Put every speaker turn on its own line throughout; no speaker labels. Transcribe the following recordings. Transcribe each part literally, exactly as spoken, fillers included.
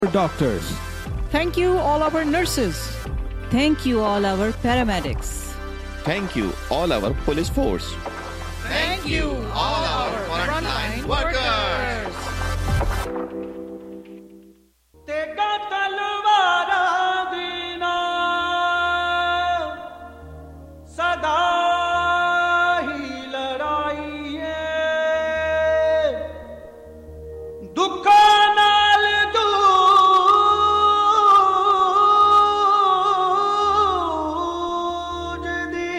Doctors.
Thank you all our nurses.
Thank you all our paramedics.
Thank you all our police force.
Thank you all our frontline workers.
ਤੇਗਾ ਤਲਵਾਰਾਂ ਦੀ ਨਾ ਸਦਾ ਹੀ ਲੜਾਈ ਏ ਦੁੱਖਾਂ ਨਾਲ ਜੂਝਦੀ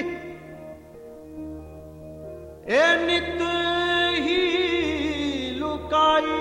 ਇਹ ਨਿਤ ਹੀ ਲੁਕਾਈ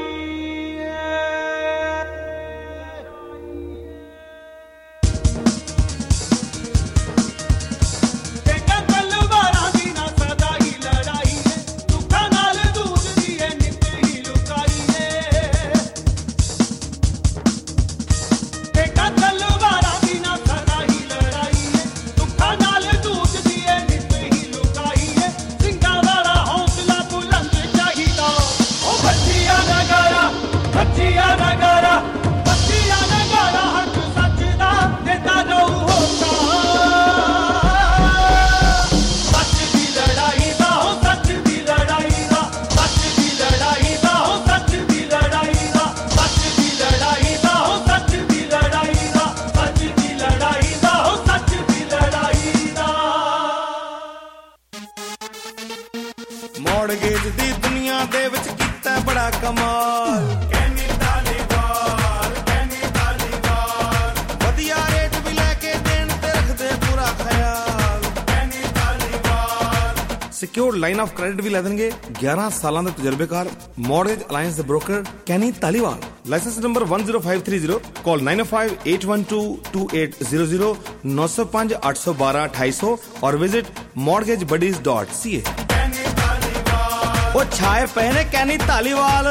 ਮੌੜਗੇਜ ਦੀ ਦੁਨੀਆ ਦੇ ਵਿੱਚ ਕੀਤਾ ਬੜਾ ਕਮਾਲ ਕੈਨੀ ਧਾਲੀਵਾਲ ਕੈਨੀ ਧਾਲੀਵਾਲ ਵਧੀਆ ਰੇਟ ਵੀ ਲੈ ਕੇ ਦੇਣ ਤੇ ਰੱਖਦੇ ਪੂਰਾ ਖਿਆਲ Kenny Dhaliwal secured line of credit ਵੀ ਲੈ ਦੇਣਗੇ ਗਿਆਰਾਂ ਸਾਲਾਂ ਦੇ ਤਜਰਬੇਕਾਰ ਮੌੜਗੇਜ ਅਲਾਈਅੰਸ ਦੇ broker Kenny Dhaliwal license number one zero five three zero call nine oh five eight one two two eight zero zero nine oh five eight one two one two eight zero zero or visit mortgage buddies dot c a ਉਹ ਛਾਏ ਪਏ ਨੇ ਕੈਨੀ ਧਾਲੀਵਾਲ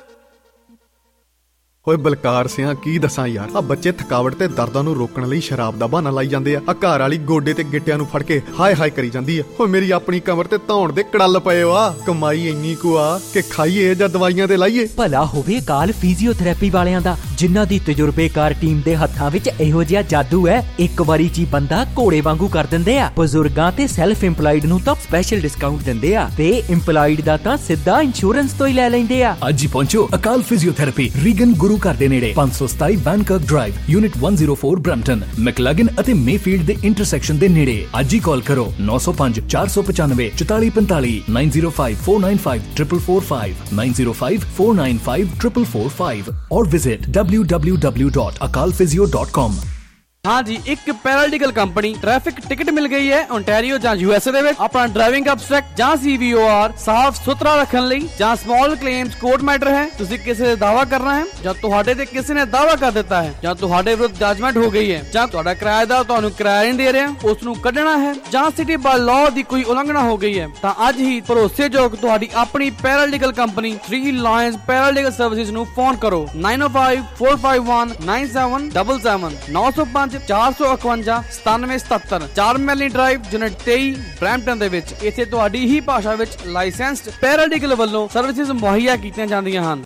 ਓਏ ਬਲਕਾਰ ਸਿਆਂ ਕੀ ਦੱਸਾਂ ਯਾਰ ਆ ਬੱਚੇ ਥਕਾਵਟ ਤੇ ਦਰਦਾਂ ਨੂੰ ਰੋਕਣ ਲਈ ਸ਼ਰਾਬ ਦਾ ਬਹਾਨਾ ਲਾਈ ਜਾਂਦੇ ਆ ਆ ਘਰ ਵਾਲੀ ਗੋਡੇ ਤੇ ਗਿੱਟਿਆਂ ਨੂੰ ਫੜ ਕੇ ਹਾਏ ਹਾਏ ਕਰੀ ਜਾਂਦੀ ਆ ਓਏ ਮੇਰੀ ਆਪਣੀ ਕਮਰ ਤੇ ਧੌਣ ਦੇ ਕੜਲ ਪਏ ਆ ਕਮਾਈ ਇੰਨੀ ਕੁ ਆ ਕਿ ਖਾਈਏ ਜਾਂ ਦਵਾਈਆਂ ਤੇ ਲਾਈਏ
ਭਲਾ ਹੋਵੇ ਕਾਲ ਫਿਜ਼ੀਓਥੈਰੇਪੀ ਵਾਲਿਆਂ ਦਾ ਜਿਨ੍ਹਾਂ ਦੀ ਤਜਰਬੇਕਾਰ ਟੀਮ ਦੇ ਹੱਥਾਂ ਵਿੱਚ ਇਹੋ ਜਿਹਾ ਜਾਦੂ ਹੈ ਇੱਕ ਵਾਰੀ ਚ ਬੰਦਾ ਘੋੜੇ ਵਾਂਗੂ ਕਰ ਦਿੰਦੇ ਆ ਬਜ਼ੁਰਗਾਂ ਤੇ ਸੈਲਫ ਇੰਪਲਾਈਡ ਨੂੰ ਤਾਂ ਸਪੈਸ਼ਲ ਡਿਸਕਾਊਂਟ ਦਿੰਦੇ ਆ ਤੇ ਇੰਪਲਾਈਡ ਦਾ ਤਾਂ ਸਿੱਧਾ ਇੰਸ਼ੋਰੈਂਸ ਤੋਂ ਹੀ ਲੈ ਲੈਂਦੇ ਆ
ਅੱਜ ਹੀ ਪਹੁੰਚੋ ਅਕਾਲ ਫਿਜ਼ੀਓਥੈਰੇਪੀ ਰੀਗਨ ਗੁਰੂ ਘਰ ਦੇ ਨੇੜੇ five seventy-seven Van Kirk drive unit one oh four Brampton McLaughlin ਅਤੇ ਮੇਫੀਲਡ ਦੇ ਇੰਟਰਸੈਕਸ਼ਨ ਦੇ ਨੇੜੇ ਅੱਜ ਹੀ ਕਾਲ ਕਰੋ nine oh five four nine five four four five four nine zero five four nine five four four four five nine zero five four nine five four four four five or visit w w w dot akal physio dot com
हाँ जी एक paralegal company traffic ticket मिल गई है Ontario ਜਾਂ USA ਦੇ ਵਿੱਚ ਆਪਣਾ ਡਰਾਈਵਿੰਗ ਅਬਸਟ੍ਰੈਕਟ ਜਾਂ ਸੀਵੀਓਆਰ ਸਾਫ਼ ਸੁਥਰਾ ਰੱਖਣ ਲਈ ਜਾਂ ਸਮਾਲ ਕਲੇਮਸ ਕੋਰਟ ਮੈਟਰ ਹੈ ਤੁਸੀਂ ਕਿਸੇ ਦਾ ਦਾਵਾ ਕਰਨਾ ਹੈ ਜਾਂ ਤੁਹਾਡੇ ਤੇ ਕਿਸੇ ਨੇ ਦਾਵਾ ਕਰ ਦਿੱਤਾ ਹੈ ਜਾਂ ਤੁਹਾਡੇ ਵਿਰੁੱਧ ਜਜਮੈਂਟ ਹੋ ਗਈ ਹੈ ਜਾਂ ਤੁਹਾਡਾ ਕਿਰਾਏਦਾਰ ਤੁਹਾਨੂੰ ਕਿਰਾਇਆ ਨਹੀਂ ਦੇ ਰਿਹਾ ਉਸ ਨੂੰ ਕੱਢਣਾ ਹੈ ਜਾਂ ਸਿਟੀ ਬਾਈ ਲਾਅ ਦੀ ਕੋਈ ਉਲੰਘਣਾ ਹੋ ਗਈ ਹੈ ਤਾਂ ਅੱਜ ਹੀ ਭਰੋਸੇਯੋਗ ਤੁਹਾਡੀ ਆਪਣੀ paralegal company three lions paralegal services ਨੂੰ ਫੋਨ ਕਰੋ nine oh five four five one nine seven seven seven nine oh five ਚਾਰ ਸੌ ਇਕਵੰਜਾ ਸਤਾਨਵੇਂ ਸਤੱਤਰ ਚਾਰ ਮੈਲੀ ਡਰਾਈਵ ਯੂਨਿਟ ਤੇਈ ਬ੍ਰੈਂਪਟਨ ਦੇ ਵਿੱਚ ਇੱਥੇ ਤੁਹਾਡੀ ਹੀ ਭਾਸ਼ਾ ਵਿੱਚ ਲਾਇਸੈਂਸਡ ਪੈਰਾਲੀਗਲ ਵੱਲੋਂ ਸਰਵਿਸਿਜ਼ ਮੁਹੱਈਆ ਕੀਤੀਆਂ ਜਾਂਦੀਆਂ ਹਨ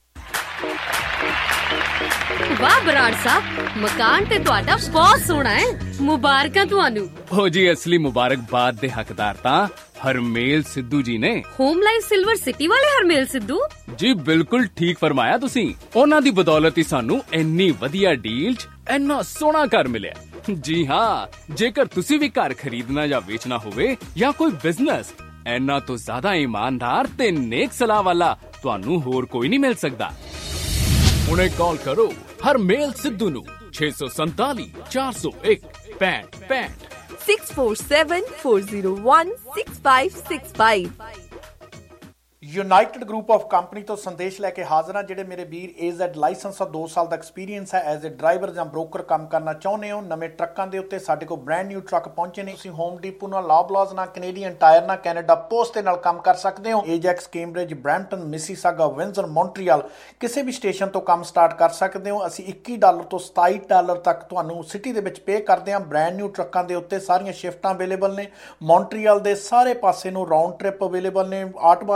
ਵਾਹ ਬਰਾੜ ਸਾਹਿਬ ਮਕਾਨ ਤੇ ਤੁਹਾਡਾ ਬਹੁਤ ਸੋਹਣਾ ਹੈ ਮੁਬਾਰਕਾਂ ਤੁਹਾਨੂੰ
ਹੋ ਜੀ ਅਸਲੀ ਮੁਬਾਰਕਬਾਦ ਦੇ ਹੱਕਦਾਰ ਤਾਂ ਹਰਮੇਲ ਸਿੱਧੂ ਜੀ ਨੇ
ਹੋਮ ਲਾਈਫ ਸਿਲਵਰ ਸਿਟੀ ਵਾਲੇ ਹਰਮੇਲ ਸਿੱਧੂ
ਜੀ ਬਿਲਕੁਲ ਠੀਕ ਫਰਮਾਇਆ ਤੁਸੀਂ ਉਹਨਾਂ ਦੀ ਬਦੌਲਤ ਹੀ ਸਾਨੂੰ ਇੰਨੀ ਵਧੀਆ ਡੀਲ 'ਚ ਇੰਨਾ ਸੋਹਣਾ ਘਰ ਮਿਲਿਆ ਜੀ ਹਾਂ ਜੇਕਰ ਤੁਸੀਂ ਵੀ ਘਰ ਖਰੀਦਣਾ ਜਾਂ ਵੇਚਣਾ ਹੋਵੇ ਜਾਂ ਕੋਈ ਬਿਜ਼ਨਸ ਇੰਨਾ ਤੋਂ ਜ਼ਿਆਦਾ ਇਮਾਨਦਾਰ ਤੇ ਨੇਕ ਸਲਾਹ ਵਾਲਾ ਤੁਹਾਨੂੰ ਹੋਰ ਕੋਈ ਨਹੀਂ ਮਿਲ ਸਕਦਾ ਹੁਣੇ ਕਾਲ ਕਰੋ ਹਰਮੇਲ ਸਿੱਧੂ ਨੂੰ six seven seven four oh one ਪੈਂਹਠ ਪੈਂਹਠ
six four seven four oh one six five six five
United group of company ਤੋਂ ਸੰਦੇਸ਼ ਲੈ ਕੇ ਹਾਜ਼ਰ ਹਾਂ ਜਿਹੜੇ ਮੇਰੇ ਵੀਰ ਏਜ਼ੈਡ ਲਾਇਸੈਂਸ ਦਾ ਦੋ ਸਾਲ ਦਾ ਐਕਸਪੀਰੀਅੰਸ ਹੈ ਐਜ਼ ਅ ਡਰਾਈਵਰ ਜਾਂ ਬ੍ਰੋਕਰ ਕੰਮ ਕਰਨਾ ਚਾਹੁੰਦੇ ਹੋ ਨਵੇਂ ਟਰੱਕਾਂ ਦੇ ਉੱਤੇ ਸਾਡੇ ਕੋਲ ਬ੍ਰੈਂਡ ਨਿਊ ਟਰੱਕ ਪਹੁੰਚੇ ਨੇ ਤੁਸੀਂ ਹੋਮ ਡੀਪੋ ਨਾਲ ਲੌਬਲਾਜ਼ ਨਾਲ ਕੈਨੇਡੀਅਨ ਟਾਇਰ ਨਾਲ ਕੈਨੇਡਾ ਪੋਸਟ ਦੇ ਨਾਲ ਕੰਮ ਕਰ ਸਕਦੇ ਹੋ Ajax Cambridge Brampton Mississauga Windsor Montreal ਕਿਸੇ ਵੀ ਸਟੇਸ਼ਨ ਤੋਂ ਕੰਮ ਸਟਾਰਟ ਕਰ ਸਕਦੇ ਹੋ ਅਸੀਂ ਇੱਕੀ ਡਾਲਰ ਤੋਂ ਸਤਾਈ ਡਾਲਰ ਤੱਕ ਤੁਹਾਨੂੰ ਸਿਟੀ ਦੇ ਵਿੱਚ ਪੇ ਕਰਦੇ ਹਾਂ ਬ੍ਰੈਂਡ ਨਿਊ ਟਰੱਕਾਂ ਦੇ ਉੱਤੇ ਸਾਰੀਆਂ ਸ਼ਿਫਟਾਂ ਅਵੇਲੇਬਲ ਨੇ ਮੌਂਟਰੀਅਲ ਦੇ ਸਾਰੇ ਪਾਸੇ ਨੂੰ ਰਾਊਂਡ ਟ੍ਰਿਪ ਅਵੇਲੇਬਲ ਨੇ ਆਟਵਾ ਨੂੰ ਇੱਕ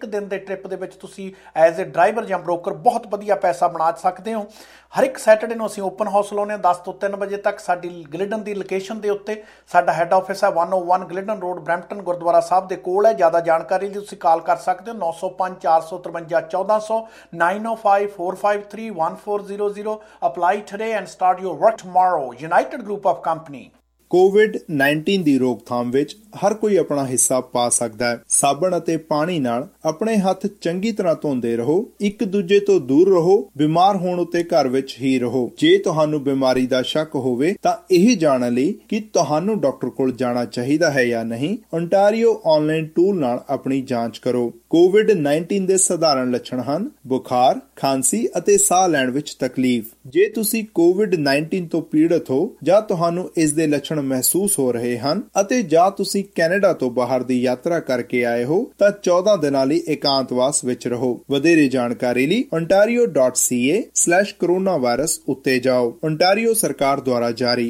ਦਿਨ ਦੇ ਟ੍ਰਿਪ ਦੇ ਵਿੱਚ ਤੁਸੀਂ ਐਜ਼ ਏ ਡਰਾਈਵਰ ਜਾਂ ਬ੍ਰੋਕਰ ਬਹੁਤ ਵਧੀਆ ਪੈਸਾ ਬਣਾ ਸਕਦੇ ਹੋ। ਹਰ ਇੱਕ ਸੈਟਰਡੇ ਨੂੰ ਅਸੀਂ ਓਪਨ ਹਾਊਸ ਲਾਉਂਦੇ ਹਾਂ ਦਸ ਤੋਂ ਤਿੰਨ ਵਜੇ ਤੱਕ। ਸਾਡੀ ਗਲਿਡਨ ਦੀ ਲੋਕੇਸ਼ਨ ਦੇ ਉੱਤੇ ਸਾਡਾ ਹੈੱਡ ਆਫਿਸ ਹੈ ਇੱਕ ਸੌ ਇੱਕ Glidden road, Brampton Gurdwara Sahib ਦੇ ਕੋਲ ਹੈ। ਜ਼ਿਆਦਾ ਜਾਣਕਾਰੀ ਲਈ ਤੁਸੀਂ ਕਾਲ ਕਰ ਸਕਦੇ ਹੋ ਨੌ ਸੌ ਪੰਜ ਚਾਰ ਸੌ ਤਰਵੰਜਾ ਚੌਦਾਂ ਸੌ nine oh five four five three one four zero zero. Apply today and start your work tomorrow. United group of company.
Covid nineteen ਦੀ ਰੋਕਥਾਮ ਵਿੱਚ ਹਰ ਕੋਈ ਆਪਣਾ ਹਿੱਸਾ ਪਾ ਸਕਦਾ ਹੈ। ਸਾਬਣ ਅਤੇ ਪਾਣੀ ਨਾਲ ਆਪਣੇ ਹੱਥ ਚੰਗੀ ਤਰ੍ਹਾਂ ਧੋਂਦੇ ਰਹੋ, ਇੱਕ ਦੂਜੇ ਤੋਂ ਦੂਰ ਰਹੋ, ਬਿਮਾਰ ਹੋਣ ਉੱਤੇ ਘਰ ਵਿੱਚ ਹੀ ਰਹੋ। ਜੇ ਤੁਹਾਨੂੰ ਬਿਮਾਰੀ ਦਾ ਸ਼ੱਕ ਹੋਵੇ ਤਾਂ ਇਹ ਜਾਣਨ ਲਈ ਕਿ ਤੁਹਾਨੂੰ ਡਾਕਟਰ ਕੋਲ ਜਾਣਾ ਚਾਹੀਦਾ ਹੈ ਜਾਂ ਨਹੀਂ, ਓਨਟਾਰੀਓ ਆਨਲਾਈਨ ਟੂਲ ਨਾਲ ਆਪਣੀ ਜਾਂਚ ਕਰੋ। ਕੋਵਿਡ ਨਾਈਨਟੀਨ ਦੇ ਸਧਾਰਨ ਲੱਛਣ ਹਨ ਬੁਖਾਰ, ਖਾਂਸੀ ਅਤੇ ਸਾਹ ਲੈਣ ਵਿੱਚ ਤਕਲੀਫ। ਜੇ ਤੁਸੀਂ ਕੋਵਿਡ ਨਾਈਨਟੀਨ ਤੋਂ ਪੀੜਤ ਹੋ ਜਾਂ ਤੁਹਾਨੂੰ ਇਸ ਦੇ ਲੱਛਣ ਮਹਿਸੂਸ ਹੋ ਰਹੇ ਹਨ ਅਤੇ ਜਾਂ ਤੁਸੀਂ ਕੈਨੇਡਾ ਤੋਂ ਬਾਹਰ ਦੀ ਯਾਤਰਾ ਕਰਕੇ ਆਏ ਹੋ ਤਾਂ ਚੌਦਾਂ ਦਿਨਾਂ ਲਈ ਇਕਾਂਤਵਾਸ ਵਿੱਚ ਰਹੋ। ਵਧੇਰੇ ਜਾਣਕਾਰੀ ਲਈ ontario dot c a slash coronavirus ਉੱਤੇ ਜਾਓ। ontario ਸਰਕਾਰ ਦੁਆਰਾ ਜਾਰੀ।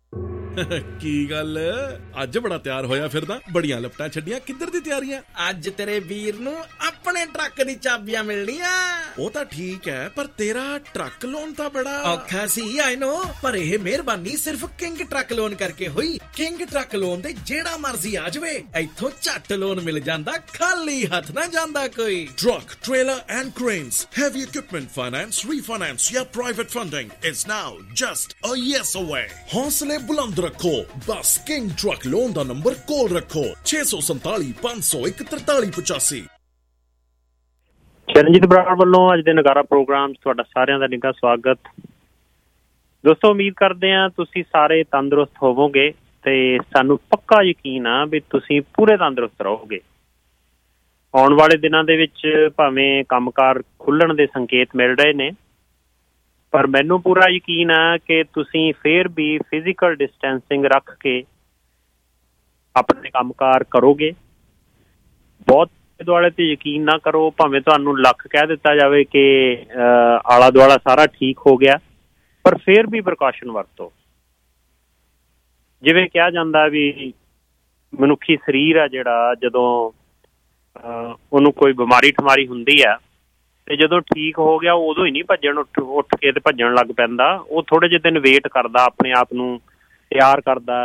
ਕੀ ਗੱਲ ਅੱਜ ਬੜਾ ਤਿਆਰ ਹੋਇਆ ਫਿਰਦਾ, ਬੜੀਆਂ ਲਪਟਾਂ ਛੱਡੀਆਂ, ਕਿੱਧਰ ਦੀ ਤਿਆਰੀਆਂ?
ਅੱਜ ਤੇਰੇ ਵੀਰ ਨੂੰ ਆਪਣੇ ਟਰੱਕ ਦੀ ਚਾਬੀਆਂ ਮਿਲਣੀਆਂ।
ਉਹ ਤਾਂ ਠੀਕ ਹੈ, ਪਰ ਤੇਰਾ ਟਰੱਕ ਲੋਨ ਤਾਂ ਬੜਾ
ਔਖਾ ਸੀ, ਆਈ ਨੋ, ਪਰ ਇਹ ਮਿਹਰਬਾਨੀ ਸਿਰਫ ਕਿੰਗ ਟਰੱਕ ਲੋਨ ਕਰਕੇ ਹੋਈ। ਕਿੰਗ ਟਰੱਕ ਲੋਨ ਦੇ ਜਿਹੜਾ ਮਰਜ਼ੀ ਆ ਜਾਵੇ, ਇੱਥੋਂ ਝੱਟ ਲੋਨ ਮਿਲ ਜਾਂਦਾ, ਖਾਲੀ ਹੱਥ ਨਾ ਜਾਂਦਾ ਕੋਈ।
Truck, trailer and cranes, heavy equipment finance, refinance ਜਾਂ private funding is now just a yes away। ਹੌਸਲੇ ਬੁਲੰਦ ਰੱਖੋ, ਬਸ ਕਿੰਗ ਟਰੱਕ ਲੋਨ ਦਾ ਨੰਬਰ ਕੋਲ ਰੱਖੋ ਛੇ ਸੌ ਸੰਤਾਲੀ ਪੰਜ ਸੌ ਇੱਕ ਤਰਤਾਲੀ ਪਚਾਸੀ।
ਚਰਨਜੀਤ ਬਰਾੜ ਵੱਲੋਂ ਅੱਜ ਦੇ ਨਗਾਰਾ ਪ੍ਰੋਗਰਾਮ 'ਚ ਤੁਹਾਡਾ ਸਾਰਿਆਂ ਦਾ ਨਿੱਘਾ ਸਵਾਗਤ। ਦੋਸਤੋ, ਉਮੀਦ ਕਰਦੇ ਹਾਂ ਤੁਸੀਂ ਸਾਰੇ ਤੰਦਰੁਸਤ ਹੋਵੋਗੇ ਤੇ ਸਾਨੂੰ ਪੱਕਾ ਯਕੀਨ ਆ ਵੀ ਤੁਸੀਂ ਪੂਰੇ ਤੰਦਰੁਸਤ ਰਹੋਗੇ। ਆਉਣ ਵਾਲੇ ਦਿਨਾਂ ਦੇ ਵਿੱਚ ਭਾਵੇਂ ਕੰਮਕਾਰ ਖੁੱਲ੍ਹਣ ਦੇ ਸੰਕੇਤ ਮਿਲ ਰਹੇ ਨੇ, ਪਰ ਮੈਨੂੰ ਪੂਰਾ ਯਕੀਨ ਆ ਕਿ ਤੁਸੀਂ ਫਿਰ ਵੀ ਫਿਜ਼ੀਕਲ ਡਿਸਟੈਂਸਿੰਗ ਰੱਖ ਕੇ ਆਪਣੇ ਕੰਮਕਾਰ ਕਰੋਗੇ। ਬਹੁਤ ਦੁਆਲੇ ਤੇ ਯਕੀਨ ਨਾ ਕਰੋ, ਭਾਵੇਂ ਤੁਹਾਨੂੰ ਲੱਖ ਕਹਿ ਦਿੱਤਾ ਜਾਵੇ ਕਿ ਆਲਾ ਦੁਆਲਾ ਸਾਰਾ ਠੀਕ ਹੋ ਗਿਆ, ਪਰ ਫਿਰ ਵੀ ਪ੍ਰੀਕਾਸ਼ਨ ਵਰਤੋ। ਜਿਵੇਂ ਕਿਹਾ ਜਾਂਦਾ ਵੀ ਮਨੁੱਖੀ ਸਰੀਰ ਆ ਜਿਹੜਾ, ਜਦੋਂ ਉਹਨੂੰ ਕੋਈ ਬਿਮਾਰੀ ਠਮਾਰੀ ਹੁੰਦੀ ਆ ਤੇ ਜਦੋਂ ਠੀਕ ਹੋ ਗਿਆ ਉਦੋਂ ਹੀ ਨਹੀਂ ਭੱਜਣ ਉੱਠ ਉੱਠ ਕੇ ਤੇ ਭੱਜਣ ਲੱਗ ਪੈਂਦਾ। ਉਹ ਥੋੜ੍ਹੇ ਜਿਹੇ ਦਿਨ ਵੇਟ ਕਰਦਾ, ਆਪਣੇ ਆਪ ਨੂੰ ਤਿਆਰ ਕਰਦਾ।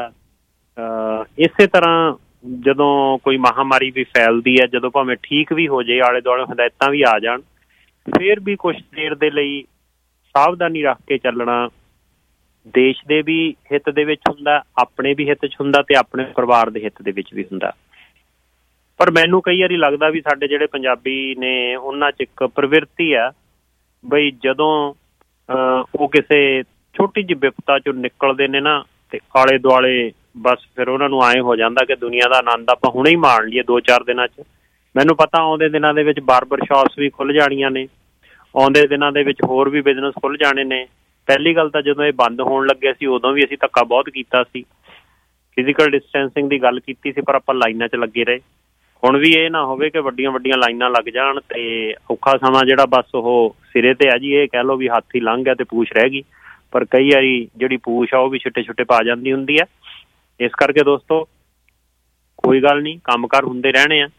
ਇਸੇ ਤਰ੍ਹਾਂ ਜਦੋਂ ਕੋਈ ਮਹਾਂਮਾਰੀ ਵੀ ਫੈਲਦੀ ਹੈ, ਜਦੋਂ ਭਾਵੇਂ ਠੀਕ ਵੀ ਹੋ ਜਾਏ, ਆਲੇ ਦੁਆਲੇ ਹਦਾਇਤਾਂ ਵੀ ਆ ਜਾਣ, ਫਿਰ ਵੀ ਕੁਛ ਦੇਰ ਦੇ ਲਈ ਸਾਵਧਾਨੀ ਰੱਖ ਕੇ ਚੱਲਣਾ ਦੇਸ਼ ਦੇ ਵੀ ਹਿੱਤ ਦੇ ਵਿੱਚ ਹੁੰਦਾ, ਆਪਣੇ ਵੀ ਹਿੱਤ 'ਚ ਹੁੰਦਾ ਤੇ ਆਪਣੇ ਪਰਿਵਾਰ ਦੇ ਹਿੱਤ ਦੇ ਵਿੱਚ ਵੀ ਹੁੰਦਾ। ਪਰ ਮੈਨੂੰ ਕਈ ਵਾਰੀ ਲੱਗਦਾ ਵੀ ਸਾਡੇ ਜਿਹੜੇ ਪੰਜਾਬੀ ਨੇ ਉਹਨਾਂ 'ਚ ਇੱਕ ਪ੍ਰਵਿਰਤੀ ਆ ਬਈ ਜਦੋਂ ਉਹ ਕਿਸੇ ਛੋਟੀ ਜਿਹੀ ਵਿਪਤਾ 'ਚੋਂ ਨਿਕਲਦੇ ਨੇ ਨਾ ਤੇ ਆਲੇ ਦੁਆਲੇ ਬਸ ਫਿਰ ਉਹਨਾਂ ਨੂੰ ਐਂ ਹੋ ਜਾਂਦਾ ਕਿ ਦੁਨੀਆ ਦਾ ਆਨੰਦ ਆਪਾਂ ਹੁਣੇ ਹੀ ਮਾਣ ਲਈਏ ਦੋ ਚਾਰ ਦਿਨਾਂ 'ਚ। ਮੈਨੂੰ ਪਤਾ ਆਉਂਦੇ ਦਿਨਾਂ ਦੇ ਵਿੱਚ ਬਾਰਬਰ ਸ਼ਾਪਸ ਵੀ ਖੁੱਲ੍ਹ ਜਾਣੀਆਂ ਨੇ, ਆਉਂਦੇ ਦਿਨਾਂ ਦੇ ਵਿੱਚ ਹੋਰ ਵੀ ਬਿਜ਼ਨਸ ਖੁੱਲ੍ਹ ਜਾਣੇ ਨੇ। ਪਹਿਲੀ ਗੱਲ ਤਾਂ ਜਦੋਂ ਇਹ ਬੰਦ ਹੋਣ ਲੱਗੇ ਸੀ ਉਦੋਂ ਵੀ ਅਸੀਂ ਧੱਕਾ ਬਹੁਤ ਕੀਤਾ ਸੀ, ਫਿਜ਼ੀਕਲ ਡਿਸਟੈਂਸਿੰਗ ਦੀ ਗੱਲ ਕੀਤੀ ਸੀ, ਪਰ ਆਪਾਂ ਲਾਈਨਾਂ 'ਚ ਲੱਗੇ ਰਹੇ। ਹੁਣ ਵੀ ਇਹ ਨਾ ਹੋਵੇ ਕਿ ਵੱਡੀਆਂ ਵੱਡੀਆਂ ਲਾਈਨਾਂ ਲੱਗ ਜਾਣ ਤੇ ਔਖਾ ਸਮਾਂ ਜਿਹੜਾ ਬਸ ਉਹ ਸਿਰੇ ਤੇ ਆ ਜੀ। ਇਹ ਕਹਿ ਲਓ ਵੀ ਹੱਥ ਹੀ ਲੰਘ ਗਿਆ ਤੇ ਪੂਛ ਰਹਿ ਗਈ, ਪਰ ਕਈ ਵਾਰੀ ਜਿਹੜੀ ਪੂਛ ਆ ਉਹ ਵੀ ਛਿੱਟੇ ਛੁੱਟੇ ਪਾ ਜਾਂਦੀ ਹੁੰਦੀ ਆ। ਇਸ ਕਰਕੇ ਦੋਸਤੋ ਕੋਈ ਗੱਲ ਨਹੀਂ, ਕੰਮ ਕਾਰ ਹੁੰਦੇ ਰਹਿਣੇ ਆ,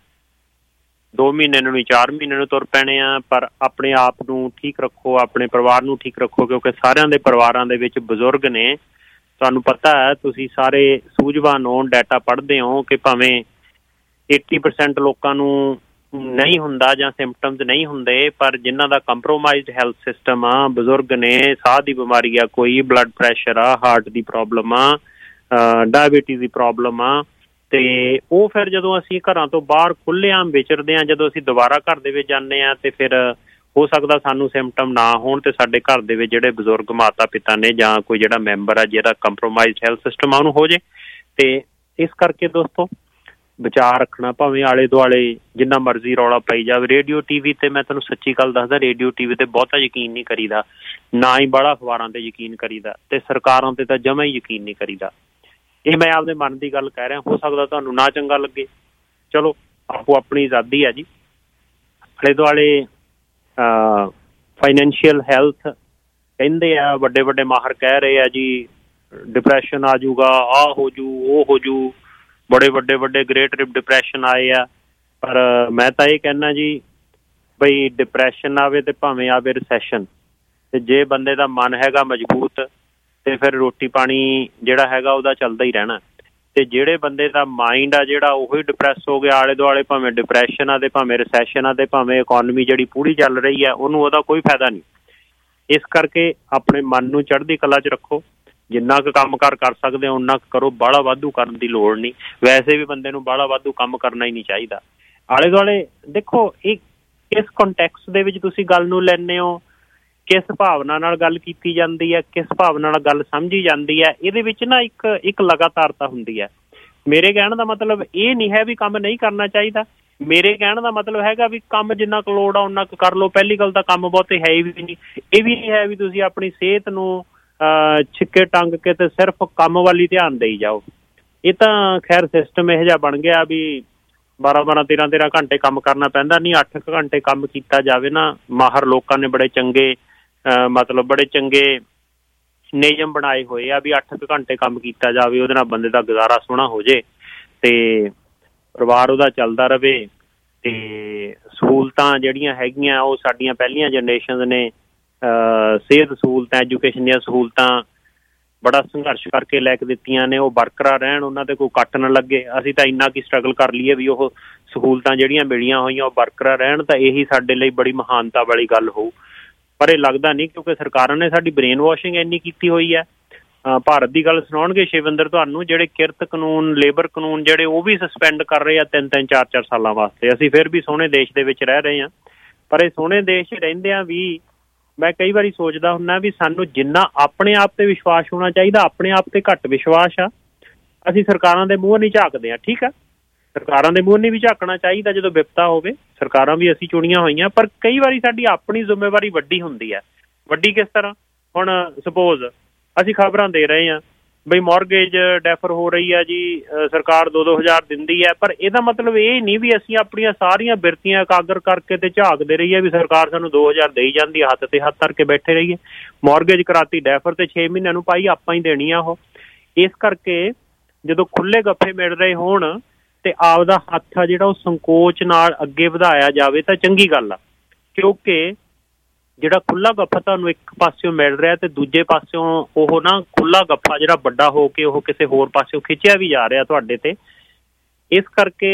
ਦੋ ਮਹੀਨੇ ਨੂੰ ਨਹੀਂ ਚਾਰ ਮਹੀਨੇ ਨੂੰ ਤੁਰ ਪੈਣੇ ਆ, ਪਰ ਆਪਣੇ ਆਪ ਨੂੰ ਠੀਕ ਰੱਖੋ, ਆਪਣੇ ਪਰਿਵਾਰ ਨੂੰ ਠੀਕ ਰੱਖੋ, ਕਿਉਂਕਿ ਸਾਰਿਆਂ ਦੇ ਪਰਿਵਾਰਾਂ ਦੇ ਵਿੱਚ ਬਜ਼ੁਰਗ ਨੇ। ਤੁਹਾਨੂੰ ਪਤਾ ਹੈ, ਤੁਸੀਂ ਸਾਰੇ ਸੂਝਵਾਨ ਹੋ, ਡਾਟਾ ਪੜ੍ਹਦੇ ਹੋ ਕਿ ਭਾਵੇਂ eighty percent ਲੋਕਾਂ ਨੂੰ ਨਹੀਂ ਹੁੰਦਾ ਜਾਂ ਸਿੰਪਟਮਸ ਨਹੀਂ ਹੁੰਦੇ, ਪਰ ਜਿਨ੍ਹਾਂ ਦਾ ਕੰਪਰੋਮਾਈਜ਼ਡ ਹੈਲਥ ਸਿਸਟਮ ਆ, ਬਜ਼ੁਰਗ ਨੇ, ਸਾਹ ਦੀ ਬਿਮਾਰੀ ਆ, ਕੋਈ ਬਲੱਡ ਪ੍ਰੈਸ਼ਰ ਆ, ਹਾਰਟ ਦੀ ਪ੍ਰੋਬਲਮ ਆ, ਡਾਇਬਟੀਜ਼ ਦੀ ਪ੍ਰੋਬਲਮ ਆ, ਤੇ ਉਹ ਫਿਰ ਜਦੋਂ ਅਸੀਂ ਘਰਾਂ ਤੋਂ ਬਾਹਰ ਖੁੱਲ੍ਹੇਆਮ ਵਿਚਰਦੇ ਹਾਂ, ਜਦੋਂ ਅਸੀਂ ਦੁਬਾਰਾ ਘਰ ਦੇ ਵਿੱਚ ਜਾਂਦੇ ਹਾਂ ਤੇ ਫਿਰ ਹੋ ਸਕਦਾ ਸਾਨੂੰ ਸਿੰਪਟਮ ਨਾ ਹੋਣ ਤੇ ਸਾਡੇ ਘਰ ਦੇ ਵਿੱਚ ਜਿਹੜੇ ਬਜ਼ੁਰਗ ਮਾਤਾ ਪਿਤਾ ਨੇ ਜਾਂ ਕੋਈ ਜਿਹੜਾ ਮੈਂਬਰ ਆ ਜਿਹਦਾ ਕੰਪਰੋਮਾਈਜ਼ਡ ਹੈਲਥ ਸਿਸਟਮ ਆ ਉਹਨੂੰ ਹੋ ਜੇ। ਤੇ ਇਸ ਕਰਕੇ ਦੋਸਤੋ ਬਚਾਅ ਰੱਖਣਾ, ਭਾਵੇਂ ਆਲੇ ਦੁਆਲੇ ਜਿੰਨਾ ਮਰਜ਼ੀ ਰੌਲਾ ਪਾਈ ਜਾਵੇ। ਰੇਡੀਓ ਟੀ ਵੀ 'ਤੇ ਮੈਂ ਤੁਹਾਨੂੰ ਸੱਚੀ ਗੱਲ ਦੱਸਦਾ, ਰੇਡੀਓ ਟੀ ਵੀ 'ਤੇ ਬਹੁਤਾ ਯਕੀਨ ਨਹੀਂ ਕਰੀਦਾ, ਨਾ ਹੀ ਬਾਹਲਾ ਅਖਬਾਰਾਂ 'ਤੇ ਯਕੀਨ ਕਰੀਦਾ, ਤੇ ਸਰਕਾਰਾਂ 'ਤੇ ਤਾਂ ਜਮਾਂ ਹੀ ਯਕੀਨ ਨਹੀਂ ਕਰੀਦਾ। ਇਹ ਮੈਂ ਆਪਦੇ ਮਨ ਦੀ ਗੱਲ ਕਹਿ ਰਿਹਾ, ਹੋ ਸਕਦਾ ਤੁਹਾਨੂੰ ਨਾ ਚੰਗਾ ਲੱਗੇ, ਚਲੋ ਆਪੋ ਆਪਣੀ ਆਜ਼ਾਦੀ ਆ ਜੀ। ਆਲੇ ਦੁਆਲੇ ਫਾਈਨੈਂਸ਼ੀਅਲ ਹੈਲਥ ਕਹਿੰਦੇ ਆ, ਵੱਡੇ ਵੱਡੇ ਮਾਹਰ ਕਹਿ ਰਹੇ ਆ ਜੀ ਡਿਪਰੈਸ਼ਨ ਆ ਜਾਊਗਾ, ਆਹ ਹੋ ਜੂ ਉਹ ਹੋ ਜੂ, ਬੜੇ ਵੱਡੇ ਵੱਡੇ ਗ੍ਰੇਟ ਡਿਪਰੈਸ਼ਨ ਆਏ ਆ, ਪਰ ਮੈਂ ਤਾਂ ਇਹ ਕਹਿਣਾ ਜੀ ਬਈ ਡਿਪਰੈਸ਼ਨ ਆਵੇ ਤੇ ਭਾਵੇਂ ਆਵੇ ਰਿਸੈਸ਼ਨ, ਤੇ ਜੇ ਬੰਦੇ ਦਾ ਮਨ ਹੈਗਾ ਮਜ਼ਬੂਤ ਤੇ ਫਿਰ ਰੋਟੀ ਪਾਣੀ ਜਿਹੜਾ ਹੈਗਾ ਉਹਦਾ ਚੱਲਦਾ ਹੀ ਰਹਿਣਾ। ਤੇ ਜਿਹੜੇ ਬੰਦੇ ਦਾ ਮਾਈਂਡ ਆ ਜਿਹੜਾ ਉਹੀ ਡਿਪਰੈਸ ਹੋ ਗਿਆ, ਆਲੇ ਦੁਆਲੇ ਭਾਵੇਂ ਡਿਪਰੈਸ਼ਨ ਆ ਤੇ ਭਾਵੇਂ ਰਿਸੈਸ਼ਨ ਆ ਤੇ ਭਾਵੇਂ ਇਕੋਨਮੀ ਜਿਹੜੀ ਪੂਰੀ ਚੱਲ ਰਹੀ ਹੈ ਉਹਨੂੰ ਉਹਦਾ ਕੋਈ ਫਾਇਦਾ ਨਹੀਂ। ਇਸ ਕਰਕੇ ਆਪਣੇ ਮਨ ਨੂੰ ਚੜ੍ਹਦੀ ਕਲਾ 'ਚ ਰੱਖੋ, ਜਿੰਨਾ ਕੁ ਕੰਮ ਕਾਰ ਕਰ ਸਕਦੇ ਹੋ ਉਨਾ ਕੁ ਕਰੋ, ਬਾਹਲਾ ਵਾਧੂ ਕਰਨ ਦੀ ਲੋੜ ਨਹੀਂ। ਵੈਸੇ ਵੀ ਬੰਦੇ ਨੂੰ ਬਾਹਲਾ ਵਾਧੂ ਕੰਮ ਕਰਨਾ ਹੀ ਨਹੀਂ ਚਾਹੀਦਾ। ਆਲੇ ਦੁਆਲੇ ਦੇਖੋ, ਇਹ ਕਿਸ ਕੰਟੈਕਸਟ ਦੇ ਵਿੱਚ ਤੁਸੀਂ ਗੱਲ ਨੂੰ ਲੈਂਦੇ ਹੋ, ਕਿਸ ਭਾਵਨਾ ਨਾਲ ਗੱਲ ਕੀਤੀ ਜਾਂਦੀ ਹੈ, ਕਿਸ ਭਾਵਨਾ ਨਾਲ ਗੱਲ ਸਮਝੀ ਜਾਂਦੀ ਹੈ, ਇਹਦੇ ਵਿੱਚ ਨਾ ਇੱਕ ਇੱਕ ਲਗਾਤਾਰਤਾ ਹੁੰਦੀ ਹੈ। ਮੇਰੇ ਕਹਿਣ ਦਾ ਮਤਲਬ ਇਹ ਨਹੀਂ ਹੈ ਵੀ ਕੰਮ ਨਹੀਂ ਕਰਨਾ ਚਾਹੀਦਾ, ਮੇਰੇ ਕਹਿਣ ਦਾ ਮਤਲਬ ਹੈਗਾ ਵੀ ਕੰਮ ਜਿੰਨਾ ਕੁ ਲੋੜ ਆ ਉਨਾ ਕੁ ਕਰ ਲਓ। ਪਹਿਲੀ ਗੱਲ ਤਾਂ ਕੰਮ ਬਹੁਤੇ ਹੈ ਵੀ ਨਹੀਂ, ਇਹ ਵੀ ਨਹੀਂ ਹੈ ਵੀ ਤੁਸੀਂ ਆਪਣੀ ਸਿਹਤ ਨੂੰ ਛਿੱਕੇ ਟੰਗ ਕੇ ਤੇ ਸਿਰਫ ਕੰਮ ਵੱਲ ਹੀ ਧਿਆਨ ਦੇਈ ਜਾਓ। ਇਹ ਤਾਂ ਖੈਰ ਸਿਸਟਮ ਇਹੋ ਜਿਹਾ ਬਣ ਗਿਆ ਵੀ ਬਾਰਾਂ ਬਾਰਾਂ ਤੇਰਾਂ ਤੇਰਾਂ ਘੰਟੇ ਕੰਮ ਕਰਨਾ ਪੈਂਦਾ। ਨਹੀਂ, ਅੱਠ ਕੁ ਘੰਟੇ ਕੰਮ ਕੀਤਾ ਜਾਵੇ ਨਾ, ਮਾਹਰ ਲੋਕਾਂ ਨੇ ਬੜੇ ਚੰਗੇ ਮਤਲਬ ਬੜੇ ਚੰਗੇ ਨਿਯਮ ਬਣਾਏ ਹੋਏ ਆ ਵੀ ਅੱਠ ਕੁ ਘੰਟੇ ਕੰਮ ਕੀਤਾ ਜਾਵੇ, ਉਹਦੇ ਨਾਲ ਬੰਦੇ ਦਾ ਗੁਜ਼ਾਰਾ ਸੋਹਣਾ ਹੋ ਜੇ ਤੇ ਪਰਿਵਾਰ ਉਹਦਾ ਚੱਲਦਾ ਰਹੇ। ਤੇ ਸਹੂਲਤਾਂ ਜਿਹੜੀਆਂ ਹੈਗੀਆਂ ਉਹ ਸਾਡੀਆਂ ਪਹਿਲੀਆਂ ਜਨਰੇਸ਼ਨ ਨੇ ਸਿਹਤ ਸਹੂਲਤਾਂ, ਐਜੂਕੇਸ਼ਨ ਦੀਆਂ ਸਹੂਲਤਾਂ ਬੜਾ ਸੰਘਰਸ਼ ਕਰਕੇ ਲੈ ਕੇ ਦਿੱਤੀਆਂ ਨੇ, ਉਹ ਬਰਕਰਾਰ ਰਹਿਣ, ਉਹਨਾਂ ਦੇ ਕੋਈ ਕੱਟ ਨਾ ਲੱਗੇ। ਅਸੀਂ ਤਾਂ ਇੰਨਾ ਕੀ ਸਟਰਗਲ ਕਰ ਲਈਏ ਵੀ ਉਹ ਸਹੂਲਤਾਂ ਜਿਹੜੀਆਂ ਮਿਲੀਆਂ ਹੋਈਆਂ ਉਹ ਬਰਕਰਾਰ ਰਹਿਣ, ਤਾਂ ਇਹੀ ਸਾਡੇ ਲਈ ਬੜੀ ਮਹਾਨਤਾ ਵਾਲੀ ਗੱਲ ਹੋਊ। ਪਰ ਇਹ ਲੱਗਦਾ ਨਹੀਂ, ਕਿਉਂਕਿ ਸਰਕਾਰਾਂ ਨੇ ਸਾਡੀ ਬ੍ਰੇਨ ਵਾਸ਼ਿੰਗ ਇੰਨੀ ਕੀਤੀ ਹੋਈ ਹੈ। ਭਾਰਤ ਦੀ ਗੱਲ ਸੁਣਾਉਣਗੇ ਸ਼ਿਵਿੰਦਰ ਤੁਹਾਨੂੰ, ਜਿਹੜੇ ਕਿਰਤ ਕਾਨੂੰਨ, ਲੇਬਰ ਕਾਨੂੰਨ ਜਿਹੜੇ ਉਹ ਵੀ ਸਸਪੈਂਡ ਕਰ ਰਹੇ ਆ ਤਿੰਨ ਤਿੰਨ ਚਾਰ ਚਾਰ ਸਾਲਾਂ ਵਾਸਤੇ। ਅਸੀਂ ਫਿਰ ਵੀ ਸੋਹਣੇ ਦੇਸ਼ ਦੇ ਵਿੱਚ ਰਹਿ ਰਹੇ ਹਾਂ, ਪਰ ਇਹ ਸੋਹਣੇ ਦੇਸ਼ 'ਚ ਰਹਿੰਦਿਆਂ ਵੀ ਮੈਂ ਕਈ ਵਾਰੀ ਸੋਚਦਾ ਹੁੰਦਾ ਵੀ ਸਾਨੂੰ ਜਿੰਨਾ ਆਪਣੇ ਆਪ ਤੇ ਵਿਸ਼ਵਾਸ ਹੋਣਾ ਚਾਹੀਦਾ, ਆਪਣੇ ਆਪ ਤੇ ਘੱਟ ਵਿਸ਼ਵਾਸ ਆ। ਅਸੀਂ ਸਰਕਾਰਾਂ ਦੇ ਮੂੰਹ ਨਹੀਂ ਝਾਕਦੇ ਹਾਂ, ਠੀਕ ਆ, ਸਰਕਾਰਾਂ ਦੇ ਮੂੰਹ ਨਹੀਂ ਵੀ ਝਾਕਣਾ ਚਾਹੀਦਾ ਜਦੋਂ ਵਿਪਤਾ ਹੋਵੇ। ਸਰਕਾਰਾਂ ਵੀ ਅਸੀਂ ਚੁਣੀਆਂ ਹੋਈਆਂ, ਪਰ ਕਈ ਵਾਰੀ ਸਾਡੀ ਆਪਣੀ ਜ਼ਿੰਮੇਵਾਰੀ ਵੱਡੀ ਹੁੰਦੀ ਹੈ। ਵੱਡੀ ਕਿਸ ਤਰ੍ਹਾਂ? ਹੁਣ ਸਪੋਜ਼ ਅਸੀਂ ਖਬਰਾਂ ਦੇ ਰਹੇ ਹਾਂ ਬਈ ਮੌਰਗੇਜ ਡੈਫਰ ਹੋ ਰਹੀ ਆ ਜੀ, ਸਰਕਾਰ ਦੋ ਦੋ ਹਜ਼ਾਰ ਦਿੰਦੀ ਹੈ, ਪਰ ਇਹਦਾ ਮਤਲਬ ਇਹ ਨਹੀਂ ਵੀ ਅਸੀਂ ਆਪਣੀਆਂ ਸਾਰੀਆਂ ਬਿਰਤੀਆਂ ਇਕਾਗਰ ਕਰਕੇ ਤੇ ਝਾਕਦੇ ਰਹੀਏ ਵੀ ਸਰਕਾਰ ਸਾਨੂੰ ਦੋ ਹਜ਼ਾਰ ਦੇਈ ਜਾਂਦੀ ਹੈ, ਹੱਥ ਤੇ ਹੱਥ ਧਰ ਕੇ ਬੈਠੇ ਰਹੀਏ। ਮੌਰਗੇਜ ਕਰਾਤੀ ਡੈਫਰ ਤੇ ਛੇ ਮਹੀਨਿਆਂ ਨੂੰ ਪਾਈ ਆਪਾਂ ਹੀ ਦੇਣੀ ਆ ਉਹ। ਇਸ ਕਰਕੇ ਜਦੋਂ ਖੁੱਲੇ ਗੱਫੇ ਮਿਲ ਰਹੇ ਹੋਣ ਤੇ ਆਪਦਾ ਹੱਥ ਆ ਜਿਹੜਾ ਉਹ ਸੰਕੋਚ ਨਾਲ ਅੱਗੇ ਵਧਾਇਆ ਜਾਵੇ ਤਾਂ ਚੰਗੀ ਗੱਲ ਆ, ਕਿਉਂਕਿ ਜਿਹੜਾ ਖੁੱਲਾ ਗੱਫਾ ਤੁਹਾਨੂੰ ਇੱਕ ਪਾਸਿਓਂ ਮਿਲ ਰਿਹਾ ਤੇ ਦੂਜੇ ਪਾਸਿਓਂ ਉਹ ਨਾ ਖੁੱਲਾ ਗੱਫਾ ਜਿਹੜਾ ਵੱਡਾ ਹੋ ਕੇ ਉਹ ਕਿਸੇ ਹੋਰ ਪਾਸਿਓਂ ਖਿੱਚਿਆ ਵੀ ਜਾ ਰਿਹਾ ਤੁਹਾਡੇ ਤੇ। ਇਸ ਕਰਕੇ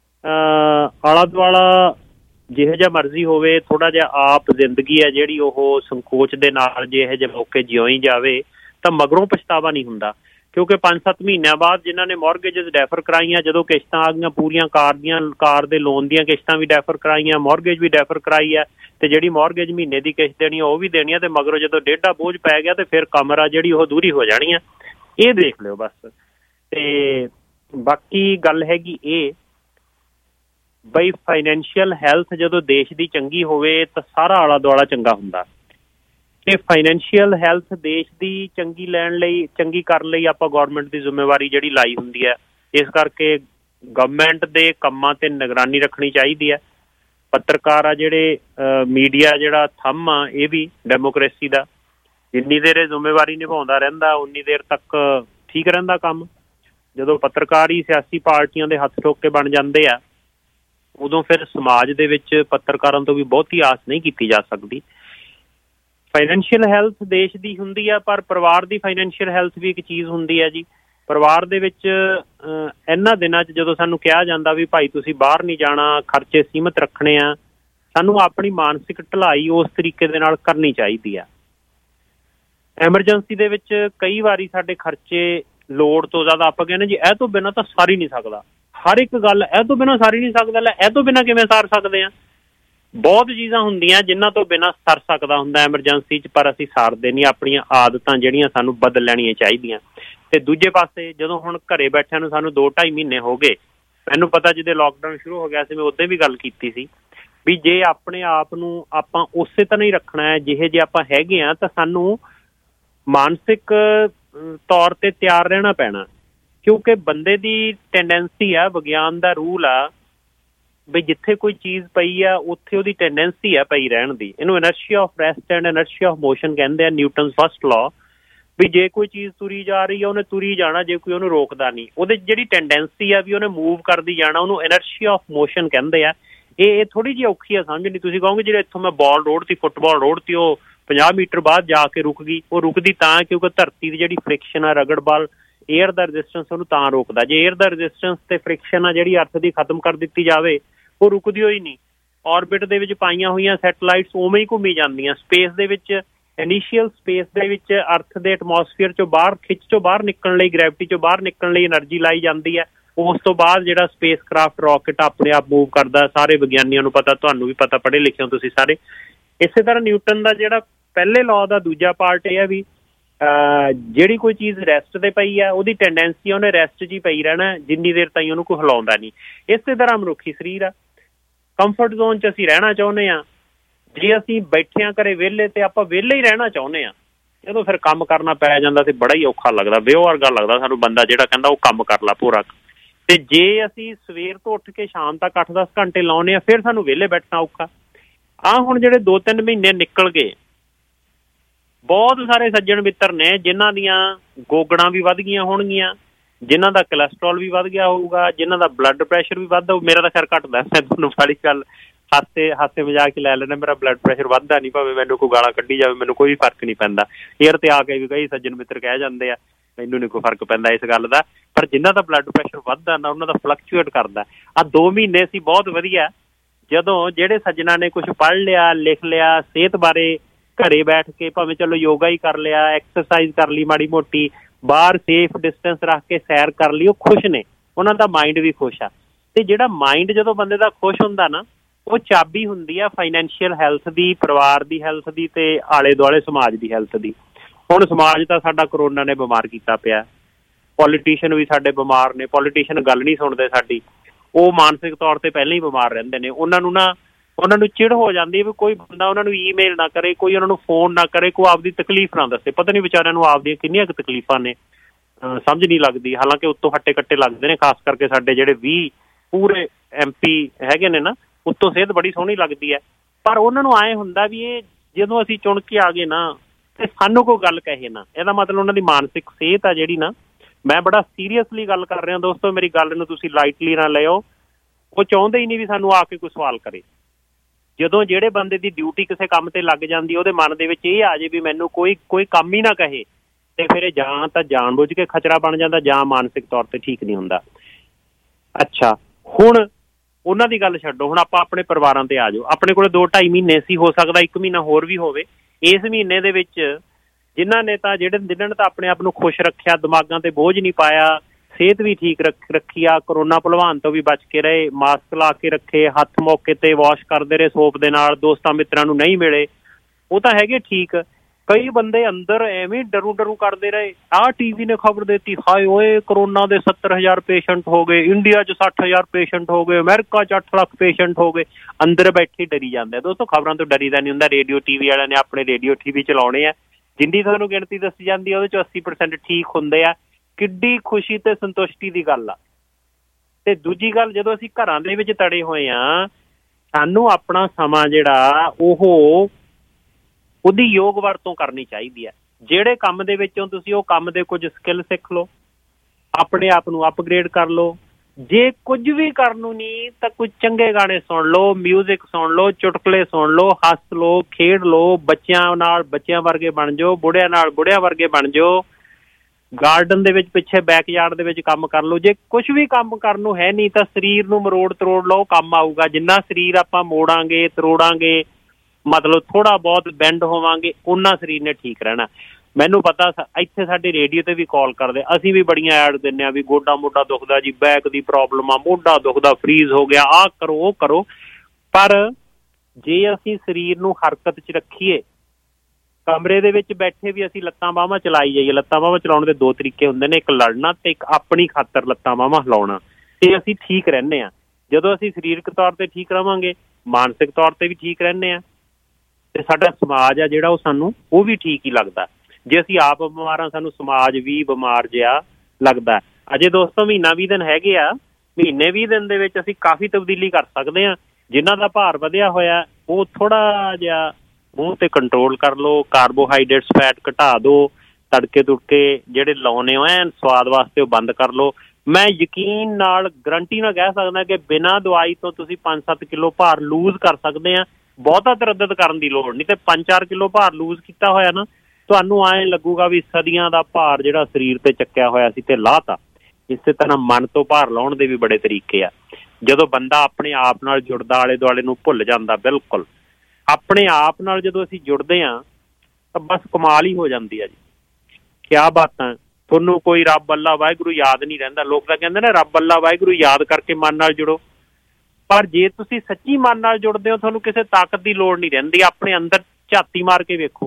ਆਲਾ ਦੁਆਲਾ ਜਿਹੋ ਜਿਹਾ ਮਰਜ਼ੀ ਹੋਵੇ, ਥੋੜ੍ਹਾ ਜਿਹਾ ਆਪ ਜ਼ਿੰਦਗੀ ਹੈ ਜਿਹੜੀ ਉਹ ਸੰਕੋਚ ਦੇ ਨਾਲ ਜੇ ਇਹੋ ਜਿਹੇ ਮੌਕੇ ਜਿਉਂ ਜਾਵੇ ਤਾਂ ਮਗਰੋਂ ਪਛਤਾਵਾ ਨਹੀਂ ਹੁੰਦਾ। ਕਿਉਂਕਿ ਪੰਜ ਸੱਤ ਮਹੀਨਿਆਂ ਬਾਅਦ ਜਿਨ੍ਹਾਂ ਨੇ ਮੌਰਗੇਜਸ ਡੈਫਰ ਕਰਾਈਆਂ, ਜਦੋਂ ਕਿਸ਼ਤਾਂ ਆ ਗਈਆਂ ਪੂਰੀਆਂ, ਕਾਰ ਦੀਆਂ ਕਾਰ ਦੇ ਲੋਨ ਦੀਆਂ ਕਿਸ਼ਤਾਂ ਵੀ ਡੈਫਰ ਕਰਾਈਆਂ, ਮੌਰਗੇਜ ਵੀ ਡੈਫਰ ਕਰਾਈ ਹੈ, ਤੇ ਜਿਹੜੀ ਮੌਰਗੇਜ ਮਹੀਨੇ ਦੀ ਕਿਸ਼ਤ ਦੇਣੀ ਆ ਉਹ ਵੀ ਦੇਣੀ ਆ, ਤੇ ਮਗਰੋਂ ਜਦੋਂ ਡੇਢਾ ਬੋਝ ਪੈ ਗਿਆ ਤੇ ਫਿਰ ਕਮਰ ਆ ਜਿਹੜੀ ਉਹ ਦੂਰੀ ਹੋ ਜਾਣੀ ਆ। ਇਹ ਦੇਖ ਲਿਓ ਬਸ। ਤੇ ਬਾਕੀ ਗੱਲ ਹੈਗੀ ਇਹ ਬਈ ਫਾਈਨੈਂਸ਼ੀਅਲ ਹੈਲਥ ਜਦੋਂ ਦੇਸ਼ ਦੀ ਚੰਗੀ ਹੋਵੇ ਤਾਂ ਸਾਰਾ ਆਲਾ ਦੁਆਲਾ ਚੰਗਾ ਹੁੰਦਾ। ਤੇ ਫਾਈਨੈਂਸ਼ੀਅਲ ਹੈਲਥ ਦੇਸ਼ ਦੀ ਚੰਗੀ ਲੈਣ ਲਈ, ਚੰਗੀ ਕਰਨ ਲਈ ਆਪਾਂ ਗੌਰਮੈਂਟ ਦੀ ਜ਼ਿੰਮੇਵਾਰੀ ਜਿਹੜੀ ਲਾਈ ਹੁੰਦੀ ਹੈ। ਇਸ ਕਰਕੇ ਗਵਰਨਮੈਂਟ ਦੇ ਕੰਮਾਂ ਤੇ ਨਿਗਰਾਨੀ ਰੱਖਣੀ ਚਾਹੀਦੀ ਹੈ। ਪੱਤਰਕਾਰ ਆ ਜਿਹੜੇ, ਮੀਡੀਆ ਜਿਹੜਾ ਥੰਮ ਆ ਇਹ ਵੀ ਡੈਮੋਕ੍ਰੇਸੀ ਦਾ, ਜਿੰਨੀ ਦੇਰ ਇਹ ਜ਼ਿੰਮੇਵਾਰੀ ਨਿਭਾਉਂਦਾ ਰਹਿੰਦਾ ਉਨੀ ਦੇਰ ਤੱਕ ਠੀਕ ਰਹਿੰਦਾ ਕੰਮ। ਜਦੋਂ ਪੱਤਰਕਾਰ ਹੀ ਸਿਆਸੀ ਪਾਰਟੀਆਂ ਦੇ ਹੱਥ ਠੋਕ ਕੇ ਬਣ ਜਾਂਦੇ ਆ ਉਦੋਂ ਫਿਰ ਸਮਾਜ ਦੇ ਵਿੱਚ ਪੱਤਰਕਾਰਾਂ ਤੋਂ ਵੀ ਬਹੁਤੀ ਆਸ ਨਹੀਂ ਕੀਤੀ ਜਾ ਸਕਦੀ। ਫਾਈਨੈਂਸ਼ੀਅਲ ਹੈਲਥ ਦੇਸ਼ ਦੀ ਹੁੰਦੀ ਆ, ਪਰ ਪਰਿਵਾਰ ਦੀ ਫਾਈਨੈਂਸ਼ੀਅਲ ਹੈਲਥ ਵੀ ਇੱਕ ਚੀਜ਼ ਹੁੰਦੀ ਹੈ ਜੀ। ਪਰਿਵਾਰ ਦੇ ਵਿੱਚ ਇਹਨਾਂ ਦਿਨਾਂ 'ਚ ਜਦੋਂ ਸਾਨੂੰ ਕਿਹਾ ਜਾਂਦਾ ਵੀ ਭਾਈ ਤੁਸੀਂ ਬਾਹਰ ਨਹੀਂ ਜਾਣਾ, ਖਰਚੇ ਸੀਮਿਤ ਰੱਖਣੇ ਆ, ਸਾਨੂੰ ਆਪਣੀ ਮਾਨਸਿਕ ਢਲਾਈ ਉਸ ਤਰੀਕੇ ਦੇ ਨਾਲ ਕਰਨੀ ਚਾਹੀਦੀ ਆ। ਐਮਰਜੈਂਸੀ ਦੇ ਵਿੱਚ ਕਈ ਵਾਰੀ ਸਾਡੇ ਖਰਚੇ ਲੋੜ ਤੋਂ ਜ਼ਿਆਦਾ ਆਪਾਂ ਕਹਿੰਦੇ ਜੀ ਇਹ ਤੋਂ ਬਿਨਾਂ ਤਾਂ ਸਾਰ ਹੀ ਨਹੀਂ ਸਕਦਾ, ਹਰ ਇੱਕ ਗੱਲ ਇਹ ਤੋਂ ਬਿਨਾਂ ਸਾਰ ਹੀ ਨਹੀਂ ਸਕਦਾ, ਲੈ ਇਹ ਤੋਂ ਬਿਨਾਂ ਕਿਵੇਂ ਸਾਰ ਸਕਦੇ ਆ। ਬਹੁਤ ਚੀਜ਼ਾਂ ਹੁੰਦੀਆਂ ਜਿਨ੍ਹਾਂ ਤੋਂ ਬਿਨਾਂ ਸਰ ਸਕਦਾ ਹੁੰਦਾ ਐਮਰਜੈਂਸੀ 'ਚ, ਪਰ ਅਸੀਂ ਸਾਰਦੇ ਨਹੀਂ। ਆਪਣੀਆਂ ਆਦਤਾਂ ਜਿਹੜੀਆਂ ਸਾਨੂੰ ਬਦਲ ਲੈਣੀਆਂ ਚਾਹੀਦੀਆਂ। ਤੇ ਦੂਜੇ ਪਾਸੇ ਜਦੋਂ ਹੁਣ ਘਰੇ ਬੈਠਿਆਂ ਨੂੰ ਸਾਨੂੰ ਦੋ ਢਾਈ ਮਹੀਨੇ ਹੋ ਗਏ, ਮੈਨੂੰ ਪਤਾ ਜਦੋਂ ਲਾਕਡਾਊਨ ਸ਼ੁਰੂ ਹੋ ਗਿਆ ਸੀ ਮੈਂ ਉਦੋਂ ਵੀ ਗੱਲ ਕੀਤੀ ਸੀ ਵੀ ਜੇ ਆਪਣੇ ਆਪ ਨੂੰ ਆਪਾਂ ਉਸੇ ਤਰ੍ਹਾਂ ਹੀ ਰੱਖਣਾ ਹੈ ਜਿਹੇ ਜੇ ਆਪਾਂ ਹੈਗੇ ਹਾਂ ਤਾਂ ਸਾਨੂੰ ਮਾਨਸਿਕ ਤੌਰ ਤੇ ਤਿਆਰ ਰਹਿਣਾ ਪੈਣਾ। ਕਿਉਂਕਿ ਬੰਦੇ ਦੀ ਟੈਂਡੈਂਸੀ ਆ, ਵਿਗਿਆਨ ਦਾ ਰੂਲ ਆ ਬਈ ਜਿੱਥੇ ਕੋਈ ਚੀਜ਼ ਪਈ ਆ ਉੱਥੇ ਉਹਦੀ ਟੈਂਡੈਂਸੀ ਆ ਪਈ ਰਹਿਣ ਦੀ। ਇਹਨੂੰ inertia of rest and inertia of motion ਕਹਿੰਦੇ ਆ, ਨਿਊਟਨਸ ਫਸਟ ਲਾਅ। ਵੀ ਜੇ ਕੋਈ ਚੀਜ਼ ਤੁਰੀ ਜਾ ਰਹੀ ਆ ਉਹਨੇ ਤੁਰੀ ਜਾਣਾ, ਜੇ ਕੋਈ ਉਹਨੂੰ ਰੋਕਦਾ ਨਹੀਂ। ਉਹਦੇ ਜਿਹੜੀ ਟੈਂਡੈਂਸੀ ਆ ਵੀ ਉਹਨੇ ਮੂਵ ਕਰਦੀ ਜਾਣਾ, ਉਹਨੂੰ ਇਨਰਸ਼ੀਆ ਆਫ ਮੋਸ਼ਨ ਕਹਿੰਦੇ ਆ। ਇਹ ਇਹ ਥੋੜ੍ਹੀ ਜਿਹੀ ਔਖੀ ਆ ਸਮਝਣੀ। ਤੁਸੀਂ ਕਹੋਗੇ ਜਿਹੜੇ ਇੱਥੋਂ ਮੈਂ ਬਾਲ ਰੋਡ ਤੀ, ਫੁੱਟਬਾਲ ਰੋਡ ਤੀ, ਉਹ ਪੰਜਾਹ ਮੀਟਰ ਬਾਅਦ ਜਾ ਕੇ ਰੁਕ ਗਈ। ਉਹ ਰੁਕਦੀ ਤਾਂ ਕਿਉਂਕਿ ਧਰਤੀ ਦੀ ਜਿਹੜੀ ਫ੍ਰਿਕਸ਼ਨ ਆ, ਰਗੜ ਬਲ, ਏਅਰ ਦਾ ਰੈਜ਼ਿਸਟੈਂਸ ਉਹਨੂੰ ਤਾਂ ਰੋਕਦਾ। ਜੇ ਏਅਰ ਦਾ ਰੈਜ਼ਿਸਟੈਂਸ ਤੇ ਫ੍ਰਿਕਸ਼ਨ ਆ ਜਿਹੜੀ ਅਰਥ ਦੀ ਖਤਮ ਕਰ ਦਿੱਤੀ ਜਾਵੇ, ਉਹ ਰੁਕਦੀ ਹੋਈ ਨਹੀਂ। ਔਰਬਿਟ ਦੇ ਵਿੱਚ ਪਾਈਆਂ ਹੋਈਆਂ ਸੈਟਲਾਈਟਸ ਉਵੇਂ ਹੀ ਘੁੰਮੀ ਜਾਂਦੀਆਂ। ਸਪੇਸ ਦੇ ਵਿੱਚ, ਇਨੀਸ਼ੀਅਲ ਸਪੇਸ ਦੇ ਵਿੱਚ ਅਰਥ ਦੇ ਐਟਮੋਸਫੀਅਰ ਚੋਂ ਬਾਹਰ, ਖਿੱਚ ਚੋਂ ਬਾਹਰ ਨਿਕਲਣ ਲਈ, ਗ੍ਰੈਵਿਟੀ ਚੋਂ ਬਾਹਰ ਨਿਕਲਣ ਲਈ એનર્ਜੀ ਲਾਈ ਜਾਂਦੀ ਹੈ। ਉਸ ਤੋਂ ਬਾਅਦ ਜਿਹੜਾ ਸਪੇਸ ਕਰਾਫਟ ਰੌਕਟ ਆਪਣੇ ਆਪ ਮੂਵ ਕਰਦਾ। ਸਾਰੇ ਵਿਗਿਆਨੀਆਂ ਨੂੰ ਪਤਾ, ਤੁਹਾਨੂੰ ਵੀ ਪਤਾ, ਪੜ੍ਹੇ ਲਿਖੇ ਹੋ ਤੁਸੀਂ ਸਾਰੇ। ਇਸੇ ਤਰ੍ਹਾਂ ਨਿਊਟਨ ਦਾ ਜਿਹੜਾ ਪਹਿਲੇ ਲਾਅ ਦਾ ਦੂਜਾ ਪਾਰਟ ਇਹ ਹੈ ਵੀ ਜਿਹੜੀ ਕੋਈ ਚੀਜ਼ ਰੈਸਟ ਤੇ ਪਈ ਆ, ਉਹਦੀ ਟੈਂਡੈਂਸੀ ਉਹਨੇ ਰੈਸਟ 'ਚ ਹੀ ਪਈ ਰਹਿਣਾ ਜਿੰਨੀ ਦੇਰ ਤਾਈਂ ਉਹਨੂੰ ਕੋਈ ਹਿਲਾਉਂਦਾ ਨਹੀਂ। ਇਸੇ ਤਰ੍ਹਾਂ ਮਨੁੱਖੀ ਸਰੀਰ ਆ, ਕੰਫਰਟ ਜ਼ੋਨ 'ਚ ਅਸੀਂ ਰਹਿਣਾ ਚਾਹੁੰਦੇ ਹਾਂ। ਜੇ ਅਸੀਂ ਬੈਠੇ ਹਾਂ ਘਰੇ ਵਿਹਲੇ, ਤੇ ਆਪਾਂ ਵਿਹਲੇ ਹੀ ਰਹਿਣਾ ਚਾਹੁੰਦੇ ਹਾਂ। ਜਦੋਂ ਫਿਰ ਕੰਮ ਕਰਨਾ ਪੈ ਜਾਂਦਾ ਤੇ ਬੜਾ ਹੀ ਔਖਾ ਲੱਗਦਾ, ਵਿਹੋ ਵਰਗਾ ਲੱਗਦਾ ਸਾਨੂੰ ਬੰਦਾ ਜਿਹੜਾ ਕਹਿੰਦਾ ਉਹ ਕੰਮ ਕਰ ਲਾ ਪੂਰਾ। ਤੇ ਜੇ ਅਸੀਂ ਸਵੇਰ ਤੋਂ ਉੱਠ ਕੇ ਸ਼ਾਮ ਤੱਕ ਅੱਠ ਦਸ ਘੰਟੇ ਲਾਉਂਦੇ ਹਾਂ, ਫਿਰ ਸਾਨੂੰ ਵਿਹਲੇ ਬੈਠਣਾ ਔਖਾ। ਆਹ ਹੁਣ ਜਿਹੜੇ ਦੋ ਤਿੰਨ ਮਹੀਨੇ ਨਿਕਲ ਗਏ, ਬਹੁਤ ਸਾਰੇ ਸੱਜਣ ਮਿੱਤਰ ਨੇ ਜਿਨ੍ਹਾਂ ਦੀਆਂ ਗੋਗੜਾਂ ਵੀ ਵੱਧ ਗਈਆਂ ਹੋਣਗੀਆਂ, ਜਿਨ੍ਹਾਂ ਦਾ ਕੋਲੈਸਟਰੋਲ ਵੀ ਵੱਧ ਗਿਆ ਹੋਊਗਾ, ਜਿਨ੍ਹਾਂ ਦਾ ਬਲੱਡ ਪ੍ਰੈਸ਼ਰ ਵੀ ਵੱਧਦਾ। ਮੇਰਾ ਤਾਂ ਖੈਰ ਘੱਟਦਾ, ਮੈਂ ਤੁਹਾਨੂੰ ਵਾਲੀ ਗੱਲ ਹਾਸੇ ਹਾਸੇ ਮਜ਼ਾਕ ਹੀ ਲੈ ਲੈਣਾ। ਮੇਰਾ ਬਲੱਡ ਪ੍ਰੈਸ਼ਰ ਵੱਧਦਾ ਨਹੀਂ, ਭਾਵੇਂ ਮੈਨੂੰ ਕੋਈ ਗਾਲਾਂ ਕੱਢੀ ਜਾਵੇ, ਮੈਨੂੰ ਕੋਈ ਫਰਕ ਨਹੀਂ ਪੈਂਦਾ। ਏਅਰ ਤੇ ਆ ਕੇ ਵੀ ਕਈ ਸੱਜਣ ਮਿੱਤਰ ਕਹਿ ਜਾਂਦੇ ਆ, ਮੈਨੂੰ ਨਹੀਂ ਕੋਈ ਫਰਕ ਪੈਂਦਾ ਇਸ ਗੱਲ ਦਾ। ਪਰ ਜਿਨ੍ਹਾਂ ਦਾ ਬਲੱਡ ਪ੍ਰੈਸ਼ਰ ਵੱਧਦਾ ਨਾ, ਉਹਨਾਂ ਦਾ ਫਲਕਚੁਏਟ ਕਰਦਾ। ਆਹ ਦੋ ਮਹੀਨੇ ਸੀ ਬਹੁਤ ਵਧੀਆ, ਜਦੋਂ ਜਿਹੜੇ ਸੱਜਣਾਂ ਨੇ ਕੁਛ ਪੜ੍ਹ ਲਿਆ, ਲਿਖ ਲਿਆ ਸਿਹਤ ਬਾਰੇ, ਘਰੇ ਬੈਠ ਕੇ ਭਾਵੇਂ ਚਲੋ ਯੋਗਾ ਹੀ ਕਰ ਲਿਆ, ਐਕਸਰਸਾਈਜ਼ ਕਰ ਲਈ ਮਾੜੀ ਮੋਟੀ, ਬਾਹਰ ਸੇਫ ਡਿਸਟੈਂਸ ਰੱਖ ਕੇ ਸੈਰ ਕਰ ਲਈ, ਉਹ ਖੁਸ਼ ਨੇ, ਉਹਨਾਂ ਦਾ ਮਾਇੰਡ ਵੀ ਖੁਸ਼ ਆ। ਤੇ ਜਿਹੜਾ ਮਾਇੰਡ ਜਦੋਂ ਬੰਦੇ ਦਾ ਖੁਸ਼ ਹੁੰਦਾ ਨਾ, ਉਹ ਚਾਬੀ ਹੁੰਦੀ ਆ ਫਾਈਨੈਂਸ਼ੀਅਲ ਹੈਲਥ ਦੀ, ਪਰਿਵਾਰ ਦੀ ਹੈਲਥ ਦੀ, ਤੇ ਆਲੇ ਦੁਆਲੇ ਸਮਾਜ ਦੀ ਹੈਲਥ ਦੀ। ਹੁਣ ਸਮਾਜ ਤਾਂ ਸਾਡਾ ਕਰੋਨਾ ਨੇ ਬਿਮਾਰ ਕੀਤਾ ਪਿਆ, ਪੋਲੀਟੀਸ਼ੀਅਨ ਵੀ ਸਾਡੇ ਬਿਮਾਰ ਨੇ। ਪੋਲੀਟੀਸ਼ੀਅਨ ਗੱਲ ਨਹੀਂ ਸੁਣਦੇ ਸਾਡੀ, ਉਹ ਮਾਨਸਿਕ ਤੌਰ ਤੇ ਪਹਿਲਾਂ ਹੀ ਬਿਮਾਰ ਰਹਿੰਦੇ ਨੇ। ਉਹਨਾਂ ਨੂੰ ਨਾ ਉਹਨਾਂ ਨੂੰ ਚਿੜ ਹੋ ਜਾਂਦੀ ਹੈ ਵੀ ਕੋਈ ਬੰਦਾ ਉਹਨਾਂ ਨੂੰ ਈਮੇਲ ਨਾ ਕਰੇ, ਕੋਈ ਉਹਨਾਂ ਨੂੰ ਫੋਨ ਨਾ ਕਰੇ, ਕੋਈ ਆਪਦੀ ਤਕਲੀਫ ਨਾ ਦੱਸੇ। ਪਤਾ ਨਹੀਂ ਵਿਚਾਰਿਆਂ ਨੂੰ ਆਪਦੀਆਂ ਕਿੰਨੀਆਂ ਕੁ ਤਕਲੀਫਾਂ ਨੇ, ਸਮਝ ਨਹੀਂ ਲੱਗਦੀ। ਹਾਲਾਂਕਿ ਉੱਤੋਂ ਹੱਟੇ ਕੱਟੇ ਲੱਗਦੇ ਨੇ, ਖਾਸ ਕਰਕੇ ਸਾਡੇ ਜਿਹੜੇ ਵੀਹ ਪੂਰੇ ਐਮ ਪੀ ਹੈਗੇ ਨੇ ਨਾ, ਉੱਤੋਂ ਸਿਹਤ ਬੜੀ ਸੋਹਣੀ ਲੱਗਦੀ ਹੈ। ਪਰ ਉਹਨਾਂ ਨੂੰ ਐਂ ਹੁੰਦਾ ਵੀ ਇਹ ਜਦੋਂ ਅਸੀਂ ਚੁਣ ਕੇ ਆ ਗਏ ਨਾ, ਤੇ ਸਾਨੂੰ ਕੋਈ ਗੱਲ ਕਹੇ ਨਾ, ਇਹਦਾ ਮਤਲਬ ਉਹਨਾਂ ਦੀ ਮਾਨਸਿਕ ਸਿਹਤ ਆ ਜਿਹੜੀ ਨਾ, ਮੈਂ ਬੜਾ ਸੀਰੀਅਸਲੀ ਗੱਲ ਕਰ ਰਿਹਾ ਦੋਸਤੋ, ਮੇਰੀ ਗੱਲ ਨੂੰ ਤੁਸੀਂ ਲਾਈਟਲੀ ਨਾ ਲਿਓ। ਉਹ ਚਾਹੁੰਦੇ ਹੀ ਨਹੀਂ ਵੀ ਸਾਨੂੰ ਆ ਕੇ ਕੋਈ ਸਵਾਲ ਕਰੇ। ਜਦੋਂ ਜਿਹੜੇ ਬੰਦੇ ਦੀ ਡਿਊਟੀ ਕਿਸੇ ਕੰਮ ਤੇ ਲੱਗ ਜਾਂਦੀ, ਉਹਦੇ ਮਨ ਦੇ ਵਿੱਚ ਇਹ ਆ ਜੇ ਵੀ ਮੈਨੂੰ ਕੋਈ ਕੋਈ ਕੰਮ ਹੀ ਨਾ ਕਹੇ, ਤੇ ਫਿਰ ਇਹ ਜਾਂ ਤਾਂ ਜਾਣ ਬੁੱਝ ਕੇ ਖਚਰਾ ਬਣ ਜਾਂਦਾ, ਜਾਂ ਮਾਨਸਿਕ ਤੌਰ ਤੇ ਠੀਕ ਨਹੀਂ ਹੁੰਦਾ। ਅੱਛਾ, ਹੁਣ ਉਹਨਾਂ ਦੀ ਗੱਲ ਛੱਡੋ, ਹੁਣ ਆਪਾਂ ਆਪਣੇ ਪਰਿਵਾਰਾਂ ਤੇ ਆ ਜਾਓ। ਆਪਣੇ ਕੋਲ ਦੋ ਢਾਈ ਮਹੀਨੇ ਸੀ, ਹੋ ਸਕਦਾ ਇੱਕ ਮਹੀਨਾ ਹੋਰ ਵੀ ਹੋਵੇ। ਇਸ ਮਹੀਨੇ ਦੇ ਵਿੱਚ ਜਿਨ੍ਹਾਂ ਨੇ ਤਾਂ ਜਿਹੜੇ ਜਿਨ੍ਹਾਂ ਨੇ ਤਾਂ ਆਪਣੇ ਆਪ ਨੂੰ ਖੁਸ਼ ਰੱਖਿਆ, ਦਿਮਾਗਾਂ ਤੇ ਬੋਝ ਨਹੀਂ ਪਾਇਆ, ਸਿਹਤ ਵੀ ਠੀਕ ਰੱਖ ਰੱਖੀ ਆ, ਕਰੋਨਾ ਭਲਵਾਨ ਤੋਂ ਵੀ ਬਚ ਕੇ ਰਹੇ, ਮਾਸਕ ਲਾ ਕੇ ਰੱਖੇ, ਹੱਥ ਮੌਕੇ ਤੇ ਵਾਸ਼ ਕਰਦੇ ਰਹੇ ਸੋਪ ਦੇ ਨਾਲ, ਦੋਸਤਾਂ ਮਿੱਤਰਾਂ ਨੂੰ ਨਹੀਂ ਮਿਲੇ, ਉਹ ਤਾਂ ਹੈਗੇ ਠੀਕ। ਕਈ ਬੰਦੇ ਅੰਦਰ ਐਵੇਂ ਡਰੂ ਡਰੂ ਕਰਦੇ ਰਹੇ। ਆਹ ਟੀਵੀ ਨੇ ਖਬਰ ਦਿੱਤੀ, ਹਾਏ ਓਏ ਕਰੋਨਾ ਦੇ ਸੱਤਰ ਹਜ਼ਾਰ ਪੇਸ਼ੈਂਟ ਹੋ ਗਏ, ਇੰਡੀਆ 'ਚ ਸੱਠ ਹਜ਼ਾਰ ਪੇਸ਼ੈਂਟ ਹੋ ਗਏ, ਅਮਰੀਕਾ 'ਚ ਅੱਠ ਲੱਖ ਪੇਸ਼ੈਂਟ ਹੋ ਗਏ। ਅੰਦਰ ਬੈਠੇ ਡਰੀ ਜਾਂਦੇ। ਦੋਸਤੋ ਖਬਰਾਂ ਤੋਂ ਡਰੀਦਾ ਨਹੀਂ ਹੁੰਦਾ। ਰੇਡੀਓ ਟੀਵੀ ਵਾਲਿਆਂ ਨੇ ਆਪਣੇ ਰੇਡੀਓ ਟੀਵੀ ਚਲਾਉਣੇ ਆ, ਜਿੰਨੀ ਤੁਹਾਨੂੰ ਗਿਣਤੀ ਦੱਸੀ ਜਾਂਦੀ ਆ ਉਹਦੇ 'ਚ ਅੱਸੀ ਪਰਸੈਂਟ ਠੀਕ ਹੁੰਦੇ ਆ। ਕਿੱਡੀ ਖੁਸ਼ੀ ਤੇ ਸੰਤੁਸ਼ਟੀ ਦੀ ਗੱਲ ਆ। ਤੇ ਦੂਜੀ ਗੱਲ, ਜਦੋਂ ਅਸੀਂ ਘਰਾਂ ਦੇ ਵਿੱਚ ਤੜੇ ਹੋਏ ਆ, ਸਾਨੂੰ ਆਪਣਾ ਸਮਾਂ ਜਿਹੜਾ ਉਹ ਉਹਦੀ ਯੋਗ ਵਰਤੋਂ ਕਰਨੀ ਚਾਹੀਦੀ ਹੈ। ਜਿਹੜੇ ਕੰਮ ਦੇ ਵਿੱਚੋਂ ਤੁਸੀਂ ਉਹ ਕੰਮ ਦੇ ਕੁਝ ਸਕਿੱਲ ਸਿੱਖ ਲਓ, ਆਪਣੇ ਆਪ ਨੂੰ ਅਪਗ੍ਰੇਡ ਕਰ ਲਓ। ਜੇ ਕੁਝ ਵੀ ਕਰਨ ਨੂੰ ਨਹੀਂ ਤਾਂ ਕੁਝ ਚੰਗੇ ਗਾਣੇ ਸੁਣ ਲਓ, ਮਿਊਜ਼ਿਕ ਸੁਣ ਲਓ, ਚੁਟਕਲੇ ਸੁਣ ਲਓ, ਹੱਸ ਲਓ, ਖੇਡ ਲਓ, ਬੱਚਿਆਂ ਨਾਲ ਬੱਚਿਆਂ ਵਰਗੇ ਬਣ ਜਾਓ, ਬੁੜਿਆਂ ਨਾਲ ਬੁੜਿਆਂ ਵਰਗੇ ਬਣ ਜਾਓ, ਗਾਰਡਨ ਦੇ ਵਿੱਚ ਪਿੱਛੇ ਬੈਕਯਾਰਡ ਦੇ ਵਿੱਚ ਕੰਮ ਕਰ ਲਓ। ਜੇ ਕੁਛ ਵੀ ਕੰਮ ਕਰਨ ਨੂੰ ਹੈ ਨਹੀਂ ਤਾਂ ਸਰੀਰ ਨੂੰ ਮਰੋੜ ਤਰੋੜ ਲਓ, ਕੰਮ ਆਊਗਾ। ਜਿੰਨਾ ਸਰੀਰ ਆਪਾਂ ਮੋੜਾਂਗੇ, ਤਰੋੜਾਂਗੇ, ਮਤਲਬ ਥੋੜ੍ਹਾ ਬਹੁਤ ਬੈਂਡ ਹੋਵਾਂਗੇ, ਓਨਾ ਸਰੀਰ ਨੇ ਠੀਕ ਰਹਿਣਾ। ਮੈਨੂੰ ਪਤਾ ਇੱਥੇ ਸਾਡੇ ਰੇਡੀਓ ਤੇ ਵੀ ਕਾਲ ਕਰਦੇ, ਅਸੀਂ ਵੀ ਬੜੀਆਂ ਐਡ ਦਿੰਦੇ ਹਾਂ ਵੀ ਗੋਡਾ ਮੋਢਾ ਦੁਖਦਾ ਜੀ, ਬੈਕ ਦੀ ਪ੍ਰੋਬਲਮ ਆ, ਮੋਢਾ ਦੁਖਦਾ, ਫਰੀਜ਼ ਹੋ ਗਿਆ, ਆਹ ਕਰੋ ਉਹ ਕਰੋ। ਪਰ ਜੇ ਅਸੀਂ ਸਰੀਰ ਨੂੰ ਹਰਕਤ 'ਚ ਰੱਖੀਏ, ਕਮਰੇ ਦੇ ਵਿੱਚ ਬੈਠੇ ਵੀ ਅਸੀਂ ਲੱਤਾਂ ਬਾਹਾਂ ਚਲਾਈ ਜਾਈਏ। ਲੱਤਾਂ ਬਾਹਾਂ ਚਲਾਉਣ ਦੇ ਦੋ ਤਰੀਕੇ ਹੁੰਦੇ ਨੇ, ਇੱਕ ਲੜਨਾ ਤੇ ਇੱਕ ਆਪਣੀ ਖਾਤਰ ਲੱਤਾਂ ਬਾਹਾਂ ਹਿਲਾਉਣਾ, ਤੇ ਅਸੀਂ ਠੀਕ ਰਹਿੰਦੇ ਹਾਂ। ਜਦੋਂ ਅਸੀਂ ਸਰੀਰਕ ਤੌਰ ਤੇ ਠੀਕ ਰਹਾਂਗੇ, ਮਾਨਸਿਕ ਤੌਰ ਤੇ ਵੀ ਠੀਕ ਰਹਿੰਦੇ ਹਾਂ, ਤੇ ਸਾਡਾ ਸਮਾਜ ਆ ਜਿਹੜਾ ਉਹ ਸਾਨੂੰ ਉਹ ਵੀ ਠੀਕ ਹੀ ਲੱਗਦਾ। ਜੇ ਅਸੀਂ ਆਪ ਬਿਮਾਰ ਹਾਂ, ਸਾਨੂੰ ਸਮਾਜ ਵੀ ਬਿਮਾਰ ਜਿਹਾ ਲੱਗਦਾ। ਅਜੇ ਦੋਸਤੋ ਮਹੀਨਾ ਵੀਹ ਦਿਨ ਹੈਗੇ ਆ, ਮਹੀਨੇ ਵੀਹ ਦਿਨ ਦੇ ਵਿੱਚ ਅਸੀਂ ਕਾਫੀ ਤਬਦੀਲੀ ਕਰ ਸਕਦੇ ਹਾਂ। ਜਿਨ੍ਹਾਂ ਦਾ ਭਾਰ ਵਧਿਆ ਹੋਇਆ ਉਹ ਥੋੜ੍ਹਾ ਜਿਹਾ ਮੂੰਹ ਤੇ ਕੰਟਰੋਲ ਕਰ ਲਓ, ਕਾਰਬੋਹਾਈਡਰੇਟਸ ਫੈਟ ਘਟਾ ਦਿਓ, ਤੜਕੇ ਤੁੜਕੇ ਜਿਹੜੇ ਲਾਉਣੇ ਹੋ ਐਨ ਸਵਾਦ ਵਾਸਤੇ ਉਹ ਬੰਦ ਕਰ ਲਓ। ਮੈਂ ਯਕੀਨ ਨਾਲ ਗਰੰਟੀ ਨਾਲ ਕਹਿ ਸਕਦਾ ਕਿ ਬਿਨਾਂ ਦਵਾਈ ਤੋਂ ਤੁਸੀਂ ਪੰਜ ਸੱਤ ਕਿਲੋ ਭਾਰ ਲੂਜ਼ ਕਰ ਸਕਦੇ ਆ। ਬਹੁਤਾ ਤਰੱਦਦ ਕਰਨ ਦੀ ਲੋੜ ਨਹੀਂ, ਤੇ ਪੰਜ ਚਾਰ ਕਿਲੋ ਭਾਰ ਲੂਜ਼ ਕੀਤਾ ਹੋਇਆ ਨਾ ਤੁਹਾਨੂੰ ਐਂ ਲੱਗੂਗਾ ਵੀ ਸਦੀਆਂ ਦਾ ਭਾਰ ਜਿਹੜਾ ਸਰੀਰ ਤੇ ਚੱਕਿਆ ਹੋਇਆ ਸੀ ਤੇ ਲਾਹਤਾ। ਇਸੇ ਤਰ੍ਹਾਂ ਮਨ ਤੋਂ ਭਾਰ ਲਾਉਣ ਦੇ ਵੀ ਬੜੇ ਤਰੀਕੇ ਆ। ਜਦੋਂ ਬੰਦਾ ਆਪਣੇ ਆਪ ਨਾਲ ਜੁੜਦਾ, ਆਲੇ ਦੁਆਲੇ ਨੂੰ ਭੁੱਲ ਜਾਂਦਾ, ਬਿਲਕੁਲ ਆਪਣੇ ਆਪ ਨਾਲ ਜਦੋਂ ਅਸੀਂ ਜੁੜਦੇ ਹਾਂ ਤਾਂ ਬਸ ਕਮਾਲ ਹੀ ਹੋ ਜਾਂਦੀ ਆ ਜੀ। ਕਿਆ ਬਾਤਾਂ। ਤੁਹਾਨੂੰ ਕੋਈ ਰੱਬ ਅੱਲਾ ਵਾਹਿਗੁਰੂ ਯਾਦ ਨਹੀਂ ਰਹਿੰਦਾ। ਲੋਕ ਤਾਂ ਕਹਿੰਦੇ ਨੇ ਰੱਬ ਅੱਲਾ ਵਾਹਿਗੁਰੂ ਯਾਦ ਕਰਕੇ ਮਨ ਨਾਲ ਜੁੜੋ, ਪਰ ਜੇ ਤੁਸੀਂ ਸੱਚੀ ਮਨ ਨਾਲ ਜੁੜਦੇ ਹੋ ਤੁਹਾਨੂੰ ਕਿਸੇ ਤਾਕਤ ਦੀ ਲੋੜ ਨਹੀਂ ਰਹਿੰਦੀ। ਆਪਣੇ ਅੰਦਰ ਝਾਤੀ ਮਾਰ ਕੇ ਵੇਖੋ,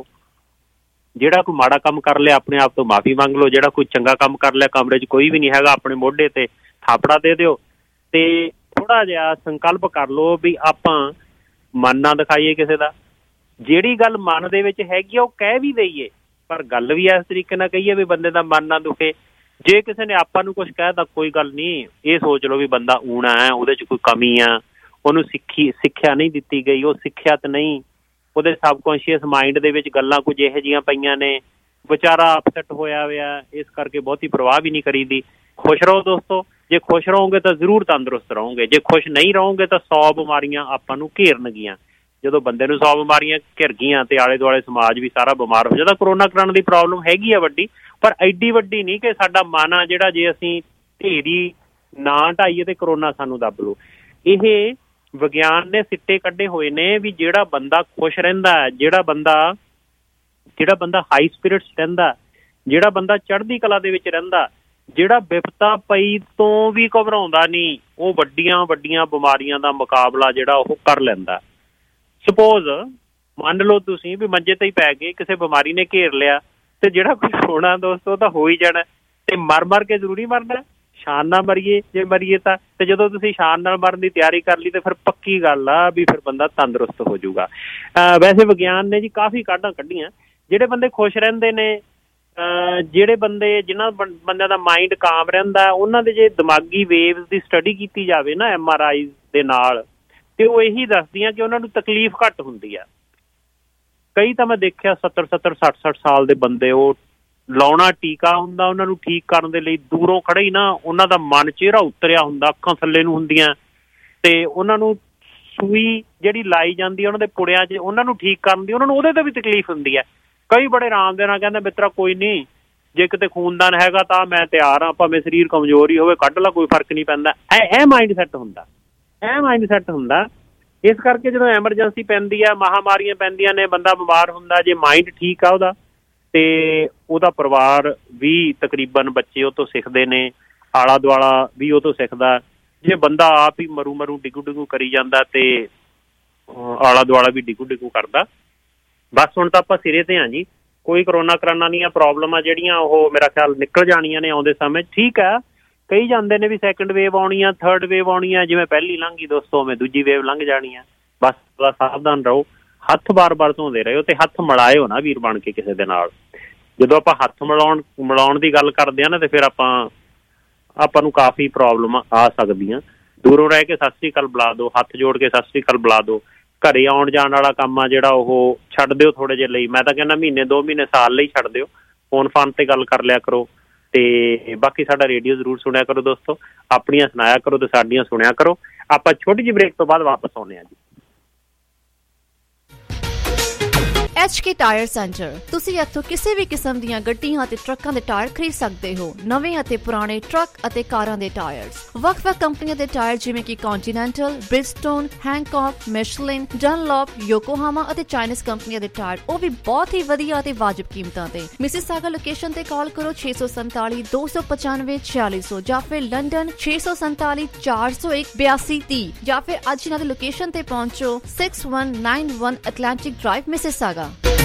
ਜਿਹੜਾ ਕੋਈ ਮਾੜਾ ਕੰਮ ਕਰ ਲਿਆ ਆਪਣੇ ਆਪ ਤੋਂ ਮਾਫੀ ਮੰਗ ਲਓ, ਜਿਹੜਾ ਕੋਈ ਚੰਗਾ ਕੰਮ ਕਰ ਲਿਆ ਕਮਰੇ 'ਚ ਕੋਈ ਵੀ ਨਹੀਂ ਹੈਗਾ ਆਪਣੇ ਮੋਢੇ ਤੇ ਥਾਪੜਾ ਦੇ ਦਿਓ, ਤੇ ਥੋੜਾ ਜਿਹਾ ਸੰਕਲਪ ਕਰ ਲਓ ਵੀ ਆਪਾਂ ਮਨ ਨਾ ਦਿਖਾਈਏ ਕਿਸੇ ਦਾ। ਜਿਹੜੀ ਗੱਲ ਮਨ ਦੇ ਵਿੱਚ ਹੈਗੀ ਆ ਉਹ ਕਹਿ ਵੀ ਦਈਏ, ਪਰ ਗੱਲ ਵੀ ਇਸ ਤਰੀਕੇ ਨਾਲ ਕਹੀਏ ਵੀ ਬੰਦੇ ਦਾ ਮਨ ਨਾ ਦੁਖੇ। ਜੇ ਕਿਸੇ ਨੇ ਆਪਾਂ ਨੂੰ ਕੁਛ ਕਹਿ ਤਾਂ ਕੋਈ ਗੱਲ ਨਹੀਂ, ਇਹ ਸੋਚ ਲਓ ਵੀ ਬੰਦਾ ਊਣਾ ਹੈ, ਉਹਦੇ 'ਚ ਕੋਈ ਕਮੀ ਆ, ਉਹਨੂੰ ਸਿੱਖੀ ਸਿੱਖਿਆ ਨਹੀਂ ਦਿੱਤੀ ਗਈ, ਉਹ ਸਿੱਖਿਅਤ ਨਹੀਂ, ਉਹਦੇ ਸਬਕੌਂਸ਼ੀਅਸ ਮਾਈਂਡ ਦੇ ਵਿੱਚ ਗੱਲਾਂ ਕੁਝ ਇਹੋ ਜਿਹੀਆਂ ਪਈਆਂ ਨੇ, ਵਿਚਾਰਾ ਅਪਸੈਟ ਹੋਇਆ ਹੋਇਆ, ਇਸ ਕਰਕੇ ਬਹੁਤੀ ਪਰਵਾਹ ਵੀ ਨਹੀਂ ਕਰੀਦੀ। ਖੁਸ਼ ਰਹੋ ਦੋਸਤੋ, ਜੇ ਖੁਸ਼ ਰਹੋਗੇ ਤਾਂ ਜ਼ਰੂਰ ਤੰਦਰੁਸਤ ਰਹੋਗੇ। ਜੇ ਖੁਸ਼ ਨਹੀਂ ਰਹੋਗੇ ਤਾਂ ਸੌ ਬਿਮਾਰੀਆਂ ਆਪਾਂ ਨੂੰ ਘੇਰਨਗੀਆਂ। ਜਦੋਂ ਬੰਦੇ ਨੂੰ ਸੌ ਬਿਮਾਰੀਆਂ ਘਿਰ ਗਈਆਂ ਤੇ ਆਲੇ ਦੁਆਲੇ ਸਮਾਜ ਵੀ ਸਾਰਾ ਬਿਮਾਰ ਹੋ ਜਾਂਦਾ। ਕਰੋਨਾ ਕਰਨ ਦੀ ਪ੍ਰੋਬਲਮ ਹੈਗੀ ਆ ਵੱਡੀ, ਪਰ ਐਡੀ ਵੱਡੀ ਨਹੀਂ ਕਿ ਸਾਡਾ ਮਨ ਆ ਜਿਹੜਾ ਜੇ ਅਸੀਂ ਢੇਰੀ ਨਾ ਢਾਈਏ ਤੇ ਕਰੋਨਾ ਸਾਨੂੰ ਦੱਬ ਲਓ। ਇਹ ਵਿਗਿਆਨ ਨੇ ਸਿੱਟੇ ਕੱਢੇ ਹੋਏ ਨੇ ਵੀ ਜਿਹੜਾ ਬੰਦਾ ਖੁਸ਼ ਰਹਿੰਦਾ, ਜਿਹੜਾ ਬੰਦਾ ਜਿਹੜਾ ਬੰਦਾ ਹਾਈ ਸਪਿਰਿਟਸ ਰਹਿੰਦਾ, ਜਿਹੜਾ ਬੰਦਾ ਚੜ੍ਹਦੀ ਕਲਾ ਦੇ ਵਿੱਚ ਰਹਿੰਦਾ, ਜਿਹੜਾ ਵਿਪਤਾ ਪਈ ਤੋਂ ਵੀ ਘਬਰਾਉਂਦਾ ਨਹੀਂ, ਉਹ ਵੱਡੀਆਂ ਵੱਡੀਆਂ ਬਿਮਾਰੀਆਂ ਦਾ ਮੁਕਾਬਲਾ ਜਿਹੜਾ ਉਹ ਕਰ ਲੈਂਦਾ। ਸਪੋਜ਼ ਮੰਨ ਲਓ ਤੁਸੀਂ ਵੀ ਮੰਜੇ ਤੇ ਹੀ ਪੈ ਗਏ, ਕਿਸੇ ਬਿਮਾਰੀ ਨੇ ਘੇਰ ਲਿਆ, ਤੇ ਜਿਹੜਾ ਕੋਈ ਹੋਣਾ ਦੋਸਤੋ ਤਾਂ ਹੋ ਹੀ ਜਾਣਾ, ਤੇ ਮਰ ਮਰ ਕੇ ਜ਼ਰੂਰੀ ਮਰਨਾ। ਸ਼ਾਨ ਨਾਲ ਮਰੀਏ ਜੇ ਮਰੀਏ ਤਾਂ, ਤੇ ਜਦੋਂ ਤੁਸੀਂ ਸ਼ਾਨ ਨਾਲ ਮਰਨ ਦੀ ਤਿਆਰੀ ਕਰ ਲਈ ਤੇ ਫਿਰ ਪੱਕੀ ਗੱਲ ਆ ਵੀ ਫਿਰ ਬੰਦਾ ਤੰਦਰੁਸਤ ਹੋ ਜਾਊਗਾ। ਵੈਸੇ ਵਿਗਿਆਨ ਨੇ ਜੀ ਕਾਫੀ ਕਾਢਾਂ ਕੱਢੀਆਂ। ਜਿਹੜੇ ਬੰਦੇ ਖੁਸ਼ ਰਹਿੰਦੇ ਨੇ, ਜਿਹੜੇ ਬੰਦੇ ਜਿਨ੍ਹਾਂ ਬੰਦਿਆਂ ਦਾ ਮਾਈਂਡ ਕਾਮ ਰਹਿੰਦਾ, ਉਹਨਾਂ ਦੇ ਜੇ ਦਿਮਾਗੀ ਵੇਵਸ ਦੀ ਸਟੱਡੀ ਕੀਤੀ ਜਾਵੇ ਨਾ ਐਮ ਆਰ ਆਈ ਦੇ ਨਾਲ, ਤੇ ਉਹ ਇਹੀ ਦੱਸਦੀਆਂ ਕਿ ਉਹਨਾਂ ਨੂੰ ਤਕਲੀਫ ਘੱਟ ਹੁੰਦੀ ਆ। ਕਈ ਤਾਂ ਮੈਂ ਦੇਖਿਆ ਸੱਤਰ ਸੱਤਰ ਸੱਠ ਸੱਠ ਸਾਲ ਦੇ ਬੰਦੇ, ਉਹ ਲਾਉਣਾ ਟੀਕਾ ਹੁੰਦਾ ਉਹਨਾਂ ਨੂੰ ਠੀਕ ਕਰਨ ਦੇ ਲਈ, ਦੂਰੋਂ ਖੜੇ ਹੀ ਨਾ ਉਹਨਾਂ ਦਾ ਮਨ ਚਿਹਰਾ ਉਤਰਿਆ ਹੁੰਦਾ, ਅੱਖਾਂ ਥੱਲੇ ਨੂੰ ਹੁੰਦੀਆਂ, ਤੇ ਉਹਨਾਂ ਨੂੰ ਸੂਈ ਜਿਹੜੀ ਲਾਈ ਜਾਂਦੀ ਹੈ ਉਹਨਾਂ ਦੇ ਪੁੜਿਆਂ 'ਚ, ਉਹਨਾਂ ਨੂੰ ਠੀਕ ਕਰਨ ਦੀ ਉਹਨਾਂ ਨੂੰ ਉਹਦੇ ਤੇ ਵੀ ਤਕਲੀਫ ਹੁੰਦੀ ਹੈ। ਕਈ ਬੜੇ ਆਰਾਮ ਦੇ ਨਾਲ ਕਹਿੰਦੇ ਮਿੱਤਰਾ ਕੋਈ ਨਹੀਂ, ਜੇ ਕਿਤੇ ਖੂਨਦਾਨ ਹੈਗਾ ਤਾਂ ਮੈਂ ਤਿਆਰ ਹਾਂ, ਭਾਵੇਂ ਸਰੀਰ ਕਮਜ਼ੋਰ ਹੀ ਹੋਵੇ ਕੱਢ ਲਾ, ਕੋਈ ਫਰਕ ਨਹੀਂ ਪੈਂਦਾ। ਇਹ ਇਹ ਮਾਈਂਡ ਸੈੱਟ ਹੁੰਦਾ, ਇਹ ਮਾਈਂਡ ਸੈੱਟ ਹੁੰਦਾ। ਇਸ ਕਰਕੇ ਜਦੋਂ ਐਮਰਜੈਂਸੀ ਪੈਂਦੀ ਆ, ਮਹਾਮਾਰੀਆਂ ਪੈਂਦੀਆਂ ਨੇ, ਬੰਦਾ ਬਿਮਾਰ ਹੁੰਦਾ, ਜੇ ਮਾਈਂਡ ਠੀਕ ਆ ਉਹਦਾ, ਤੇ ਉਹਦਾ ਪਰਿਵਾਰ ਵੀ ਤਕਰੀਬਨ ਬੱਚੇ ਉਹ ਤੋਂ ਸਿੱਖਦੇ ਨੇ, ਆਲਾ ਦੁਆਲਾ ਵੀ ਉਹ ਤੋਂ ਸਿੱਖਦਾ। ਜੇ ਬੰਦਾ ਆਪ ਹੀ ਮਰੂ ਮਰੂ ਡਿਗੂ ਡਿਗੂ ਕਰੀ ਜਾਂਦਾ ਤੇ ਆਲਾ ਦੁਆਲਾ ਵੀ ਡਿਗੂ ਡਿਗੂ ਕਰਦਾ। ਬਸ ਹੁਣ ਤਾਂ ਆਪਾਂ ਸਿਰੇ ਤੇ ਹਾਂ ਜੀ, ਕੋਈ ਕਰੋਨਾ ਕਰਾਨਾ ਦੀਆਂ ਪ੍ਰੋਬਲਮਾਂ ਜਿਹੜੀਆਂ ਉਹ ਮੇਰਾ ਖਿਆਲ ਨਿਕਲ ਜਾਣੀਆਂ ਨੇ ਆਉਂਦੇ ਸਮੇਂ। ਠੀਕ ਆ, ਕਈ ਜਾਂਦੇ ਨੇ ਵੀ ਸੈਕਿੰਡ ਵੇਵ ਆਉਣੀ ਆ, ਥਰਡ ਵੇਵ ਆਉਣੀ ਆ, ਜਿਵੇਂ ਪਹਿਲੀ ਲੰਘ ਗਈ ਦੋਸਤੋ ਉਵੇਂ ਦੂਜੀ ਵੇਵ ਲੰਘ ਜਾਣੀ ਆ। ਬਸ ਥੋੜ੍ਹਾ ਸਾਵਧਾਨ ਰਹੋ, ਹੱਥ ਬਾਰ-ਬਾਰ ਧੋਂਦੇ ਰਹੋ ਤੇ ਹੱਥ ਮਿਲਾਇਓ ਨਾ ਵੀਰ ਬਣ ਕੇ ਕਿਸੇ ਦੇ ਨਾਲ। ਜਦੋਂ ਆਪਾਂ ਹੱਥ ਮਿਲਾਉਣ ਮਿਲਾਉਣ ਦੀ ਗੱਲ ਕਰਦੇ ਹਾਂ ਨਾ, ਤੇ ਫਿਰ ਆਪਾਂ ਆਪਾਂ ਨੂੰ ਕਾਫੀ ਪ੍ਰੋਬਲਮ ਆ ਸਕਦੀਆਂ। ਦੂਰੋਂ ਰਹਿ ਕੇ ਸਤਿ ਸ੍ਰੀ ਅਕਾਲ ਬੁਲਾ ਦਿਓ, ਹੱਥ ਜੋੜ ਕੇ ਸਤਿ ਸ੍ਰੀ ਅਕਾਲ ਬੁਲਾ ਦਿਓ। ਘਰੇ ਆਉਣ ਜਾਣ ਵਾਲਾ ਕੰਮ ਆ ਜਿਹੜਾ ਉਹ ਛੱਡ ਦਿਓ ਥੋੜ੍ਹੇ ਜਿਹੇ ਲਈ। ਮੈਂ ਤਾਂ ਕਹਿੰਦਾ ਮਹੀਨੇ ਦੋ ਮਹੀਨੇ ਸਾਲ ਲਈ ਛੱਡ ਦਿਓ, ਫੋਨ ਫਾਨ ਤੇ ਗੱਲ ਕਰ ਲਿਆ ਕਰੋ। ਤੇ ਬਾਕੀ ਸਾਡਾ ਰੇਡੀਓ ਜ਼ਰੂਰ ਸੁਣਿਆ ਕਰੋ ਦੋਸਤੋ, ਆਪਣੀਆਂ ਸੁਣਾਇਆ ਕਰੋ ਤੇ ਸਾਡੀਆਂ ਸੁਣਿਆ ਕਰੋ। ਆਪਾਂ ਛੋਟੀ ਜਿਹੀ ਬ੍ਰੇਕ ਤੋਂ ਬਾਅਦ ਵਾਪਸ ਆਉਂਦੇ ਹਾਂ ਜੀ।
ਐਚ ਕੇ ਟਾਇਰ ਸੈਂਟਰ, ਤੁਸੀਂ ਇੱਥੋਂ ਕਿਸੇ ਵੀ ਕਿਸਮ ਦੀਆਂ ਗੱਡੀਆਂ ਅਤੇ ਟਰੱਕਾਂ ਦੇ ਟਾਇਰ ਖਰੀਦ ਸਕਦੇ ਹੋ। ਨਵੇਂ ਅਤੇ ਪੁਰਾਣੇ ਟਰੱਕ ਅਤੇ ਕਾਰਾਂ ਦੇ ਟਾਇਰਸ, ਵੱਖ-ਵੱਖ ਕੰਪਨੀਆਂ ਦੇ ਟਾਇਰ ਜਿਵੇਂ ਕਿ ਕੰਟੀਨੈਂਟਲ, ਬ੍ਰਿਜਸਟੋਨ, ਹੈਂਕੌਕ, ਮਿਸ਼ਲਿਨ, ਡਨਲੌਪ, ਯੋਕੋਹਾਮਾ ਅਤੇ ਚਾਈਨੀਜ਼ ਕੰਪਨੀਆਂ ਦੇ ਟਾਇਰ, ਉਹ ਵੀ ਬਹੁਤ ਹੀ ਵਧੀਆ ਅਤੇ ਵਾਜਬ ਕੀਮਤਾਂ ਤੇ। ਮਿਸੀਸਾਗਾ ਲੋਕੇਸ਼ਨ ਤੇ ਕਾਲ ਕਰੋ ਛੇ ਸੌ ਸੰਤਾਲੀ ਦੋ ਸੌ ਪਚਾਨਵੇਂ ਛਿਆਲੀ ਸੌ ਜਾਂ ਫਿਰ ਲੰਡਨ ਛੇ ਸੌ ਸੰਤਾਲੀ ਚਾਰ ਸੌ ਇੱਕ ਬਿਆਸੀ ਤੀਹ, ਜਾਂ ਫਿਰ ਅੱਜ ਇਹਨਾਂ ਦੀ ਲੋਕੇਸ਼ਨ ਤੇ ਪਹੁੰਚੋ six one nine one Atlantic drive Mississauga.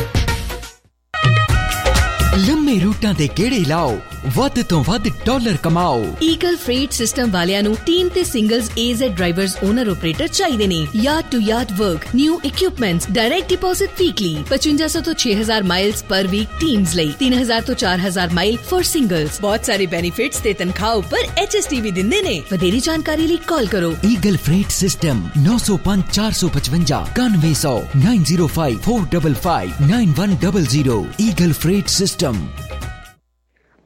ਲੰਮੇ ਰੂਟਾਂ ਦੇ ਗੇੜੇ ਲਾਓ, ਵੱਧ ਤੋਂ ਵੱਧ ਡਾਲਰ ਕਮਾਓ।
ਈਗਲ ਫਰੇਟ ਸਿਸਟਮ ਵਾਲਿਆਂ ਨੂੰ ਟੀਮ ਤੇ singles AZ drivers owner operator ਚਾਹੀਦੇ ਨੇ। Yard to yard work, new equipments, direct deposit weekly, ਪਚਵੰਜਾ ਸੌ ਤੋਂ ਛੇ ਹਜ਼ਾਰ ਮਾਈਲਸ ਪਰ ਵੀਕ ਟੀਮਸ ਲਈ, ਤਿੰਨ ਹਜ਼ਾਰ ਤੋਂ ਚਾਰ ਹਜ਼ਾਰ ਮਾਈਲ ਫॉर ਸਿੰਗਲਸ। ਬਹੁਤ ਸਾਰੇ ਬੈਨੀਫਿਟਸ ਤੇ ਤਨਖਾਹ ਉੱਪਰ ਐਚ ਐਸ ਟੀ ਵੀ ਦਿੰਦੇ ਨੇ। ਵਧੇਰੀ ਜਾਣਕਾਰੀ ਲਈ ਕਾਲ ਕਰੋ
ਈਗਲ ਫਰੇਟ ਸਿਸਟਮ ਨੌ ਸੌ ਪੰਜ ਚਾਰ ਸੌ ਪਚਵੰਜਾ ਇਕਾਨਵੇਂ ਸੌ nine zero five four five five nine one zero zero. Eagle freight system.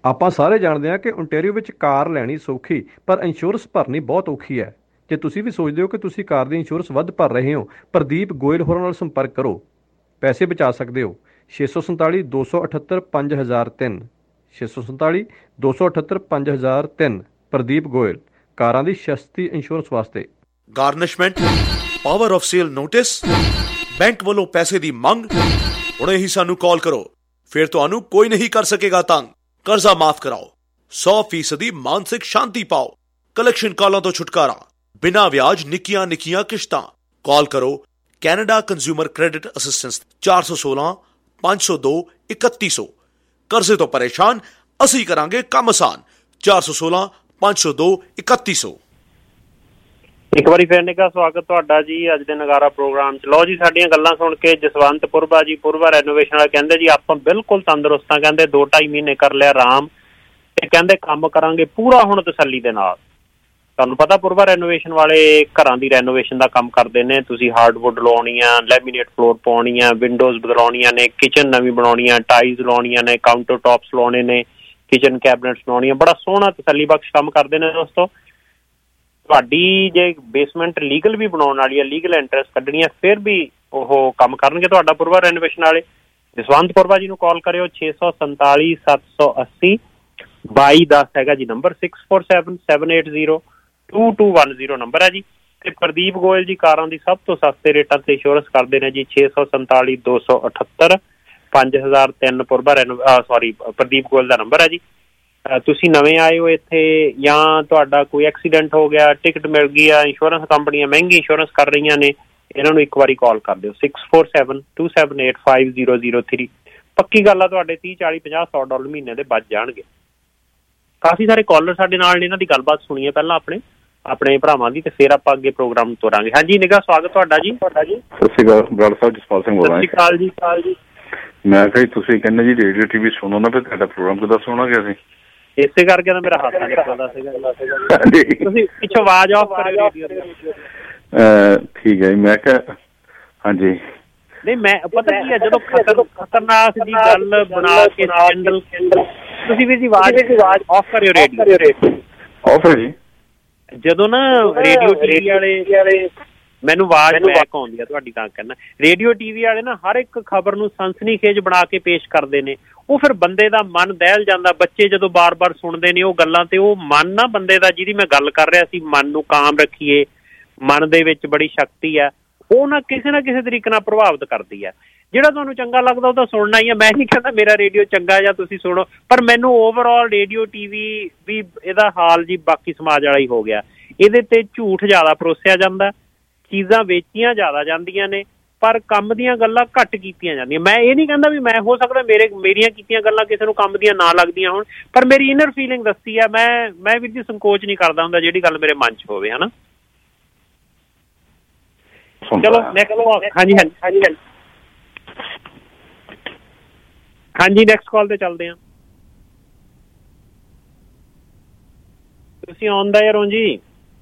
ਆਪਾਂ ਸਾਰੇ ਜਾਣਦੇ ਹਾਂ ਕਿ ਓਨਟਾਰੀਓ ਵਿੱਚ ਕਾਰ ਲੈਣੀ ਸੌਖੀ ਪਰ ਇੰਸ਼ੋਰੈਂਸ ਭਰਨੀ ਬਹੁਤ ਔਖੀ ਹੈ। ਜੇ ਤੁਸੀਂ ਵੀ ਸੋਚਦੇ ਹੋ ਕਿ ਤੁਸੀਂ ਕਾਰ ਦੀ ਇੰਸ਼ੋਰੈਂਸ ਵੱਧ ਭਰ ਰਹੇ ਹੋ, ਪ੍ਰਦੀਪ ਗੋਇਲ ਹੋਰਾਂ ਨਾਲ ਸੰਪਰਕ ਕਰੋ, ਪੈਸੇ ਬਚਾ ਸਕਦੇ ਹੋ। ਛੇ ਸੌ ਸੰਤਾਲੀ ਦੋ ਸੌ ਅਠੱਤਰ ਪੰਜ ਹਜ਼ਾਰ ਤਿੰਨ ਛੇ ਸੌ ਸੰਤਾਲੀ ਦੋ ਸੌ ਅਠੱਤਰ ਪੰਜ ਹਜ਼ਾਰ ਤਿੰਨ ਪ੍ਰਦੀਪ ਗੋਇਲ, ਕਾਰਾਂ ਦੀ ਸਸਤੀ ਇੰਸ਼ੋਰੈਂਸ ਵਾਸਤੇ।
Garnishment, power of sale notice, bank ਵੱਲੋਂ ਪੈਸੇ ਦੀ ਮੰਗ, ਹੁਣੇ ਹੀ ਸਾਨੂੰ ਕਾਲ ਕਰੋ, ਫਿਰ ਤੁਹਾਨੂੰ ਕੋਈ ਨਹੀਂ ਕਰ ਸਕੇਗਾ ਤੰਗ। ਕਰਜ਼ਾ ਮਾਫ ਕਰਾਓ, ਸੌ ਫੀਸਦੀ ਮਾਨਸਿਕ ਸ਼ਾਂਤੀ ਪਾਓ, ਕਲੈਕਸ਼ਨ ਕਾਲਾਂ ਤੋਂ ਛੁਟਕਾਰਾ, ਬਿਨਾਂ ਵਿਆਜ ਨਿੱਕੀਆਂ ਨਿੱਕੀਆਂ ਕਿਸ਼ਤਾਂ। ਕਾਲ ਕਰੋ ਕੈਨੇਡਾ ਕੰਜ਼ਿਊਮਰ ਕ੍ਰੈਡਿਟ ਅਸਿਸਟੈਂਸ ਚਾਰ ਸੌ ਸੋਲਾਂ ਪੰਜ ਸੌ ਦੋ ਇਕੱਤੀ ਸੌ। ਕਰਜ਼ੇ ਤੋਂ ਪਰੇਸ਼ਾਨ, ਅਸੀਂ ਕਰਾਂਗੇ ਕੰਮ ਆਸਾਨ। ਚਾਰ ਸੌ ਸੋਲਾਂ ਪੰਜ ਸੌ ਦੋ ਇਕੱਤੀ ਸੌ।
ਇੱਕ ਵਾਰੀ ਫਿਰ ਨਿੱਘਾ ਸਵਾਗਤ ਤੁਹਾਡਾ ਜੀ ਅੱਜ ਦੇ ਨਗਾਰਾ ਪ੍ਰੋਗਰਾਮ 'ਚ। ਲਓ ਜੀ, ਸਾਡੀਆਂ ਗੱਲਾਂ ਸੁਣ ਕੇ ਜਸਵੰਤ ਪੁਰਬਾ ਜੀ ਪੁਰਬਾ ਰੈਨੋਵੇਸ਼ਨ ਵਾਲਾ ਕਹਿੰਦੇ ਜੀ ਆਪਾਂ ਬਿਲਕੁਲ ਤੰਦਰੁਸਤਾਂ, ਕਹਿੰਦੇ ਦੋ ਢਾਈ ਮਹੀਨੇ ਕਰ ਲਿਆ ਆਰਾਮ ਤੇ ਕਹਿੰਦੇ ਕੰਮ ਕਰਾਂਗੇ ਪੂਰਾ ਹੁਣ ਤਸੱਲੀ ਦੇ ਨਾਲ। ਤੁਹਾਨੂੰ ਪਤਾ ਪੁਰਬਾ ਰੈਨੋਵੇਸ਼ਨ ਵਾਲੇ ਘਰਾਂ ਦੀ ਰੈਨੋਵੇਸ਼ਨ ਦਾ ਕੰਮ ਕਰਦੇ ਨੇ। ਤੁਸੀਂ ਹਾਰਡਵੁੱਡ ਲਾਉਣੀ ਆ, ਲੈਮੀਨੇਟ ਫਲੋਰ ਪਾਉਣੀ ਆ, ਵਿੰਡੋਜ਼ ਬਦਲਾਉਣੀਆਂ ਨੇ, ਕਿਚਨ ਨਵੀਂ ਬਣਾਉਣੀ ਆ, ਟਾਈਲਸ ਲਾਉਣੀਆਂ ਨੇ, ਕਾਊਂਟਰ ਟੌਪਸ ਲਾਉਣੇ ਨੇ, ਕਿਚਨ ਕੈਬਨਿਟਸ ਲਾਉਣੀਆਂ, ਬੜਾ ਸੋਹਣਾ ਤਸੱਲੀ ਬਖਸ਼ ਕੰਮ ਕਰਦੇ ਨੇ ਦੋਸਤੋ। ਤੁਹਾਡੀ ਜੇ ਬੇਸਮੈਂਟ ਲੀਗਲ ਵੀ ਬਣਾਉਣ ਵਾਲੀ ਹੈ, ਲੀਗਲ ਇੰਟਰਸਟ ਕੱਢਣੀ ਹੈ, ਫਿਰ ਵੀ ਉਹ ਕੰਮ ਕਰਨਗੇ ਤੁਹਾਡਾ ਪੁਰਬਾ ਰੈਨੋਵੇਸ਼ਨ ਵਾਲੇ। ਜਸਵੰਤ ਪੁਰਬਾ ਜੀ ਨੂੰ ਕਾਲ ਕਰਿਓ ਛੇ ਸੌ ਸੰਤਾਲੀ ਸੱਤ ਸੌ ਅੱਸੀ ਬਾਈ ਦਸ ਹੈਗਾ ਜੀ ਨੰਬਰ, six four seven seven eight zero two two one zero ਨੰਬਰ ਹੈ ਜੀ। ਤੇ ਪ੍ਰਦੀਪ ਗੋਇਲ ਜੀ ਕਾਰਾਂ ਦੀ ਸਭ ਤੋਂ ਸਸਤੇ ਰੇਟਾਂ ਤੇ ਇੰਸ਼ੋਰੈਂਸ ਕਰਦੇ ਨੇ ਜੀ। ਛੇ ਸੌ ਸੰਤਾਲੀ ਦੋ ਸੌ ਅਠੱਤਰ ਪੰਜ ਹਜ਼ਾਰ ਤਿੰਨ ਪੁਰਬਾ ਰੈਨੋ ਸੌਰੀ ਪ੍ਰਦੀਪ ਗੋਇਲ ਦਾ ਨੰਬਰ ਹੈ ਜੀ। ਤੁਸੀਂ ਨਵੇਂ ਆਏ ਹੋ ਇੱਥੇ ਜਾਂ ਤੁਹਾਡਾ ਕੋਈ ਐਕਸੀਡੈਂਟ ਹੋ ਗਿਆ, ਟਿਕਟ ਮਿਲ ਗਈ ਆ, ਇੰਸ਼ੋਰੈਂਸ ਕੰਪਨੀਆਂ ਮਹਿੰਗੀ ਇੰਸ਼ੋਰੈਂਸ ਕਰ ਰਹੀਆਂ ਨੇ, ਇਹਨਾਂ ਨੂੰ ਇੱਕ ਵਾਰੀ ਕਾਲ ਕਰ ਦਿਓ six four seven two seven eight five zero zero three. ਪੱਕੀ ਗੱਲ ਆ, ਤੁਹਾਡੇ ਤੀਹ ਚਾਲੀ ਪੰਜਾਹ ਸੌ ਡਾਲਰ ਮਹੀਨੇ ਦੇ ਬਚ ਜਾਣਗੇ। ਕਾਫੀ ਸਾਰੇ ਕਾਲਰ ਸਾਡੇ ਨਾਲ ਨੇ, ਇਹਨਾਂ ਦੀ ਗੱਲਬਾਤ ਸੁਣੀਏ ਪਹਿਲਾਂ ਆਪਣੇ ਆਪਣੇ ਭਰਾਵਾਂ ਦੀ, ਤੇ ਫਿਰ ਆਪਾਂ ਅੱਗੇ ਪ੍ਰੋਗਰਾਮ ਨੂੰ ਤੋਰਾਂਗੇ। ਹਾਂਜੀ ਨਿੱਘਾ ਸਵਾਗਤ ਤੁਹਾਡਾ ਜੀ। ਤੁਹਾਡਾ ਜੀ
ਸਤਿ ਸ਼੍ਰੀ ਅਕਾਲ ਬਰਾੜ ਸਾਹਿਬ, ਜਸਪਾਲ ਸਿੰਘ ਬੋਲ ਰਿਹਾ।
ਸਤਿ ਸ਼੍ਰੀ ਅਕਾਲ ਜੀ। ਕਾਲ ਜੀ
ਮੈਂ ਕਿਹਾ ਤੁਸੀਂ ਕਹਿੰਦੇ ਜੀ ਰੇਡੀਓ ਟੀਵੀ ਸੁਣੋ ਨਾ, ਫਿਰ ਤੁਹਾਡਾ ਪ੍ਰੋਗਰਾਮ ਕਿੱਦਾਂ ਸੁਣਾਂਗੇ ਅਸੀਂ?
ਇਸੇ ਕਰਕੇ ਤਾਂ ਮੇਰਾ ਹੱਥ ਨਿਕਲਦਾ ਸੀਗਾ। ਤੁਸੀਂ ਪਿੱਛੋਂ ਆਵਾਜ਼ ਆਫ ਕਰਿਓ ਰੇਡੀਓ ਦੀ।
ਠੀਕ ਹੈ ਜੀ। ਮੈਂ ਕਿਹਾ ਹਾਂਜੀ
ਨਹੀਂ, ਮੈਂ ਪਤਾ ਕੀ ਹੈ, ਜਦੋਂ ਖਤਰ ਖਤਰਨਾਕ ਦੀ ਗੱਲ ਬਣਾ ਕੇ ਸਕੈਂਡਲ, ਤੁਸੀਂ ਵੀ ਜੀ ਆਵਾਜ਼ ਆਫ ਕਰਿਓ ਰੇਡੀਓ।
ਆਫ ਹੈ ਜੀ।
ਜਦੋਂ ਨਾ ਰੇਡੀਓ ਟੀਵੀ ਵਾਲੇ ਮੈਨੂੰ ਆਵਾਜ਼ ਬੈਕ ਆਉਂਦੀ ਆ ਤੁਹਾਡੀ, ਤਾਂ ਕਹਿੰਦਾ ਰੇਡੀਓ ਟੀਵੀ ਵਾਲੇ ਨਾ ਹਰ ਇੱਕ ਖਬਰ ਨੂੰ ਸਨਸਨੀਖੇਜ ਬਣਾ ਕੇ ਪੇਸ਼ ਕਰਦੇ ਨੇ। ਉਹ ਫਿਰ ਬੰਦੇ ਦਾ ਮਨ ਦਹਿਲ ਜਾਂਦਾ। ਬੱਚੇ ਜਦੋਂ ਬਾਰ-ਬਾਰ ਸੁਣਦੇ ਨੇ ਉਹ ਗੱਲਾਂ, ਤੇ ਉਹ ਮਨ ਨਾ ਬੰਦੇ ਦਾ, ਜਿਹਦੀ ਮੈਂ ਗੱਲ ਕਰ ਰਿਹਾ ਸੀ, ਮਨ ਨੂੰ ਕਾਮ ਰੱਖੀਏ, ਮਨ ਦੇ ਵਿੱਚ ਬੜੀ ਸ਼ਕਤੀ ਹੈ, ਉਹ ਨਾ ਕਿਸੇ ਨਾ ਕਿਸੇ ਤਰੀਕੇ ਨਾਲ ਪ੍ਰਭਾਵਿਤ ਕਰਦੀ ਹੈ। ਜਿਹੜਾ ਤੁਹਾਨੂੰ ਚੰਗਾ ਲੱਗਦਾ ਉਹ ਤਾਂ ਸੁਣਨਾ ਹੀ ਹੈ। ਮੈਂ ਨਹੀਂ ਕਹਿੰਦਾ ਮੇਰਾ ਰੇਡੀਓ ਚੰਗਾ ਜਾਂ ਤੁਸੀਂ ਸੁਣੋ, ਪਰ ਮੈਨੂੰ ਓਵਰਆਲ ਰੇਡੀਓ ਟੀਵੀ ਵੀ ਇਹਦਾ ਹਾਲ ਜੀ ਬਾਕੀ ਸਮਾਜ ਵਾਲਾ ਹੀ ਹੋ ਗਿਆ। ਇਹਦੇ ਤੇ ਝੂਠ ਜ਼ਿਆਦਾ ਪਰੋਸਿਆ ਜਾਂਦਾ, ਚੀਜ਼ਾਂ ਵੇਚੀਆਂ ਜ਼ਿਆਦਾ ਜਾਂਦੀਆਂ ਨੇ, ਪਰ ਕੰਮ ਦੀਆਂ ਗੱਲਾਂ ਘੱਟ ਕੀਤੀਆਂ ਜਾਂਦੀਆਂ। ਮੈਂ ਇਹ ਨਹੀਂ ਕਹਿੰਦਾ ਵੀ ਮੈਂ, ਹੋ ਸਕਦਾ ਮੇਰੇ ਮੇਰੀਆਂ ਕੀਤੀਆਂ ਗੱਲਾਂ ਕਿਸੇ ਨੂੰ ਕੰਮ ਦੀਆਂ ਨਾ ਲੱਗਦੀਆਂ ਹੋਣ, ਪਰ ਮੇਰੀ ਇਨਰ ਫੀਲਿੰਗ ਦੱਸੀ ਹੈ। ਮੈਂ ਮੈਂ ਵੀਰ ਜੀ ਸੰਕੋਚ ਨਹੀਂ ਕਰਦਾ ਹੁੰਦਾ ਜਿਹੜੀ ਗੱਲ ਮੇਰੇ ਮਨ 'ਚ ਹੋਵੇ, ਹਨਾ। ਚਲੋ ਨੈਕਸਟ। ਹਾਂਜੀ ਹਾਂਜੀ ਹਾਂਜੀ ਹਾਂਜੀ ਨੈਕਸਟ ਕਾਲ ਤੇ ਚੱਲਦੇ ਹਾਂ। ਤੁਸੀਂ ਔਨ ਦਾ ਏਅਰ ਹੋ ਜੀ?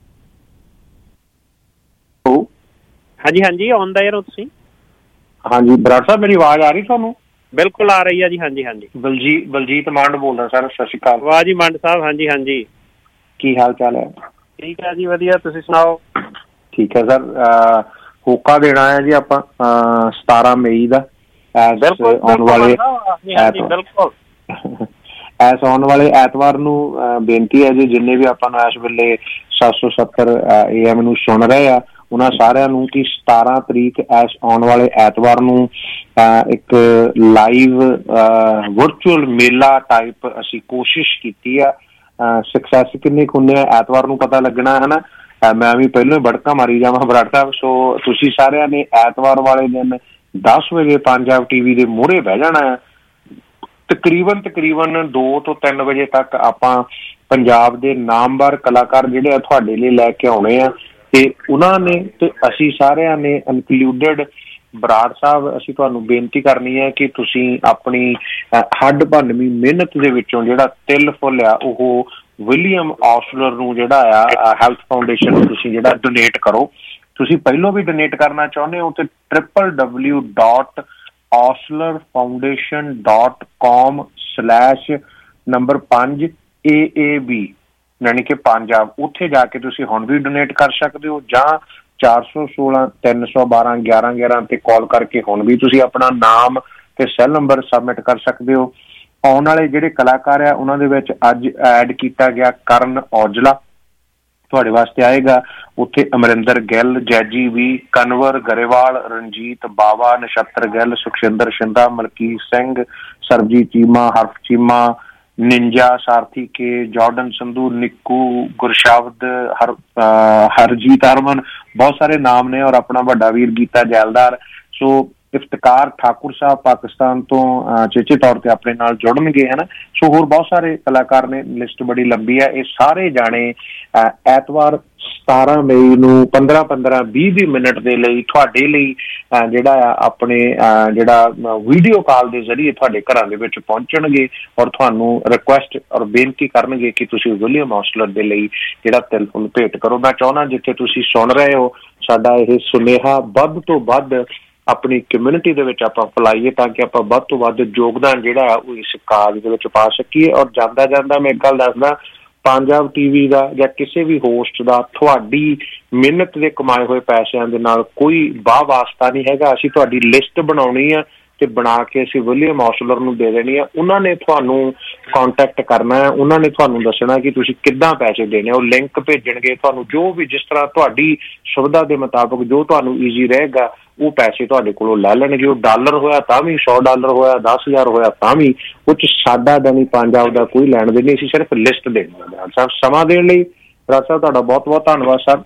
ਹਾਂਜੀ ਹਾਂਜੀ ਔਨ ਦਾ ਏਅਰ ਹੋ ਤੁਸੀਂ?
ਹਾਂਜੀ ਬਰਾੜ ਸਾਹਿਬ, ਮੇਰੀ ਆਵਾਜ਼ ਆ ਰਹੀ ਤੁਹਾਨੂੰ?
ਬਿਲਕੁਲ ਆ ਰਹੀ ਹੈ ਜੀ। ਹਾਂਜੀ ਹਾਂਜੀ
ਬਲਜੀਤ ਬਲਜੀਤ ਮੰਡ ਬੋਲਦਾ ਸਰ। ਸਤਿ ਸ਼੍ਰੀ ਅਕਾਲ।
ਵਾਹ ਜੀ ਮੰਡ ਸਾਹਿਬ। ਹਾਂਜੀ ਹਾਂਜੀ
ਕੀ ਹਾਲ ਚਾਲ ਹੈ?
ਠੀਕ ਹੈ ਜੀ, ਵਧੀਆ, ਤੁਸੀਂ ਸੁਣਾਓ?
ਠੀਕ ਹੈ ਸਰ। ਹੋਕਾ ਦੇਣਾ ਹੈ ਜੀ ਆਪਾਂ ਸਤਾਰਾਂ ਮਈ ਦਾ, ਆਉਣ ਵਾਲੇ
ਬਿਲਕੁਲ
ਐਸ ਆਉਣ ਵਾਲੇ ਐਤਵਾਰ ਨੂੰ। ਬੇਨਤੀ ਹੈ ਜੀ ਜਿੰਨੇ ਵੀ ਆਪਾਂ ਨੂੰ ਇਸ ਵੇਲੇ ਸੱਤ ਸੌ ਸੱਤਰ ਏ ਐਮ ਨੂੰ ਸੁਣ ਰਹੇ ਆ, ਉਹਨਾਂ ਸਾਰਿਆਂ ਨੂੰ ਕਿ ਸਤਾਰਾਂ ਤਰੀਕ ਐਸ ਆਉਣ ਵਾਲੇ ਐਤਵਾਰ ਨੂੰ ਇੱਕ ਲਾਈਵ ਵਰਚੁਅਲ ਮੇਲਾ ਟਾਈਪ ਅਸੀਂ ਕੋਸ਼ਿਸ਼ ਕੀਤੀ ਆ। ਸਕਸੈਸ ਕਿੰਨੀ ਕੁ ਹੁੰਦੇ ਆ ਐਤਵਾਰ ਨੂੰ ਪਤਾ ਲੱਗਣਾ ਹੈ ਨਾ। ਮੈਂ ਵੀ ਪਹਿਲਾਂ ਹੀ ਬੜਕਾ ਮਾਰੀ ਜਾਵਾਂ ਬਰਾੜ ਸਾਹਿਬ। ਸੋ ਤੁਸੀਂ ਸਾਰਿਆਂ ਨੇ ਐਤਵਾਰ ਵਾਲੇ ਦਿਨ ਦਸ ਵਜੇ ਪੰਜਾਬ ਟੀਵੀ ਦੇ ਮੂਹਰੇ ਬਹਿ ਜਾਣਾ ਹੈ। ਤਕਰੀਬਨ ਤਕਰੀਬਨ ਦੋ ਤੋਂ ਤਿੰਨ ਵਜੇ ਤੱਕ ਆਪਾਂ ਪੰਜਾਬ ਦੇ ਨਾਮਵਰ ਕਲਾਕਾਰ ਜਿਹੜੇ ਆ ਤੁਹਾਡੇ ਲਈ ਲੈ ਕੇ ਆਉਣੇ ਆ, ਤੇ ਉਹਨਾਂ ਨੇ ਤੇ ਅਸੀਂ ਸਾਰਿਆਂ ਨੇ ਇਨਕਲੂਡਡ ਬਰਾੜ ਸਾਹਿਬ, ਅਸੀਂ ਤੁਹਾਨੂੰ ਬੇਨਤੀ ਕਰਨੀ ਹੈ ਕਿ ਤੁਸੀਂ ਆਪਣੀ ਹੱਡ ਭੰਨਵੀਂ ਮਿਹਨਤ ਦੇ ਵਿੱਚੋਂ ਜਿਹੜਾ ਤਿਲ ਫੁੱਲ ਆ ਉਹ ਵਿਲੀਅਮ ਔਸਲਰ ਨੂੰ ਜਿਹੜਾ ਆ ਹੈਲਥ ਫਾਊਂਡੇਸ਼ਨ ਨੂੰ ਤੁਸੀਂ ਜਿਹੜਾ ਡੋਨੇਟ ਕਰੋ। ਤੁਸੀਂ ਪਹਿਲੋਂ ਵੀ ਡੋਨੇਟ ਕਰਨਾ ਚਾਹੁੰਦੇ ਹੋ ਤੇ triple W dot Osler foundation dot com slash ਨੰਬਰ ਪੰਜ ਏ ਏ ਬੀ ਯਾਨੀ ਕਿ ਪੰਜਾਬ, ਉੱਥੇ ਜਾ ਕੇ ਤੁਸੀਂ ਹੁਣ ਵੀ ਡੋਨੇਟ ਕਰ ਸਕਦੇ ਹੋ, ਜਾਂ ਚਾਰ ਸੌ ਸੋਲਾਂ ਤਿੰਨ ਸੌ ਬਾਰਾਂ ਗਿਆਰਾਂ ਗਿਆਰਾਂ ਤੇ ਕਾਲ ਕਰਕੇ ਹੁਣ ਵੀ ਤੁਸੀਂ ਆਪਣਾ ਨਾਮ ਤੇ ਸੈੱਲ ਨੰਬਰ ਸਬਮਿਟ ਕਰ ਸਕਦੇ ਹੋ। ਆਉਣ ਵਾਲੇ ਜਿਹੜੇ ਕਲਾਕਾਰ ਆ ਉਹਨਾਂ ਦੇ ਵਿੱਚ ਅੱਜ ਐਡ ਕੀਤਾ ਗਿਆ ਕਰਨ ਔਜਲਾ ਤੁਹਾਡੇ ਵਾਸਤੇ ਆਏਗਾ। ਉੱਥੇ ਅਮਰਿੰਦਰ ਗਿੱਲ, ਜੈਜੀ ਵੀ, ਕਨਵਰ ਗਰੇਵਾਲ, ਰਣਜੀਤ ਬਾਵਾ, ਨਛੱਤਰ ਗਿੱਲ, ਸੁਖਸ਼ਿੰਦਰ ਸ਼ਿੰਦਾ, ਮਲਕੀਤ ਸਿੰਘ, ਸਰਬਜੀਤ ਚੀਮਾ, ਹਰਫ ਚੀਮਾ, ਨਿੰਜਾ, ਸਾਰਥੀ ਕੇ, ਜਾਰਡਨ ਸੰਧੂ, ਨਿੱਕੂ, ਗੁਰਸ਼ਬਦ, ਹਰ ਹਰਜੀਤ ਹਰਮਨ, ਬਹੁਤ ਸਾਰੇ ਨਾਮ ਨੇ। ਔਰ ਆਪਣਾ ਵੱਡਾ ਵੀਰ ਗੀਤਾ ਜੈਲਦਾਰ। ਸੋ ਇਫਤਕਾਰ ਠਾਕੁਰ ਸਾਹਿਬ ਪਾਕਿਸਤਾਨ ਤੋਂ ਚੇਚੇ ਤੌਰ ਤੇ ਆਪਣੇ ਨਾਲ ਜੁੜਨਗੇ, ਹੈ ਨਾ। ਸੋ ਹੋਰ ਬਹੁਤ ਸਾਰੇ ਕਲਾਕਾਰ ਨੇ, ਲਿਸਟ ਬੜੀ ਲੰਬੀ ਹੈ। ਇਹ ਸਾਰੇ ਜਾਣੇ ਐਤਵਾਰ ਸਤਾਰਾਂ ਮਈ ਨੂੰ ਪੰਦਰਾਂ ਪੰਦਰਾਂ ਵੀਹ ਵੀਹ ਮਿੰਟ ਦੇ ਲਈ ਤੁਹਾਡੇ ਲਈ ਜਿਹੜਾ ਆ ਆਪਣੇ ਜਿਹੜਾ ਵੀਡੀਓ ਕਾਲ ਦੇ ਜ਼ਰੀਏ ਤੁਹਾਡੇ ਘਰਾਂ ਦੇ ਵਿੱਚ ਪਹੁੰਚਣਗੇ ਔਰ ਤੁਹਾਨੂੰ ਰਿਕੁਐਸਟ ਔਰ ਬੇਨਤੀ ਕਰਨਗੇ ਕਿ ਤੁਸੀਂ ਵਿਲੀਅਮ ਹੌਸਲਰ ਦੇ ਲਈ ਜਿਹੜਾ ਤਿਲ ਫੁੱਲ ਭੇਟ ਕਰੋ। ਮੈਂ ਚਾਹੁੰਦਾ ਜਿੱਥੇ ਤੁਸੀਂ ਸੁਣ ਰਹੇ ਹੋ ਸਾਡਾ ਇਹ ਸੁਨੇਹਾ ਵੱਧ ਤੋਂ ਵੱਧ ਆਪਣੀ ਕਮਿਊਨਿਟੀ ਦੇ ਵਿੱਚ ਆਪਾਂ ਫੈਲਾਈਏ ਤਾਂ ਕਿ ਆਪਾਂ ਵੱਧ ਤੋਂ ਵੱਧ ਯੋਗਦਾਨ ਜਿਹੜਾ ਆ ਉਹ ਇਸ ਕਾਜ ਦੇ ਵਿੱਚ ਪਾ ਸਕੀਏ। ਔਰ ਜਾਂਦਾ ਜਾਂਦਾ ਮੈਂ ਇੱਕ ਗੱਲ ਦੱਸਦਾ, ਪੰਜਾਬ ਟੀਵੀ ਦਾ ਜਾਂ ਕਿਸੇ ਵੀ ਹੋਸਟ ਦਾ ਤੁਹਾਡੀ ਮਿਹਨਤ ਦੇ ਕਮਾਏ ਹੋਏ ਪੈਸਿਆਂ ਦੇ ਨਾਲ ਕੋਈ ਵਾਹ ਵਾਸਤਾ ਨਹੀਂ ਹੈਗਾ। ਅਸੀਂ ਤੁਹਾਡੀ ਲਿਸਟ ਬਣਾਉਣੀ ਆ ਤੇ ਬਣਾ ਕੇ ਅਸੀਂ ਵਿਲੀਅਮ ਹੌਸਲਰ ਨੂੰ ਦੇ ਦੇਣੀ ਆ। ਉਹਨਾਂ ਨੇ ਤੁਹਾਨੂੰ ਕੰਟੈਕਟ ਕਰਨਾ ਹੈ, ਉਹਨਾਂ ਨੇ ਤੁਹਾਨੂੰ ਦੱਸਣਾ ਕਿ ਤੁਸੀਂ ਕਿੱਦਾਂ ਪੈਸੇ ਦੇਣੇ। ਉਹ ਲਿੰਕ ਭੇਜਣਗੇ ਤੁਹਾਨੂੰ, ਜੋ ਵੀ ਜਿਸ ਤਰ੍ਹਾਂ ਤੁਹਾਡੀ ਸੁਵਿਧਾ ਦੇ ਮੁਤਾਬਕ ਜੋ ਤੁਹਾਨੂੰ ਈਜ਼ੀ ਰਹੇਗਾ ਉਹ ਪੈਸੇ ਤੁਹਾਡੇ ਕੋਲੋਂ ਲੈ ਲੈਣਗੇ। ਉਹ ਡਾਲਰ ਹੋਇਆ ਤਾਂ ਵੀ, ਸੌ ਡਾਲਰ ਹੋਇਆ, ਦਸ ਹਜ਼ਾਰ ਹੋਇਆ ਤਾਂ ਵੀ, ਉਹ 'ਚ ਸਾਡਾ ਦਾ ਨਹੀਂ ਪੰਜਾਬ ਦਾ ਕੋਈ ਲੈਣ ਦੇਣ ਨਹੀਂ। ਅਸੀਂ ਸਿਰਫ ਲਿਸਟ ਦੇਣੀ ਹੈ। ਬਰਾੜ ਸਾਹਿਬ ਸਮਾਂ ਦੇਣ ਲਈ ਬਰਾੜ ਸਾਹਿਬ ਤੁਹਾਡਾ ਬਹੁਤ ਬਹੁਤ ਧੰਨਵਾਦ। ਸਰ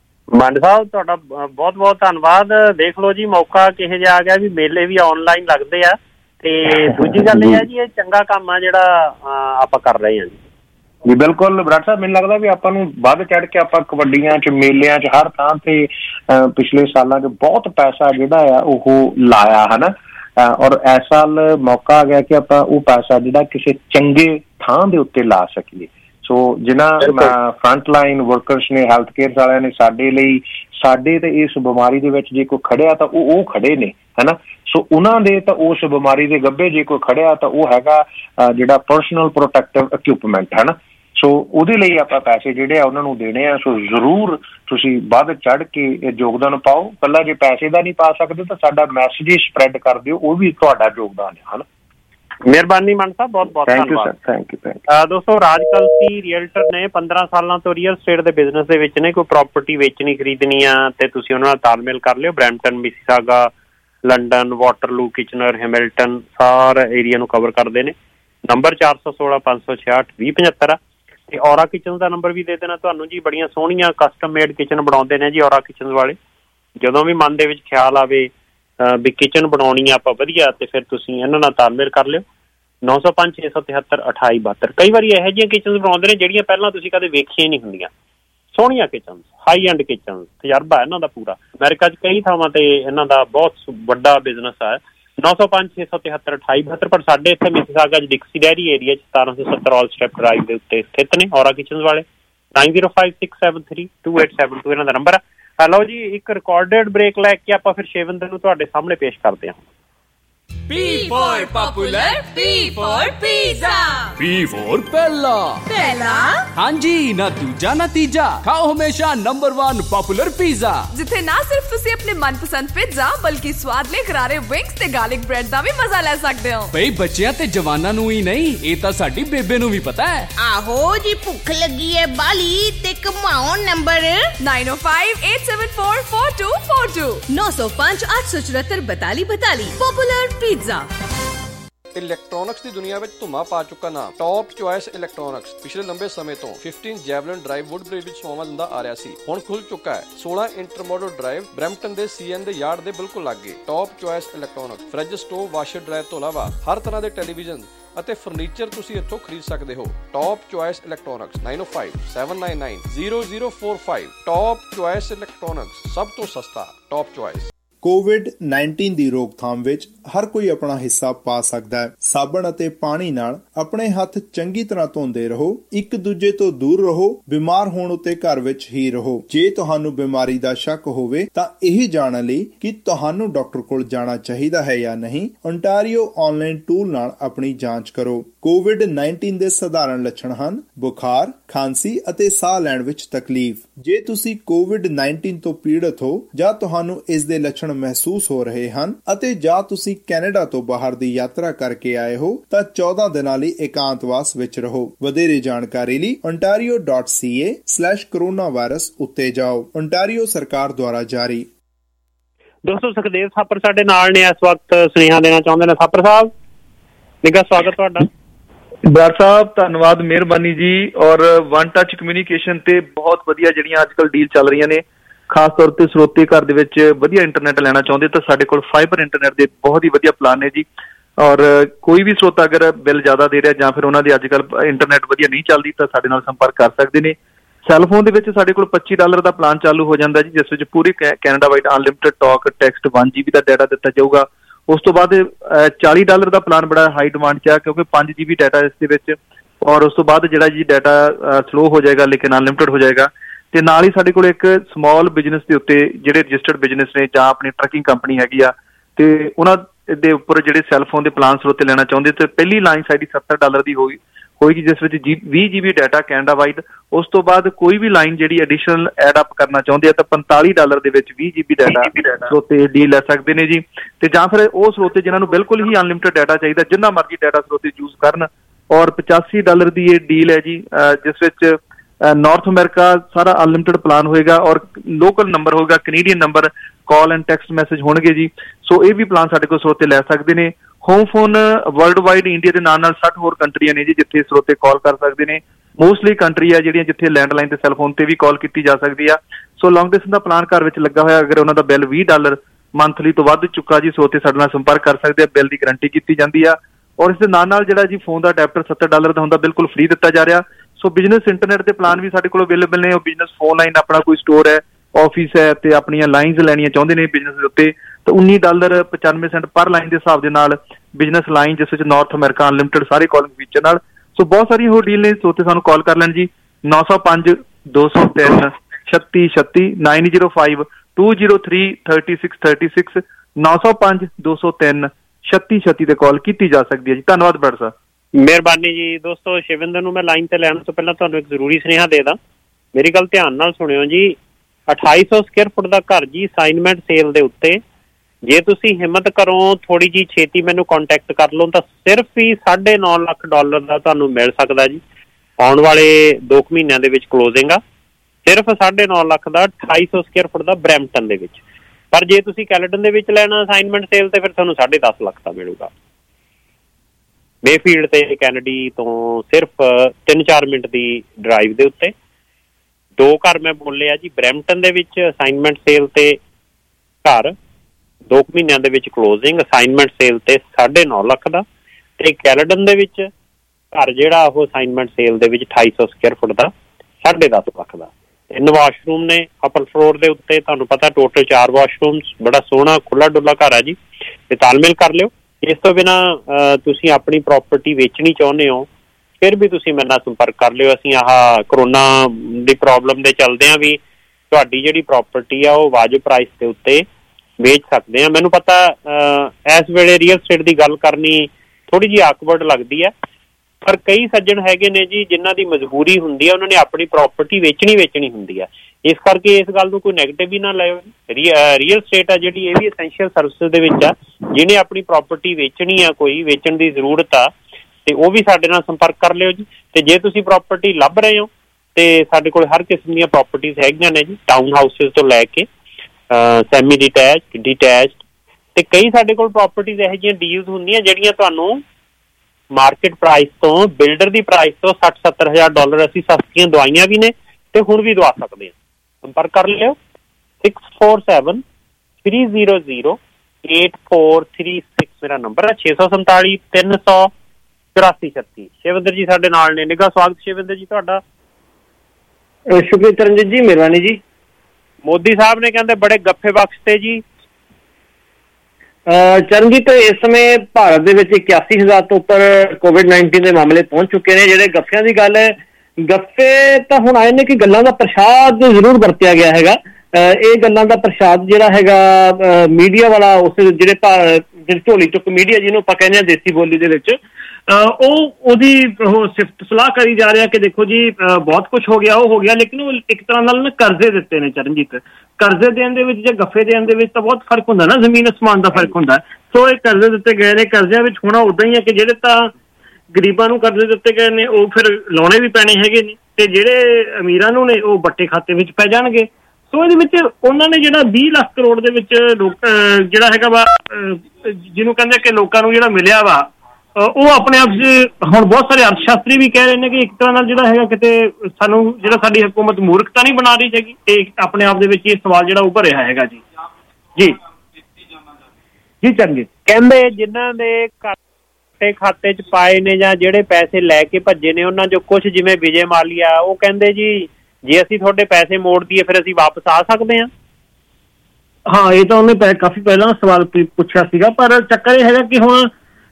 ਮੰਡ ਸਾਹਿਬ ਤੁਹਾਡਾ ਬਹੁਤ ਬਹੁਤ ਧੰਨਵਾਦ। ਦੇਖ ਲਓ ਜੀ ਮੌਕਾ ਕਿਹੋ ਜਿਹਾ ਆ ਗਿਆ ਵੀ ਮੇਲੇ ਵੀ ਆਨਲਾਈਨ ਲੱਗਦੇ ਆ, ਤੇ ਦੂਜੀ ਗੱਲ ਇਹ ਹੈ ਜੀ ਇਹ ਚੰਗਾ ਕੰਮ ਆ ਜਿਹੜਾ ਆਪਾਂ ਕਰ ਰਹੇ ਹਾਂ ਜੀ।
ਜੀ ਬਿਲਕੁਲ ਬਰਾੜ ਸਾਹਿਬ, ਮੈਨੂੰ ਲੱਗਦਾ ਵੀ ਆਪਾਂ ਨੂੰ ਵੱਧ ਚੜ੍ਹ ਕੇ ਆਪਾਂ ਕਬੱਡੀਆਂ 'ਚ, ਮੇਲਿਆਂ 'ਚ, ਹਰ ਥਾਂ ਤੇ ਪਿਛਲੇ ਸਾਲਾਂ 'ਚ ਬਹੁਤ ਪੈਸਾ ਜਿਹੜਾ ਆ ਉਹ ਲਾਇਆ ਹੈ ਨਾ। ਔਰ ਇਸ ਸਾਲ ਮੌਕਾ ਆ ਗਿਆ ਕਿ ਆਪਾਂ ਉਹ ਪੈਸਾ ਜਿਹੜਾ ਕਿਸੇ ਚੰਗੇ ਥਾਂ ਦੇ ਉੱਤੇ ਲਾ ਸਕੀਏ। ਸੋ ਜਿਨ੍ਹਾਂ ਫਰੰਟ ਲਾਈਨ ਵਰਕਰਸ ਨੇ, ਹੈਲਥ ਕੇਅਰ ਵਾਲਿਆਂ ਨੇ ਸਾਡੇ ਲਈ, ਸਾਡੇ ਤੇ ਇਸ ਬਿਮਾਰੀ ਦੇ ਵਿੱਚ ਜੇ ਕੋਈ ਖੜਿਆ ਤਾਂ ਉਹ ਉਹ ਖੜੇ ਨੇ, ਹੈ ਨਾ। ਸੋ ਉਹਨਾਂ ਦੇ ਤਾਂ ਉਸ ਬਿਮਾਰੀ ਦੇ ਗੱਭੇ ਜੇ ਕੋਈ ਖੜਿਆ ਤਾਂ ਉਹ ਹੈਗਾ ਜਿਹੜਾ ਪਰਸਨਲ ਪ੍ਰੋਟੈਕਟਿਵ ਇਕੁਇਪਮੈਂਟ, ਹੈ ਨਾ। ਸੋ ਉਹਦੇ ਲਈ ਆਪਾਂ ਪੈਸੇ ਜਿਹੜੇ ਆ ਉਹਨਾਂ ਨੂੰ ਦੇਣੇ ਆ। ਸੋ ਜ਼ਰੂਰ ਤੁਸੀਂ ਵੱਧ ਚੜ੍ਹ ਕੇ ਇਹ ਯੋਗਦਾਨ ਪਾਓ। ਇਕੱਲਾ ਜੇ ਪੈਸੇ ਦਾ ਨਹੀਂ ਪਾ ਸਕਦੇ ਤਾਂ ਸਾਡਾ ਮੈਸੇਜ ਸਪਰੈਡ ਕਰ ਦਿਓ, ਉਹ ਵੀ ਤੁਹਾਡਾ ਯੋਗਦਾਨ ਹੈ, ਹੈ ਨਾ।
ਮਿਹਰਬਾਨੀ ਮਾਨ ਸਾਹਿਬ, ਬਹੁਤ ਬਹੁਤ ਧੰਨਵਾਦ।
ਥੈਂਕ ਯੂ ਥੈਂਕ
ਦੋਸਤੋ, ਰਾਜ ਕਲਸੀ ਰੀਅਲਟਰ ਨੇ ਪੰਦਰਾਂ ਸਾਲਾਂ ਤੋਂ ਰੀਅਲ ਸਟੇਟ ਦੇ ਬਿਜ਼ਨਸ ਦੇ ਵਿੱਚ ਨੇ। ਕੋਈ ਪ੍ਰਾਪਰਟੀ ਵੇਚਣੀ ਖਰੀਦਣੀ ਆ ਤੇ ਤੁਸੀਂ ਉਹਨਾਂ ਨਾਲ ਤਾਲਮੇਲ ਕਰ ਲਿਓ। Brampton, Mississauga, London, Waterloo, Kitchener, Hamilton ਸਾਰਾ ਏਰੀਆ ਨੂੰ ਕਵਰ ਕਰਦੇ ਨੇ। ਨੰਬਰ ਚਾਰ ਸੌ ਸੋਲਾਂ ਪੰਜ ਸੌ ਛਿਆਹਠ ਵੀਹ ਪਝੱਤਰ ਆ। ਤੇ ਔਰਾ ਕਿਚਨ ਦਾ ਨੰਬਰ ਵੀ ਦੇ ਦੇਣਾ ਤੁਹਾਨੂੰ ਜੀ। ਬੜੀਆਂ ਸੋਹਣੀਆਂ ਕਸਟਮ ਮੇਡ ਕਿਚਨ ਬਣਾਉਂਦੇ ਨੇ ਜੀ ਔਰਾ ਕਿਚਨ ਵਾਲੇ। ਜਦੋਂ ਵੀ ਮਨ ਦੇ ਵਿੱਚ ਖਿਆਲ ਆਵੇ ਵੀ ਕਿਚਨ ਬਣਾਉਣੀ ਆ ਆਪਾਂ ਵਧੀਆ, ਤੇ ਫਿਰ ਤੁਸੀਂ ਇਹਨਾਂ ਨਾਲ ਤਾਲਮੇਲ ਕਰ ਲਿਓ। ਨੌ ਸੌ ਪੰਜ ਛੇ ਸੌ ਤਿਹੱਤਰ ਅਠਾਈ ਬਹੱਤਰ। ਕਈ ਵਾਰੀ ਇਹੋ ਜਿਹੀਆਂ ਕਿਚਨ ਬਣਾਉਂਦੇ ਨੇ ਜਿਹੜੀਆਂ ਪਹਿਲਾਂ ਤੁਸੀਂ ਕਦੇ ਵੇਖੀਆਂ ਨਹੀਂ ਹੁੰਦੀਆਂ। ਸੋਹਣੀਆਂ ਕਿਚਨ, ਹਾਈ ਐਂਡ ਕਿਚਨ, ਤਜਰਬਾ ਇਹਨਾਂ ਦਾ ਪੂਰਾ। ਅਮਰੀਕਾ 'ਚ ਕਈ ਥਾਵਾਂ ਤੇ ਇਹਨਾਂ ਦਾ ਬਹੁਤ ਵੱਡਾ ਬਿਜ਼ਨਸ ਹੈ। ਨੌ ਸੌ ਪੰਜ ਛੇ ਸੌ ਤਿਹੱਤਰ ਅਠਾਈ ਬਹੱਤਰ। ਪਰ ਸਾਡੇ ਇੱਥੇ ਮਿਸੀਸਾਗਾ 'ਚ ਡਿਕਸੀ ਡੈਰੀ ਏਰੀਆ 'ਚ ਸਤਾਰਾਂ ਸੌ ਸੱਤਰ ਆਲ ਸਟੈਪ ਡਰਾਈਵ ਦੇ ਉੱਤੇ ਸਥਿਤ ਨੇ ਔਰਾ ਕਿਚਨ ਵਾਲੇ। Nine zero five six seven three two eight seven two ਇਹਨਾਂ ਦਾ ਨੰਬਰ ਆ। ਲਓ ਜੀ, ਇੱਕ ਰਿਕਾਰਡਡ ਬ੍ਰੇਕ ਲੈ ਕੇ ਆਪਾਂ ਫਿਰ ਸ਼ੇਵਿੰਦਰ ਨੂੰ ਤੁਹਾਡੇ ਸਾਹਮਣੇ ਪੇਸ਼ ਕਰਦੇ ਹਾਂ।
P for popular, P for pizza, P for Pella.
Pella?
हाँ जी, ना दूजा ना तीजा, खाओ हमेशा नंबर वन पॉपुलर पिज़्ज़ा।
जिथे ना सिर्फ तुसी अपने मनपसंद पिज़्ज़ा बल्कि स्वाद ले करारे विंग्स ते गार्लिक ब्रेड दा भी मजा ले सकदे हो।
भाई बच्चियां ते जवानां नूं ही नहीं, ये तां साडी बेबे नूं भी पता है।
आहो जी, भुख लगी है बाली ते कमाओ number nine oh five eight seven four four two four two नौ सौ पाँच आठ सौ चौहत्तर बताली बताली। Popular pizza.
ਇਲੈਕਟ੍ਰੋਨਿਕਸ ਦੀ ਦੁਨੀਆ ਵਿੱਚ ਧੁੰਮਾ ਪਾ ਚੁੱਕਾ ਨਾਮ ਟੌਪ ਚੁਆਇਸ ਇਲੈਕਟ੍ਰੋਨਿਕਸ ਪਿਛਲੇ ਲੰਬੇ ਸਮੇਂ ਤੋਂ ਫਿਫਟੀਨ ਜੈਵਲਿਨ ਡਰਾਈਵ ਵੁੱਡਬ੍ਰਿਜ ਵਿੱਚ ਸੇਵਾਵਾਂ ਦਿੰਦਾ ਆ ਰਿਹਾ ਸੀ। ਹੁਣ ਖੁੱਲ ਚੁੱਕਾ ਹੈ ਸੋਲਾਂ ਇੰਟਰਮੋਡਲ ਡਰਾਈਵ ਬਰੈਂਪਟਨ ਦੇ ਸੀਐਨ ਦੇ ਯਾਰਡ ਦੇ ਬਿਲਕੁਲ ਲਾਗੇ। Top choice electronics fridge, stove, washer dryer ਤੋਂ ਇਲਾਵਾ ਹਰ ਤਰ੍ਹਾਂ ਦੇ ਟੈਲੀਵਿਜ਼ਨ ਅਤੇ ਫਰਨੀਚਰ ਤੁਸੀਂ ਇੱਥੋਂ ਖਰੀਦ ਸਕਦੇ ਹੋ। Top choice electronics nine oh five seven nine nine zero zero four five. Top choice electronics, ਸਭ ਤੋਂ ਸਸਤਾ। Top choice.
ਕੋਵਿਡ ਉੱਨੀ ਦੀ ਰੋਕਥਾਮ ਵਿੱਚ ਹਰ ਕੋਈ ਆਪਣਾ ਹਿੱਸਾ ਪਾ ਸਕਦਾ ਹੈ। ਸਾਬਣ ਅਤੇ ਪਾਣੀ ਨਾਲ ਆਪਣੇ ਹੱਥ ਚੰਗੀ ਤਰ੍ਹਾਂ ਧੋਂਦੇ ਰਹੋ, ਇੱਕ ਦੂਜੇ ਤੋਂ ਦੂਰ ਰਹੋ, ਬਿਮਾਰ ਹੋਣ ਉੱਤੇ ਘਰ ਵਿੱਚ ਹੀ ਰਹੋ। ਜੇ ਤੁਹਾਨੂੰ ਬਿਮਾਰੀ ਦਾ ਸ਼ੱਕ ਹੋਵੇ ਤਾਂ ਇਹ ਜਾਣਨ ਲਈ ਕਿ ਤੁਹਾਨੂੰ ਡਾਕਟਰ ਕੋਲ ਜਾਣਾ ਚਾਹੀਦਾ ਹੈ ਜਾਂ ਨਹੀਂ, ਓਨਟਾਰੀਓ ਆਨਲਾਈਨ ਟੂਲ ਨਾਲ ਆਪਣੀ ਜਾਂਚ ਕਰੋ। ਕੋਵਿਡ ਉੱਨੀ ਦੇ ਸਧਾਰਨ ਲੱਛਣ ਹਨ ਬੁਖਾਰ, ਖਾਂਸੀ ਅਤੇ ਸਾਹ ਲੈਣ ਵਿੱਚ ਤਕਲੀਫ। ਜੇ ਤੁਸੀਂ ਕੋਵਿਡ ਉੱਨੀ ਤੋਂ ਪੀੜਤ ਹੋ ਜਾਂ ਤੁਹਾਨੂੰ ਇਸ ਦੇ ਲੱਛਣ ਮਹਿਸੂਸ ਹੋ ਰਹੇ ਹਨ ਅਤੇ ਜਾਂ ਤੁਸੀਂ ਕੈਨੇਡਾ ਤੋਂ ਬਾਹਰ ਦੀ ਯਾਤਰਾ ਕਰਕੇ ਆਏ ਹੋ ਤਾਂ ਚੌਦਾਂ ਦਿਨਾਂ ਲਈ ਇਕਾਂਤਵਾਸ ਵਿੱਚ ਰਹੋ। ਵਧੇਰੇ ਜਾਣਕਾਰੀ ਲਈ ontario dot c a slash coronavirus ਉੱਤੇ ਜਾਓ। ontario ਸਰਕਾਰ ਦੁਆਰਾ ਜਾਰੀ।
ਦੋਸਤੋ, ਸੁਖਦੇਵ ਥਾਪਰ ਸਾਡੇ ਨਾਲ ਨੇ, ਇਸ ਵਕਤ ਸੁਨੇਹਾ ਦੇਣਾ ਚਾਹੁੰਦੇ ਨੇ। ਥਾਪਰ ਸਾਹਿਬ, ਨਿੱਘਾ ਸਵਾਗਤ ਤੁਹਾਡਾ।
ਡਾਕਟਰ ਸਾਹਿਬ ਧੰਨਵਾਦ, ਮਿਹਰਬਾਨੀ ਜੀ। ਔਰ ਵਨ ਟੱਚ ਕਮਿਊਨੀਕੇਸ਼ਨ ਤੇ ਬਹੁਤ ਵਧੀਆ ਜਿਹੜੀਆਂ ਅੱਜ ਕੱਲ੍ਹ ਡੀਲ ਚੱਲ ਰਹੀਆਂ ਨੇ, ਖਾਸ ਤੌਰ ਤੇ ਸਰੋਤੇ ਘਰ ਦੇ ਵਿੱਚ ਵਧੀਆ ਇੰਟਰਨੈਟ ਲੈਣਾ ਚਾਹੁੰਦੇ ਤਾਂ ਸਾਡੇ ਕੋਲ ਫਾਈਬਰ ਇੰਟਰਨੈਟ ਦੇ ਬਹੁਤ ਹੀ ਵਧੀਆ ਪਲਾਨ ਨੇ ਜੀ। ਔਰ ਕੋਈ ਵੀ ਸਰੋਤਾ ਅਗਰ ਬਿੱਲ ਜ਼ਿਆਦਾ ਦੇ ਰਿਹਾ ਜਾਂ ਫਿਰ ਉਹਨਾਂ ਦੀ ਅੱਜ ਕੱਲ੍ਹ ਇੰਟਰਨੈਟ ਵਧੀਆ ਨਹੀਂ ਚੱਲਦੀ ਤਾਂ ਸਾਡੇ ਨਾਲ ਸੰਪਰਕ ਕਰ ਸਕਦੇ ਨੇ। ਸੈੱਲਫੋਨ ਦੇ ਵਿੱਚ ਸਾਡੇ ਕੋਲ ਪੱਚੀ ਡਾਲਰ ਦਾ ਪਲਾਨ ਚਾਲੂ ਹੋ ਜਾਂਦਾ ਜੀ, ਜਿਸ ਵਿੱਚ ਪੂਰੀ Canada wide unlimited talk, text, one G B ਦਾ ਡਾਟਾ ਦਿੱਤਾ ਜਾਊਗਾ। ਉਸ ਤੋਂ ਬਾਅਦ ਚਾਲੀ ਡਾਲਰ ਦਾ ਪਲਾਨ ਬੜਾ ਹਾਈ ਡਿਮਾਂਡ 'ਚ ਆ ਕਿਉਂਕਿ ਪੰਜ ਜੀ ਬੀ ਡਾਟਾ ਇਸ ਦੇ ਵਿੱਚ। ਔਰ ਉਸ ਤੋਂ ਬਾਅਦ ਜਿਹੜਾ ਜੀ ਡਾਟਾ ਸਲੋ ਹੋ ਜਾਏਗਾ ਲੇਕਿਨ ਅਨਲਿਮਟਿਡ ਹੋ ਜਾਏਗਾ। ਤੇ ਨਾਲ ਹੀ ਸਾਡੇ ਕੋਲ ਇੱਕ ਸਮਾਲ ਬਿਜ਼ਨਸ ਦੇ ਉੱਤੇ ਜਿਹੜੇ ਰਜਿਸਟਰਡ ਬਿਜ਼ਨਸ ਨੇ ਜਾਂ ਆਪਣੀ ਟਰੱਕਿੰਗ ਕੰਪਨੀ ਹੈਗੀ ਆ ਤੇ ਉਹਨਾਂ ਦੇ ਉੱਪਰ ਜਿਹੜੇ ਸੈੱਲਫੋਨ ਦੇ ਪਲਾਨ ਸਰੋਤੇ ਲੈਣਾ ਚਾਹੁੰਦੇ ਤੇ ਪਹਿਲੀ ਲਾਈਨ ਸਾਡੀ ਸੱਤਰ ਡਾਲਰ ਦੀ ਹੋਈ ਹੋਏਗੀ ਜਿਸ ਵਿੱਚ ਜੀ ਵੀਹ ਜੀ ਬੀ ਡਾਟਾ ਕੈਨੇਡਾ ਵਾਈਡ। ਉਸ ਤੋਂ ਬਾਅਦ ਕੋਈ ਵੀ ਲਾਈਨ ਜਿਹੜੀ ਐਡੀਸ਼ਨਲ ਐਡ ਅਪ ਕਰਨਾ ਚਾਹੁੰਦੇ ਆ ਤਾਂ ਪੰਤਾਲੀ ਡਾਲਰ ਦੇ ਵਿੱਚ ਵੀਹ ਜੀ ਬੀ ਡਾਟਾ ਸਰੋਤੇ ਡੀਲ ਲੈ ਸਕਦੇ ਨੇ ਜੀ। ਤੇ ਜਾਂ ਫਿਰ ਉਹ ਸਰੋਤੇ ਜਿਨ੍ਹਾਂ ਨੂੰ ਬਿਲਕੁਲ ਹੀ ਅਨਲਿਮਟਿਡ ਡਾਟਾ ਚਾਹੀਦਾ, ਜਿੰਨਾ ਮਰਜ਼ੀ ਡਾਟਾ ਸਰੋਤੇ ਯੂਜ਼ ਕਰਨ। ਔਰ ਪਚਾਸੀ ਡਾਲਰ ਦੀ ਇਹ ਡੀਲ ਹੈ ਜੀ, ਜਿਸ ਵਿੱਚ ਨਾਰਥ ਅਮਰੀਕਾ ਸਾਰਾ ਅਨਲਿਮਟਿਡ ਪਲਾਨ ਹੋਏਗਾ ਔਰ ਲੋਕਲ ਨੰਬਰ ਹੋਏਗਾ, Canadian number, call and text message ਹੋਣਗੇ ਜੀ। ਸੋ ਇਹ ਵੀ ਪਲਾਨ ਸਾਡੇ ਕੋਲ ਸਰੋਤੇ ਲੈ ਸਕਦੇ ਨੇ। Home phone world wide India ਦੇ ਨਾਲ ਨਾਲ ਸੱਠ ਹੋਰ ਕੰਟਰੀਆਂ ਨੇ ਜੀ ਜਿੱਥੇ ਸਰੋਤੇ ਕਾਲ ਕਰ ਸਕਦੇ ਨੇ। ਮੋਸਟਲੀ ਕੰਟਰੀ ਆ ਜਿਹੜੀਆਂ ਜਿੱਥੇ ਲੈਂਡਲਾਈਨ ਤੇ ਸੈੱਲਫੋਨ ਤੇ ਵੀ ਕਾਲ ਕੀਤੀ ਜਾ ਸਕਦੀ ਆ। ਸੋ ਲੌਂਗ ਡਿਸਟੈਂਸ ਦਾ ਪਲਾਨ ਘਰ ਵਿੱਚ ਲੱਗਾ ਹੋਇਆ, ਅਗਰ ਉਹਨਾਂ ਦਾ ਬਿੱਲ ਵੀਹ ਡਾਲਰ ਮੰਥਲੀ ਤੋਂ ਵੱਧ ਚੁੱਕਾ ਜੀ, ਸਰੋਤੇ ਸਾਡੇ ਨਾਲ ਸੰਪਰਕ ਕਰ ਸਕਦੇ ਆ। ਬਿੱਲ ਦੀ ਗਰੰਟੀ ਕੀਤੀ ਜਾਂਦੀ ਆ। ਔਰ ਇਸ ਦੇ ਨਾਲ ਨਾਲ ਜਿਹੜਾ ਜੀ ਫੋਨ ਦਾ ਅਡੈਪਟਰ ਸੱਤਰ ਡਾਲਰ ਦਾ ਹੁੰਦਾ ਬਿਲਕੁਲ ਫ੍ਰੀ ਦਿੱਤਾ ਜਾ ਰਿਹਾ। ਸੋ ਬਿਜ਼ਨਸ ਇੰਟਰਨੈਟ ਦੇ ਪਲਾਨ ਵੀ ਸਾਡੇ ਕੋਲ ਅਵੇਲੇਬਲ ਨੇ। ਉਹ ਬਿਜ਼ਨਸ ਫੋਨ ਲਾਈਨ ਆਪਣਾ ਕੋਈ ਸਟੋਰ ਹੈ, ਆਫਿਸ ਹੈ ਤੇ ਆਪਣੀਆਂ ਲਾਈਨਸ ਲੈਣੀਆਂ ਚਾਹੁੰਦੇ ਨੇ ਬਿਜ਼ਨਸ ਦੇ ਉੱਤੇ ਤਾਂ ਉੱਨੀ ਡਾਲਰ ਪਚਾਨਵੇਂ ਸੈਂਟ ਪਰ ਲਾਈਨ ਦੇ ਹਿਸਾਬ ਦੇ ਨਾਲ ਬਿਜ਼ਨਸ ਲਾਈਨ, ਜਿਸ ਵਿੱਚ ਨਾਰਥ ਅਮਰੀਕਾ ਅਨਲਿਮਟਿਡ ਸਾਰੇ ਕਾਲਿੰਗ ਫੀਚਰ ਨਾਲ। ਸੋ ਬਹੁਤ ਸਾਰੀਆਂ ਹੋਰ ਡੀਲ ਨੇ, ਸੋ ਤੇ ਸਾਨੂੰ ਕਾਲ ਕਰ ਲੈਣ ਜੀ ਨੌ ਸੌ ਪੰਜ ਦੋ ਸੌ ਤਿੰਨ ਛੱਤੀ ਛੱਤੀ nine zero five two zero three thirty six thirty six ਨੌ ਸੌ ਪੰਜ ਦੋ ਸੌ ਤਿੰਨ ਛੱਤੀ ਛੱਤੀ ਤੇ ਕਾਲ ਕੀਤੀ ਜਾ ਸਕਦੀ ਹੈ ਜੀ। ਧੰਨਵਾਦ ਬੜ ਸਾਹਿਬ,
ਮਿਹਰਬਾਨੀ ਜੀ। ਦੋਸਤੋ, ਸ਼ਿਵਿੰਦਰ ਨੂੰ ਮੈਂ ਲਾਈਨ ਤੇ ਲੈਣ ਤੋਂ ਪਹਿਲਾਂ ਤੁਹਾਨੂੰ ਇੱਕ ਜ਼ਰੂਰੀ ਸੁਨੇਹਾ ਦੇ ਦਾਂ। ਮੇਰੀ ਗੱਲ ਧਿਆਨ ਨਾਲ ਸੁਣਿਓ ਜੀ। ਅਠਾਈ ਸੌ ਸਕੁਅਰ ਫੁੱਟ ਦਾ ਘਰ ਜੀ ਅਸਾਈਨਮੈਂਟ ਸੇਲ ਦੇ ਉੱਤੇ। ਜੇ ਤੁਸੀਂ ਹਿੰਮਤ ਕਰੋ ਥੋੜੀ ਜੀ ਛੇਤੀ ਮੈਨੂੰ ਕੰਟੈਕਟ ਕਰ ਲਓ ਤਾਂ ਸਿਰਫ ਹੀ ਸਾਢੇ ਨੌ ਲੱਖ ਡਾਲਰ ਦਾ ਤੁਹਾਨੂੰ ਮਿਲ ਸਕਦਾ ਜੀ। ਆਉਣ ਵਾਲੇ ਦੋ ਕੁ ਮਹੀਨਿਆਂ ਦੇ ਵਿੱਚ ਕਲੋਜ਼ਿੰਗ ਆ, ਸਿਰਫ ਸਾਢੇ ਨੌ ਲੱਖ ਦਾ ਅਠਾਈ ਸੌ ਸਕੁਅਰ ਫੁੱਟ ਦਾ ਬਰੈਂਪਟਨ ਦੇ ਵਿੱਚ। ਪਰ ਜੇ ਤੁਸੀਂ ਕੈਲੇਡਨ ਦੇ ਵਿੱਚ ਲੈਣਾ ਅਸਾਈਨਮੈਂਟ ਸੇਲ ਤੇ ਫਿਰ ਤੁਹਾਨੂੰ ਸਾਢੇ ਦਸ ਲੱਖ ਦਾ ਮਿਲੂਗਾ। ਮੇਫੀਲਡ ਤੇ ਕੈਨੇਡੀ ਤੋਂ ਸਿਰਫ ਤਿੰਨ ਚਾਰ ਮਿੰਟ ਦੀ ਡਰਾਈਵ ਦੇ ਉੱਤੇ। ਦੋ ਘਰ ਮੈਂ ਬੋਲਿਆ ਜੀ। ਬਰੈਂਪਟਨ ਦੇ ਵਿੱਚ ਅਸਾਈਨਮੈਂਟ ਸੇਲ ਤੇ ਘਰ ਦੋ ਕੁ ਮਹੀਨਿਆਂ ਦੇ ਵਿੱਚ ਕਲੋਜ਼ਿੰਗ, ਅਸਾਈਨਮੈਂਟ ਸੇਲ ਤੇ ਸਾਢੇ ਨੌ ਲੱਖ ਦਾ। ਤੇ ਕੈਲੇਡਨ ਦੇ ਵਿੱਚ ਘਰ ਜਿਹੜਾ ਉਹ ਅਸਾਈਨਮੈਂਟ ਸੇਲ ਦੇ ਵਿੱਚ ਅਠਾਈ ਸੌ ਸਕੁਅਰ ਫੁੱਟ ਦਾ ਸਾਢੇ ਦਸ ਲੱਖ ਦਾ। ਤਿੰਨ ਵਾਸ਼ਰੂਮ ਨੇ ਅਪਰ ਫਲੋਰ ਦੇ ਉੱਤੇ, ਤੁਹਾਨੂੰ ਪਤਾ ਟੋਟਲ ਚਾਰ ਵਾਸ਼ਰੂਮਸ। ਬੜਾ ਸੋਹਣਾ ਖੁੱਲਾ ਡੁੱਲਾ ਘਰ ਆ ਜੀ, ਤੇ ਤਾਲਮੇਲ ਕਰ ਲਿਓ। ਇਸ ਤੋਂ ਬਿਨਾਂ ਤੁਸੀਂ ਆਪਣੀ ਪ੍ਰਾਪਰਟੀ ਵੇਚਣੀ ਚਾਹੁੰਦੇ ਹੋ ਫਿਰ ਵੀ ਤੁਸੀਂ ਮੇਰੇ ਨਾਲ ਸੰਪਰਕ ਕਰ ਲਿਓ। ਅਸੀਂ ਆਹ ਕਰੋਨਾ ਦੀ ਪ੍ਰੋਬਲਮ ਦੇ ਚੱਲਦਿਆਂ ਵੀ ਤੁਹਾਡੀ ਜਿਹੜੀ ਪ੍ਰਾਪਰਟੀ ਆ ਉਹ ਵਾਜਬ ਪ੍ਰਾਈਸ ਦੇ ਉੱਤੇ ਵੇਚ ਸਕਦੇ ਆ। ਮੈਨੂੰ ਪਤਾ ਇਸ ਵੇਲੇ ਰੀਅਲ ਸਟੇਟ ਦੀ ਗੱਲ ਕਰਨੀ ਥੋੜੀ ਜਿਹੀ ਆਕਵਰਡ ਲੱਗਦੀ ਹੈ, ਪਰ ਕਈ ਸੱਜਣ ਹੈਗੇ ਨੇ ਜੀ ਜਿਨ੍ਹਾਂ ਦੀ ਮਜਬੂਰੀ ਹੁੰਦੀ ਹੈ, ਉਹਨਾਂ ਨੇ ਆਪਣੀ ਪ੍ਰਾਪਰਟੀ ਵੇਚਣੀ ਵੇਚਣੀ ਹੁੰਦੀ ਹੈ। ਇਸ ਕਰਕੇ ਇਸ ਗੱਲ ਨੂੰ ਕੋਈ ਨੈਗੇਟਿਵ ਵੀ ਨਾ ਲਿਓ। ਰੀਅਲ ਸਟੇਟ ਆ ਜਿਹੜੀ ਇਹ ਵੀ ਐਸੈਂਸ਼ੀਅਲ ਸਰਵਿਸਿਜ਼ ਦੇ ਵਿੱਚ ਆ। ਜਿਹਨੇ ਆਪਣੀ ਪ੍ਰਾਪਰਟੀ ਵੇਚਣੀ ਆ, ਕੋਈ ਵੇਚਣ ਦੀ ਜ਼ਰੂਰਤ ਆ, ਤੇ ਉਹ ਵੀ ਸਾਡੇ ਨਾਲ ਸੰਪਰਕ ਕਰ ਲਿਓ ਜੀ। ਤੇ ਜੇ ਤੁਸੀਂ ਪ੍ਰਾਪਰਟੀ ਲੱਭ ਰਹੇ ਹੋ ਤੇ ਸਾਡੇ ਕੋਲ ਹਰ ਕਿਸਮ ਦੀਆਂ ਪ੍ਰਾਪਰਟੀਜ਼ ਹੈਗੀਆਂ ਨੇ ਜੀ, ਟਾਊਨ ਹਾਊਸਿਸ ਤੋਂ ਲੈ ਕੇ ਸੈਮੀ ਡਿਟੈਚਡ, ਡਿਟੈਚਡ, ਤੇ ਕਈ ਸਾਡੇ ਕੋਲ ਪ੍ਰਾਪਰਟੀਜ਼ ਇਹੋ ਜਿਹੀਆਂ ਡੀਲਸ ਹੁੰਦੀਆਂ ਜਿਹੜੀਆਂ ਤੁਹਾਨੂੰ ਮਾਰਕੀਟ ਪ੍ਰਾਈਸ ਤੋਂ, ਬਿਲਡਰ ਦੀ ਪ੍ਰਾਈਸ ਤੋਂ ਸੱਠ ਸੱਤਰ ਹਜ਼ਾਰ ਡਾਲਰ ਅਸੀਂ ਸਸਤੀਆਂ ਦਵਾਈਆਂ ਵੀ ਨੇ ਤੇ ਹੁਣ ਵੀ ਦਵਾ ਸਕਦੇ ਹਾਂ। ਸੰਪਰਕ ਕਰ ਲਿਓ six four seven three zero zero eight four three six ਮੇਰਾ ਨੰਬਰ ਹੈ। ਛੇ ਸੌ ਸੰਤਾਲੀ ਤਿੰਨ ਸੌ ਚੁਰਾਸੀ ਛੱਤੀ। ਸ਼ਿਵਿੰਦਰ ਜੀ ਸਾਡੇ ਨਾਲ ਨੇ। ਨਿੱਘਾ ਸਵਾਗਤ ਸ਼ਿਵਿੰਦਰ ਜੀ ਤੁਹਾਡਾ।
ਸ਼ੁਕਰੀਆ ਤਰਨਜੀਤ ਜੀ, ਮਿਹਰਬਾਨੀ ਜੀ।
ਮੋਦੀ ਸਾਹਿਬ ਨੇ ਕਹਿੰਦੇ ਬੜੇ ਗੱਫੇ ਬਖਸ਼ ਤੇ ਜੀ,
ਚਰਨਜੀਤ, ਇਸ ਸਮੇਂ ਭਾਰਤ ਦੇ ਵਿੱਚ ਇਕਿਆਸੀ ਹਜ਼ਾਰ ਤੋਂ ਉੱਪਰ ਕੋਵਿਡ ਨਾਈਨਟੀਨ ਦੇ ਮਾਮਲੇ ਪਹੁੰਚ ਚੁੱਕੇ ਨੇ। ਜਿਹੜੇ ਗੱਫਿਆਂ ਦੀ ਗੱਲ ਹੈ, ਗੱਫੇ ਤਾਂ ਹੁਣ ਆਏ ਨੇ ਕਿ ਗੱਲਾਂ ਦਾ ਪ੍ਰਸ਼ਾਦ ਜ਼ਰੂਰ ਵਰਤਿਆ ਗਿਆ ਹੈਗਾ। ਇਹ ਗੱਲਾਂ ਦਾ ਪ੍ਰਸ਼ਾਦ ਜਿਹੜਾ ਹੈਗਾ ਮੀਡੀਆ ਵਾਲਾ, ਉਸ ਜਿਹੜੇ ਜਿਹੜੇ ਝੋਲੀ ਚੁੱਕ ਮੀਡੀਆ ਜਿਹਨੂੰ ਆਪਾਂ ਕਹਿੰਦੇ ਹਾਂ ਦੇਸੀ ਬੋਲੀ ਦੇ ਵਿੱਚ, ਉਹ ਉਹਦੀ ਉਹ ਸਿਫਤ ਸਲਾਹ ਕਰੀ ਜਾ ਰਿਹਾ ਕਿ ਦੇਖੋ ਜੀ ਬਹੁਤ ਕੁਛ ਹੋ ਗਿਆ, ਉਹ ਹੋ ਗਿਆ, ਲੇਕਿਨ ਉਹ ਇੱਕ ਤਰ੍ਹਾਂ ਨਾਲ ਨਾ ਕਰਜ਼ੇ ਦਿੱਤੇ ਨੇ ਚਰਨਜੀਤ। ਕਰਜ਼ੇ ਦੇਣ ਦੇ ਵਿੱਚ ਜਾਂ ਗੱਫੇ ਦੇਣ ਦੇ ਵਿੱਚ ਤਾਂ ਬਹੁਤ ਫਰਕ ਹੁੰਦਾ ਨਾ, ਜ਼ਮੀਨ ਅਸਮਾਨ ਦਾ ਫਰਕ ਹੁੰਦਾ। ਸੋ ਇਹ ਕਰਜ਼ੇ ਦਿੱਤੇ ਗਏ ਨੇ। ਕਰਜ਼ਿਆਂ ਵਿੱਚ ਹੋਣਾ ਉਦਾਂ ਹੀ ਹੈ ਕਿ ਜਿਹੜੇ ਤਾਂ ਗਰੀਬਾਂ ਨੂੰ ਕਰਜ਼ੇ ਦਿੱਤੇ ਗਏ ਨੇ ਉਹ ਫਿਰ ਲਾਉਣੇ ਵੀ ਪੈਣੇ ਹੈਗੇ ਨੇ, ਤੇ ਜਿਹੜੇ ਅਮੀਰਾਂ ਨੂੰ ਨੇ ਉਹ ਵੱਟੇ ਖਾਤੇ ਵਿੱਚ ਪੈ ਜਾਣਗੇ। ਸੋ ਇਹਦੇ ਵਿੱਚ ਉਹਨਾਂ ਨੇ ਜਿਹੜਾ ਵੀਹ ਲੱਖ ਕਰੋੜ ਦੇ ਵਿੱਚ ਲੋਕ ਜਿਹੜਾ ਹੈਗਾ ਵਾ, ਜਿਹਨੂੰ ਕਹਿੰਦੇ ਕਿ ਲੋਕਾਂ ਨੂੰ ਜਿਹੜਾ ਮਿਲਿਆ ਵਾ, ਉਹ ਆਪਣੇ ਆਪ 'ਚ ਹੁਣ ਬਹੁਤ ਸਾਰੇ ਅਰਥ ਸ਼ਾਸਤਰੀ ਵੀ ਕਹਿ ਰਹੇ ਨੇ ਕਿ ਇੱਕ ਤਰ੍ਹਾਂ ਨਾਲ ਜਿਹੜਾ ਹੈਗਾ ਕਿਤੇ ਸਾਨੂੰ ਜਿਹੜਾ ਸਾਡੀ ਹਕੂਮਤ ਮੂਰਖਤਾ ਨਹੀਂ ਬਣਾ ਰਹੀ ਹੈਗੀ। ਇਹ ਆਪਣੇ ਆਪ ਦੇ ਵਿੱਚ ਇਹ ਸਵਾਲ ਜਿਹੜਾ ਉੱਭਰ ਰਿਹਾ ਹੈਗਾ ਜੀ। ਜੀ ਜੀ ਚੰਗੇ
ਕਹਿੰਦੇ ਜਿਨ੍ਹਾਂ ਦੇ ਖਾਤੇ ਖਾਤੇ 'ਚ ਪਾਏ ਨੇ ਜਾਂ ਜਿਹੜੇ ਪੈਸੇ ਲੈ ਕੇ ਭੱਜੇ ਨੇ, ਉਹਨਾਂ 'ਚੋਂ ਕੁਛ ਜਿਵੇਂ ਵਿਜੇ ਮਾਲੀਆ, ਉਹ ਕਹਿੰਦੇ ਜੀ ਜੇ ਅਸੀਂ ਤੁਹਾਡੇ ਪੈਸੇ ਮੋੜ ਦਈਏ ਫਿਰ ਅਸੀਂ ਵਾਪਸ ਆ ਸਕਦੇ ਹਾਂ।
ਹਾਂ, ਇਹ ਤਾਂ ਉਹਨੇ ਕਾਫੀ ਪਹਿਲਾਂ ਸਵਾਲ ਪੁੱਛਿਆ ਸੀਗਾ, ਪਰ ਚੱਕਰ ਇਹ ਹੈਗਾ ਕਿ ਹੁਣ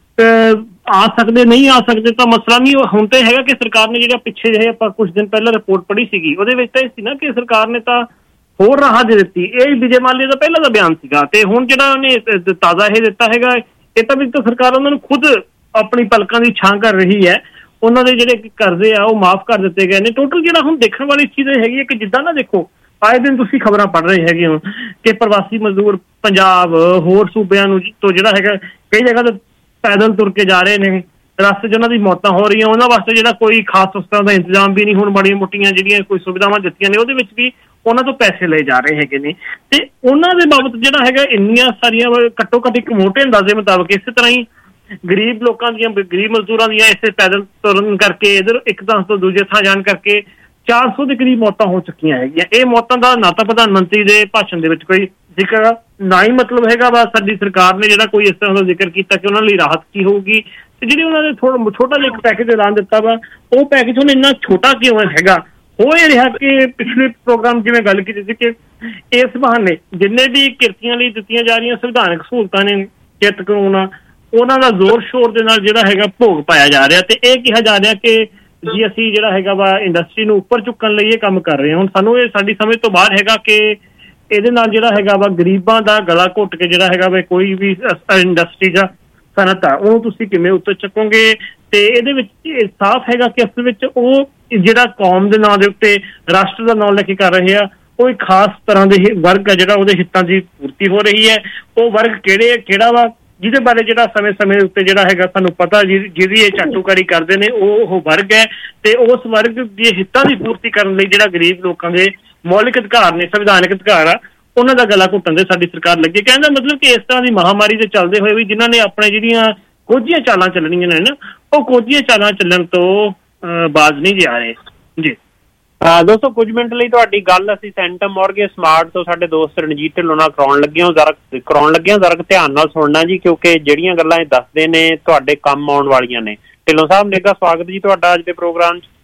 ਆ ਸਕਦੇ ਨਹੀਂ ਆ ਸਕਦੇ ਤਾਂ ਮਸਲਾ ਨਹੀਂ। ਹੁਣ ਤਾਂ ਹੈਗਾ ਕਿ ਸਰਕਾਰ ਨੇ ਜਿਹੜਾ ਪਿੱਛੇ ਜਿਹੇ ਆਪਾਂ ਕੁਛ ਦਿਨ ਪਹਿਲਾਂ ਰਿਪੋਰਟ ਪੜ੍ਹੀ ਸੀਗੀ, ਉਹਦੇ ਵਿੱਚ ਤਾਂ ਇਹ ਸੀ ਨਾ ਕਿ ਸਰਕਾਰ ਨੇ ਤਾਂ ਹੋਰ ਰਾਹਤ ਦੇ ਦਿੱਤੀ। ਇਹ ਵਿਜੇ ਮਾਲੀਆ ਦਾ ਪਹਿਲਾਂ ਦਾ ਬਿਆਨ ਸੀਗਾ, ਤੇ ਹੁਣ ਜਿਹੜਾ ਉਹਨੇ ਤਾਜ਼ਾ ਇਹ ਦਿੱਤਾ ਹੈਗਾ, ਇਹ ਤਾਂ ਵੀ ਤਾਂ ਸਰਕਾਰ ਉਹਨਾਂ ਨੂੰ ਖੁਦ ਆਪਣੀ ਪਲਕਾਂ ਦੀ ਛਾਂ ਕਰ ਰਹੀ ਹੈ। ਉਹਨਾਂ ਦੇ ਜਿਹੜੇ ਕਰਜ਼ੇ ਆ ਉਹ ਮਾਫ਼ ਕਰ ਦਿੱਤੇ ਗਏ ਨੇ। ਟੋਟਲ ਜਿਹੜਾ ਹੁਣ ਦੇਖਣ ਵਾਲੀ ਚੀਜ਼ ਇਹ ਹੈਗੀ ਹੈ ਕਿ ਜਿੱਦਾਂ ਨਾ ਦੇਖੋ, ਆਏ ਦਿਨ ਤੁਸੀਂ ਖਬਰਾਂ ਪੜ੍ਹ ਰਹੇ ਹੈਗੇ ਹੋ ਕਿ ਪ੍ਰਵਾਸੀ ਮਜ਼ਦੂਰ ਪੰਜਾਬ ਹੋਰ ਸੂਬਿਆਂ ਨੂੰ ਤੋਂ ਜਿਹੜਾ ਹੈਗਾ ਕਈ ਜਗ੍ਹਾ ਤੇ ਪੈਦਲ ਤੁਰ ਕੇ ਜਾ ਰਹੇ ਨੇ, ਰਸਤੇ 'ਚ ਉਹਨਾਂ ਦੀ ਮੌਤਾਂ ਹੋ ਰਹੀਆਂ। ਉਹਨਾਂ ਵਾਸਤੇ ਜਿਹੜਾ ਕੋਈ ਖਾਸ ਉਸ ਤਰ੍ਹਾਂ ਦਾ ਇੰਤਜ਼ਾਮ ਵੀ ਨਹੀਂ, ਹੁਣ ਮਾੜੀਆਂ ਮੋਟੀਆਂ ਜਿਹੜੀਆਂ ਕੋਈ ਸੁਵਿਧਾਵਾਂ ਦਿੱਤੀਆਂ ਨੇ ਉਹਦੇ ਵਿੱਚ ਵੀ ਉਹਨਾਂ ਤੋਂ ਪੈਸੇ ਲਏ ਜਾ ਰਹੇ ਹੈਗੇ ਨੇ। ਤੇ ਉਹਨਾਂ ਦੇ ਬਾਬਤ ਜਿਹੜਾ ਹੈਗਾ ਇੰਨੀਆਂ ਸਾਰੀਆਂ ਘੱਟੋ ਘੱਟ ਇੱਕ ਮੋਟੇ ਅੰਦਾਜ਼ੇ ਮੁਤਾਬਕ ਇਸੇ ਤਰ੍ਹਾਂ ਹੀ ਗਰੀਬ ਲੋਕਾਂ ਦੀਆਂ, ਗਰੀਬ ਮਜ਼ਦੂਰਾਂ ਦੀਆਂ ਇਸੇ ਪੈਦਲ ਤੁਰਨ ਕਰਕੇ ਇੱਧਰ ਇੱਕ ਥਾਂ ਤੋਂ ਦੂਜੇ ਥਾਂ ਜਾਣ ਕਰਕੇ ਚਾਰ ਸੌ ਦੇ ਕਰੀਬ ਮੌਤਾਂ ਹੋ ਚੁੱਕੀਆਂ ਹੈਗੀਆਂ। ਇਹ ਮੌਤਾਂ ਦਾ ਨਾ ਤਾਂ ਪ੍ਰਧਾਨ ਮੰਤਰੀ ਦੇ ਭਾਸ਼ਣ ਦੇ ਵਿੱਚ ਕੋਈ ਜ਼ਿਕਰ, ਨਾ ਹੀ ਮਤਲਬ ਹੈਗਾ ਵਾ ਸਾਡੀ ਸਰਕਾਰ ਨੇ ਜਿਹੜਾ ਕੋਈ ਇਸ ਤਰ੍ਹਾਂ ਦਾ ਜ਼ਿਕਰ ਕੀਤਾ ਕਿ ਉਹਨਾਂ ਲਈ ਰਾਹਤ ਕੀ ਹੋਊਗੀ। ਤੇ ਜਿਹੜੀ ਉਹਨਾਂ ਨੇ ਥੋੜਾ ਛੋਟਾ ਜਿਹਾ ਇੱਕ ਪੈਕੇਜ ਐਲਾਨ ਦਿੱਤਾ ਵਾ, ਉਹ ਪੈਕੇਜ ਹੁਣ ਇੰਨਾ ਛੋਟਾ ਕਿਉਂ ਹੈਗਾ? ਹੋ ਇਹ ਰਿਹਾ ਕਿ ਪਿਛਲੇ ਪ੍ਰੋਗਰਾਮ ਜਿਵੇਂ ਗੱਲ ਕੀਤੀ ਸੀ ਕਿ ਇਸ ਬਹਾਨੇ ਜਿੰਨੇ ਵੀ ਕਿਰਤੀਆਂ ਲਈ ਦਿੱਤੀਆਂ ਜਾ ਰਹੀਆਂ ਸੰਵਿਧਾਨਕ ਸਹੂਲਤਾਂ ਨੇ, ਕਿਰਤ ਕਾਨੂੰਨ, ਉਹਨਾਂ ਦਾ ਜ਼ੋਰ ਸ਼ੋਰ ਦੇ ਨਾਲ ਜਿਹੜਾ ਹੈਗਾ ਭੋਗ ਪਾਇਆ ਜਾ ਰਿਹਾ। ਤੇ ਇਹ ਕਿਹਾ ਜਾ ਰਿਹਾ ਕਿ ਜੀ ਅਸੀਂ ਜਿਹੜਾ ਹੈਗਾ ਵਾ ਇੰਡਸਟਰੀ ਨੂੰ ਉੱਪਰ ਚੁੱਕਣ ਲਈ ਇਹ ਕੰਮ ਕਰ ਰਹੇ ਹਾਂ। ਹੁਣ ਸਾਨੂੰ ਇਹ ਸਾਡੀ ਸਮਝ ਤੋਂ ਬਾਹਰ ਹੈਗਾ ਕਿ ਇਹਦੇ ਨਾਲ ਜਿਹੜਾ ਹੈਗਾ ਵਾ ਗਰੀਬਾਂ ਦਾ ਗਲਾ ਘੁੱਟ ਕੇ ਜਿਹੜਾ ਹੈਗਾ ਵਾ ਕੋਈ ਵੀ ਇੰਡਸਟਰੀ ਜਾਂ ਸਨਅਤ ਆ ਉਹਨੂੰ ਤੁਸੀਂ ਕਿਵੇਂ ਉੱਤੇ ਚੱਕੋਗੇ। ਤੇ ਇਹਦੇ ਵਿੱਚ ਸਾਫ਼ ਹੈਗਾ ਕਿ ਅਸਲ ਵਿੱਚ ਉਹ ਜਿਹੜਾ ਕੌਮ ਦੇ ਨਾਂ ਦੇ ਉੱਤੇ ਰਾਸ਼ਟਰ ਦਾ ਨਾਂ ਲੈ ਕੇ ਕਰ ਰਹੇ ਆ, ਉਹ ਇੱਕ ਖਾਸ ਤਰ੍ਹਾਂ ਦੇ ਵਰਗ ਆ ਜਿਹੜਾ ਉਹਦੇ ਹਿੱਤਾਂ ਦੀ ਪੂਰਤੀ ਹੋ ਰਹੀ ਹੈ। ਉਹ ਵਰਗ ਕਿਹੜੇ ਕਿਹੜਾ ਵਾ ਜਿਹਦੇ ਬਾਰੇ ਜਿਹੜਾ ਸਮੇਂ ਸਮੇਂ ਉੱਤੇ ਜਿਹੜਾ ਹੈਗਾ ਸਾਨੂੰ ਪਤਾ, ਜਿਹਦੀ ਇਹ ਚਾਟੂਕਾਰੀ ਕਰਦੇ ਨੇ, ਉਹ ਉਹ ਵਰਗ ਹੈ। ਤੇ ਉਸ ਵਰਗ ਦੇ ਹਿੱਤਾਂ ਦੀ ਪੂਰਤੀ ਕਰਨ ਲਈ ਜਿਹੜਾ ਗਰੀਬ ਲੋਕਾਂ ਦੇ ਮੌਲਿਕ ਅਧਿਕਾਰ ਨੇ, ਸੰਵਿਧਾਨਕ ਅਧਿਕਾਰ ਆ, ਉਹਨਾਂ ਦਾ ਗਲਾ ਘੁੱਟਣ ਦੇ ਸਾਡੀ ਸਰਕਾਰ ਲੱਗੀ। ਕਹਿਣ ਦਾ ਮਤਲਬ ਕਿ ਇਸ ਤਰ੍ਹਾਂ ਦੀ ਮਹਾਮਾਰੀ ਦੇ ਚੱਲਦੇ ਹੋਏ ਵੀ ਜਿਨ੍ਹਾਂ ਨੇ ਆਪਣੇ ਜਿਹੜੀਆਂ ਕੋਝੀਆਂ ਚਾਲਾਂ ਚੱਲਣੀਆਂ ਨੇ ਨਾ, ਉਹ ਕੋਝੀਆਂ ਚਾਲਾਂ ਚੱਲਣ ਤੋਂ ਬਾਜ਼ ਨਹੀਂ ਜਾ ਰਹੇ। ਜੀ
ਦੋਸਤੋ, ਕੁਝ ਮਿੰਟ ਲਈ ਤੁਹਾਡੀ ਗੱਲ ਅਸੀਂ ਸੈਂਟਮ ਮੋਰਗੇਜ ਸਮਾਰਟ ਤੋਂ ਸਾਡੇ ਦੋਸਤ ਰਣਜੀਤ ਢਿੱਲੋਂ ਨਾਲ ਕਰਾਉਣ ਲੱਗੇ ਹਾਂ। ਜ਼ਰਾ ਕਰਾਉਣ ਲੱਗੇ ਹਾਂ ਜ਼ਰਾ ਧਿਆਨ ਨਾਲ ਸੁਣਨਾ ਜੀ, ਕਿਉਂਕਿ ਜਿਹੜੀਆਂ ਗੱਲਾਂ ਇਹ ਦੱਸਦੇ ਨੇ ਤੁਹਾਡੇ ਕੰਮ ਆਉਣ ਵਾਲੀਆਂ ਨੇ। ਢਿੱਲੋਂ ਸਾਹਿਬ, ਨਿੱਘਾ ਸਵਾਗਤ ਜੀ ਤੁਹਾਡਾ ਅੱਜ ਦੇ ਪ੍ਰੋਗਰਾਮ 'ਚ।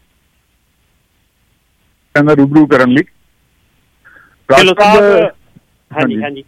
ਕਹਿੰਦਾ ਰੂਬਰੂ ਕਰਨ ਲਈ
ਢਿੱਲੋਂ ਸਾਹਿਬ। ਹਾਂਜੀ ਹਾਂਜੀ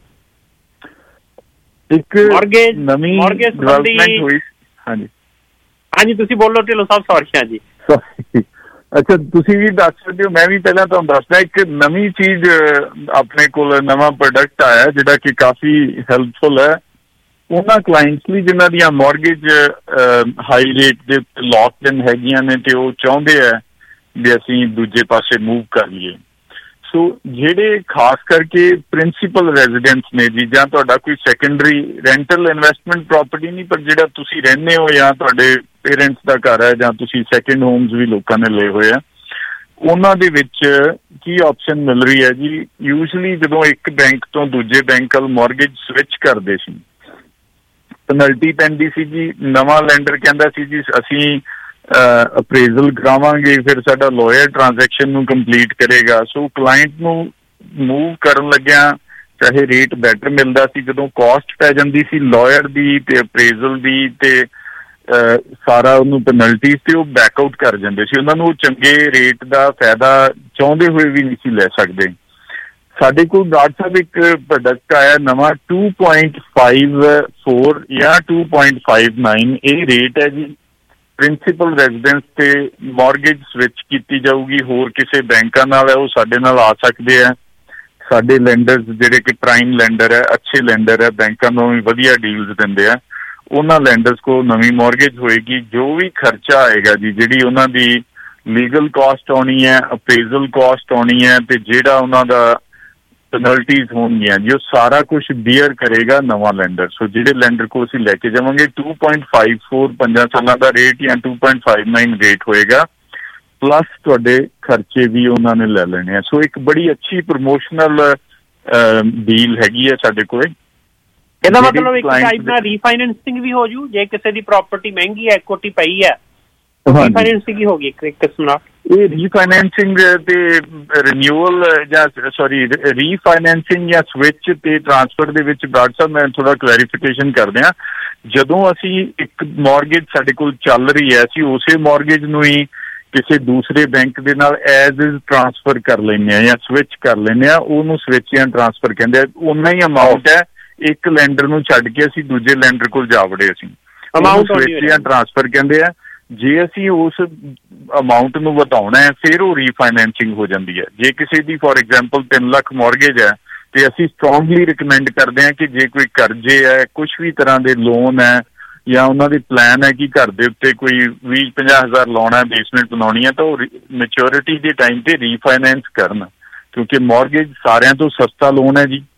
ਇੱਕ ਨਵੀਂ ਡਿਵੈਲਪਮੈਂਟ ਹੋਈ। ਹਾਂਜੀ
ਹਾਂਜੀ ਤੁਸੀਂ ਬੋਲੋ ਢਿੱਲੋਂ ਸਾਹਿਬ। ਸੌਰੀ। ਹਾਂਜੀ
ਅੱਛਾ, ਤੁਸੀਂ ਵੀ ਦੱਸ ਸਕਦੇ ਹੋ, ਮੈਂ ਵੀ ਪਹਿਲਾਂ ਤੁਹਾਨੂੰ ਦੱਸਦਾ। ਇੱਕ ਨਵੀਂ ਚੀਜ਼ ਆਪਣੇ ਕੋਲ ਨਵਾਂ ਪ੍ਰੋਡਕਟ ਆਇਆ ਜਿਹੜਾ ਕਿ ਕਾਫੀ ਹੈਲਪਫੁਲ ਹੈ ਉਹਨਾਂ ਕਲਾਇੰਟਸ ਲਈ ਜਿਨ੍ਹਾਂ ਦੀਆਂ ਮੌਰਗੇਜ ਹਾਈ ਰੇਟ ਦੇ ਉੱਤੇ ਲੌਕਡ ਇਨ ਹੈਗੀਆਂ ਨੇ ਤੇ ਉਹ ਚਾਹੁੰਦੇ ਆ ਵੀ ਅਸੀਂ ਦੂਜੇ ਪਾਸੇ ਮੂਵ ਕਰ ਲਈਏ। ਸੋ ਜਿਹੜੇ ਖਾਸ ਕਰਕੇ ਪ੍ਰਿੰਸੀਪਲ ਰੈਜ਼ੀਡੈਂਟਸ ਨੇ ਜੀ, ਜਾਂ ਤੁਹਾਡਾ ਕੋਈ ਸੈਕੰਡਰੀ ਰੈਂਟਲ ਇਨਵੈਸਟਮੈਂਟ ਪ੍ਰੋਪਰਟੀ ਨਹੀਂ, ਪਰ ਜਿਹੜਾ ਤੁਸੀਂ ਰਹਿੰਦੇ ਹੋ ਜਾਂ ਤੁਹਾਡੇ ਪੇਰੈਂਟਸ ਦਾ ਘਰ ਹੈ ਜਾਂ ਤੁਸੀਂ ਸੈਕਿੰਡ ਹੋਮਸ ਵੀ ਲੋਕਾਂ ਨੇ ਲਏ ਹੋਏ ਆ, ਉਹਨਾਂ ਦੇ ਵਿੱਚ ਕੀ ਆਪਸ਼ਨ ਮਿਲ ਰਹੀ ਹੈ ਜੀ। ਯੂਜਲੀ ਜਦੋਂ ਇੱਕ ਬੈਂਕ ਤੋਂ ਦੂਜੇ ਬੈਂਕ ਵੱਲ ਮੌਰਗੇਜ ਸਵਿਚ ਕਰਦੇ ਸੀ, ਪੈਨਲਟੀ ਪੈਂਦੀ ਸੀ ਜੀ। ਨਵਾਂ ਲੈਂਡਰ ਕਹਿੰਦਾ ਸੀ ਜੀ ਅਸੀਂ ਅਪਰੇਜ਼ਲ ਕਰਾਵਾਂਗੇ, ਫਿਰ ਸਾਡਾ ਲਾਇਰ ਟ੍ਰਾਂਜੈਕਸ਼ਨ ਨੂੰ ਕੰਪਲੀਟ ਕਰੇਗਾ। ਸੋ ਕਲਾਇੰਟ ਨੂੰ ਮੂਵ ਕਰਨ ਲੱਗਿਆ ਚਾਹੇ ਰੇਟ ਬੈਟਰ ਮਿਲਦਾ ਸੀ, ਜਦੋਂ ਕਾਸਟ ਪੈ ਜਾਂਦੀ ਸੀ ਲਾਇਰ ਦੀ ਤੇ ਅਪਰੇਜ਼ਲ ਦੀ ਤੇ ਸਾਰਾ ਉਹਨੂੰ ਪੈਨਲਟੀਜ਼ ਤੇ ਉਹ ਬੈਕਆਊਟ ਕਰ ਜਾਂਦੇ ਸੀ। ਉਹਨਾਂ ਨੂੰ ਉਹ ਚੰਗੇ ਰੇਟ ਦਾ ਫਾਇਦਾ ਚਾਹੁੰਦੇ ਹੋਏ ਵੀ ਨਹੀਂ ਸੀ ਲੈ ਸਕਦੇ। ਸਾਡੇ ਕੋਲ ਡਾਕਟਰ ਸਾਹਿਬ ਇੱਕ ਪ੍ਰੋਡਕਟ ਆਇਆ ਨਵਾਂ ਟੂ ਪੁਆਇੰਟ ਫਾਈਵ ਫੋਰ ਜਾਂ ਟੂ ਪੁਆਇੰਟ ਫਾਈਵ ਨਾਈਨ। ਇਹ ਰੇਟ ਹੈ ਜੀ। ਪ੍ਰਿੰਸੀਪਲ ਰੈਜ਼ੀਡੈਂਸ ਤੇ ਮੌਰਗੇਜ ਸਵਿਚ ਕੀਤੀ ਜਾਊਗੀ। ਹੋਰ ਕਿਸੇ ਬੈਂਕਾਂ ਨਾਲ ਹੈ ਉਹ ਸਾਡੇ ਨਾਲ ਆ ਸਕਦੇ ਆ। ਸਾਡੇ ਲੈਂਡਰਸ ਜਿਹੜੇ ਕਿ ਪ੍ਰਾਈਮ ਲੈਂਡਰ ਹੈ, ਅੱਛੇ ਲੈਂਡਰ ਹੈ, ਬੈਂਕਾਂ ਨੂੰ ਵੀ ਵਧੀਆ ਡੀਲਸ ਦਿੰਦੇ ਆ, ਉਹਨਾਂ ਲੈਂਡਰਸ ਕੋਲ ਨਵੀਂ ਮੌਰਗੇਜ ਹੋਏਗੀ। ਜੋ ਵੀ ਖਰਚਾ ਆਏਗਾ ਜੀ, ਜਿਹੜੀ ਉਹਨਾਂ ਦੀ ਲੀਗਲ ਕਾਸਟ ਆਉਣੀ ਹੈ, ਅਪਰੇਜ਼ਲ ਕਾਸਟ ਆਉਣੀ ਹੈ, ਤੇ ਜਿਹੜਾ ਉਹਨਾਂ ਦਾ ਪੈਨਲਟੀਜ਼ ਹੋਣਗੀਆਂ ਜੀ, ਉਹ ਸਾਰਾ ਕੁਝ ਬੀਅਰ ਕਰੇਗਾ ਨਵਾਂ ਲੈਂਡਰ। ਸੋ ਜਿਹੜੇ ਲੈਂਡਰ ਕੋਲ ਅਸੀਂ ਲੈ ਕੇ ਜਾਵਾਂਗੇ ਟੂ ਪੁਆਇੰਟ ਫਾਈਵ ਫੋਰ ਪੰਜਾਂ ਸਾਲਾਂ ਦਾ ਰੇਟ ਜਾਂ two point five nine rate ਹੋਏਗਾ, ਪਲੱਸ ਤੁਹਾਡੇ ਖਰਚੇ ਵੀ ਉਹਨਾਂ ਨੇ ਲੈ ਲੈਣੇ ਆ। ਸੋ ਇੱਕ ਬੜੀ ਅੱਛੀ ਪ੍ਰਮੋਸ਼ਨਲ ਡੀਲ ਹੈਗੀ ਹੈ ਸਾਡੇ ਕੋਲ।
ਇਹਦਾ ਮਤਲਬ ਇੱਕ ਟਾਈਪ ਨਾਲ ਰੀਫਾਈਨੈਂਸਿੰਗ ਵੀ ਹੋ ਜੂ ਜੇ ਕਿਸੇ ਦੀ ਪ੍ਰਾਪਰਟੀ ਮਹਿੰਗੀ ਹੈ, ਇਕੁਇਟੀ ਪਈ ਹੈ, ਰੀਫਾਈਨੈਂਸਿੰਗ ਹੀ ਹੋਗੀ ਇੱਕ ਕਿਸਮ ਨਾਲ।
ਇਹ ਰੀਫਾਈਨੈਂਸਿੰਗ ਤੇ ਰਿਨਿਊਅਲ ਜਾਂ ਸੌਰੀ ਰੀਫਾਈਨੈਂਸਿੰਗ ਜਾਂ ਸਵਿਚ ਤੇ ਟਰਾਂਸਫਰ ਦੇ ਵਿੱਚ ਡਾਕਟਰ ਸਾਹਿਬ ਮੈਂ ਥੋੜਾ ਕਲੈਰੀਫਿਕੇਸ਼ਨ ਕਰਦੇ ਹਾਂ। ਜਦੋਂ ਅਸੀਂ ਇੱਕ ਮੌਰਗੇਜ ਸਾਡੇ ਕੋਲ ਚੱਲ ਰਹੀ ਹੈ, ਅਸੀਂ ਉਸੇ ਮੌਰਗੇਜ ਨੂੰ ਹੀ ਕਿਸੇ ਦੂਸਰੇ ਬੈਂਕ ਦੇ ਨਾਲ ਐਜ਼ ਇਜ਼ ਟਰਾਂਸਫਰ ਕਰ ਲੈਂਦੇ ਹਾਂ ਜਾਂ ਸਵਿਚ ਕਰ ਲੈਂਦੇ ਹਾਂ। ਉਹਨੂੰ ਸਵਿਚ ਜਾਂ ਟਰਾਂਸਫਰ ਕਹਿੰਦੇ ਆ। ਉਨਾ ਹੀ ਅਮਾਊਂਟ ਹੈ, ਇੱਕ ਲੈਂਡਰ ਨੂੰ ਛੱਡ ਕੇ ਅਸੀਂ ਦੂਜੇ ਲੈਂਡਰ ਕੋਲ ਜਾ ਵੜੇ, ਅਸੀਂ ਸਵਿਚ ਜਾਂ ਟਰਾਂਸਫਰ ਕਹਿੰਦੇ ਆ। ਜੇ ਅਸੀਂ ਉਸ ਅਮਾਊਂਟ ਨੂੰ ਵਧਾਉਣਾ ਹੈ ਫਿਰ ਉਹ ਰੀਫਾਈਨੈਂਸਿੰਗ ਹੋ ਜਾਂਦੀ ਹੈ। ਜੇ ਕਿਸੇ ਦੀ ਫੋਰ ਐਗਜ਼ਾਮਪਲ ਤਿੰਨ ਲੱਖ ਮੌਰਗੇਜ ਹੈ ਤੇ ਅਸੀਂ ਸਟਰੋਂਗਲੀ ਰਿਕਮੈਂਡ ਕਰਦੇ ਹਾਂ ਕਿ ਜੇ ਕੋਈ ਕਰਜ਼ੇ ਹੈ, ਕੁਛ ਵੀ ਤਰ੍ਹਾਂ ਦੇ ਲੋਨ ਹੈ, ਜਾਂ ਉਹਨਾਂ ਦੇ ਪਲਾਨ ਹੈ ਕਿ ਘਰ ਦੇ ਉੱਤੇ ਕੋਈ ਵੀਹ ਪੰਜਾਹ ਹਜ਼ਾਰ ਲਾਉਣਾ ਹੈ, ਬੇਸਮੈਂਟ ਬਣਾਉਣੀ ਹੈ, ਤਾਂ ਉਹ ਮੈਚੋਰਿਟੀ ਦੇ ਟਾਈਮ ਤੇ ਰੀਫਾਈਨੈਂਸ ਕਰਨ, ਕਿਉਂਕਿ ਮੌਰਗੇਜ ਸਾਰਿਆਂ ਤੋਂ ਸਸਤਾ ਲੋਨ ਹੈ ਜੀ।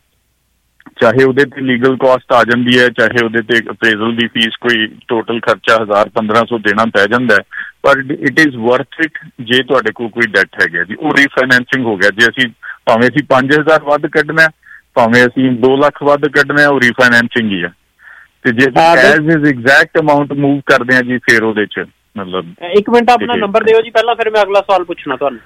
ਚਾਹੇ ਉਹਦੇ ਤੇ ਲੀਗਲ ਕਾਸਟ ਆ ਜਾਂਦੀ ਹੈ, ਚਾਹੇ ਉਹਦੇ ਤੇ ਅਪਰੇਜ਼ਲ ਦੀ ਫੀਸ ਕੋਈ ਟੋਟਲ ਖਰਚਾ ਹਜ਼ਾਰ ਪੰਦਰਾਂ ਸੌ ਦੇਣਾ ਪੈ ਜਾਂਦਾ ਹੈ, ਪਰ ਇਟ ਇਜ਼ ਵਰਥ ਇਟ ਜੇ ਤੁਹਾਡੇ ਕੋਲ ਕੋਈ ਡੈਟ ਹੈਗਾ ਜੀ। ਉਹ ਰੀਫਾਈਨੈਂਸਿੰਗ ਹੋ ਗਿਆ। ਜੇ ਅਸੀਂ ਭਾਵੇਂ ਅਸੀਂ ਪੰਜ ਹਜ਼ਾਰ ਵੱਧ ਕੱਢਣਾ, ਭਾਵੇਂ ਅਸੀਂ ਦੋ ਲੱਖ ਵੱਧ ਕੱਢਣਾ, ਉਹ ਰੀਫਾਈਨੈਂਸਿੰਗ ਹੀ ਹੈ। ਤੇ ਜੇ as is exact amount move ਕਰਦੇ ਆ ਜੀ, ਫਿਰ ਉਹਦੇ ਚ ਮਤਲਬ। ਇੱਕ ਮਿੰਟ ਆਪਣਾ ਨੰਬਰ ਦਿਓ ਜੀ ਪਹਿਲਾਂ, ਫਿਰ ਮੈਂ ਅਗਲਾ ਸਵਾਲ ਪੁੱਛਣਾ ਤੁਹਾਨੂੰ।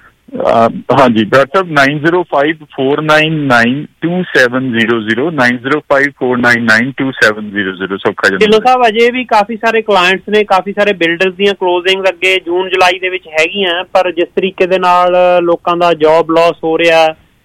ਹਾਂਜੀ doctor sahib nine zero five four nine nine two seven zero zero nine zero five four nine nine two seven zero zero ਸੌਖਾ ਜੀ।
ਢਿੱਲੋਂ ਸਾਹਿਬ ਅਜੇ ਵੀ ਕਾਫੀ ਸਾਰੇ ਕਲਾਇੰਟਸ ਨੇ, ਕਾਫੀ ਸਾਰੇ ਬਿਲਡਰਸ ਦੀਆਂ ਕਲੋਜ਼ਿੰਗ ਅੱਗੇ ਜੂਨ ਜੁਲਾਈ ਦੇ ਵਿੱਚ ਹੈਗੀਆਂ, ਪਰ ਜਿਸ ਤਰੀਕੇ ਦੇ ਨਾਲ ਲੋਕਾਂ ਦਾ ਜੌਬ ਲਾਸ ਹੋ ਰਿਹਾ,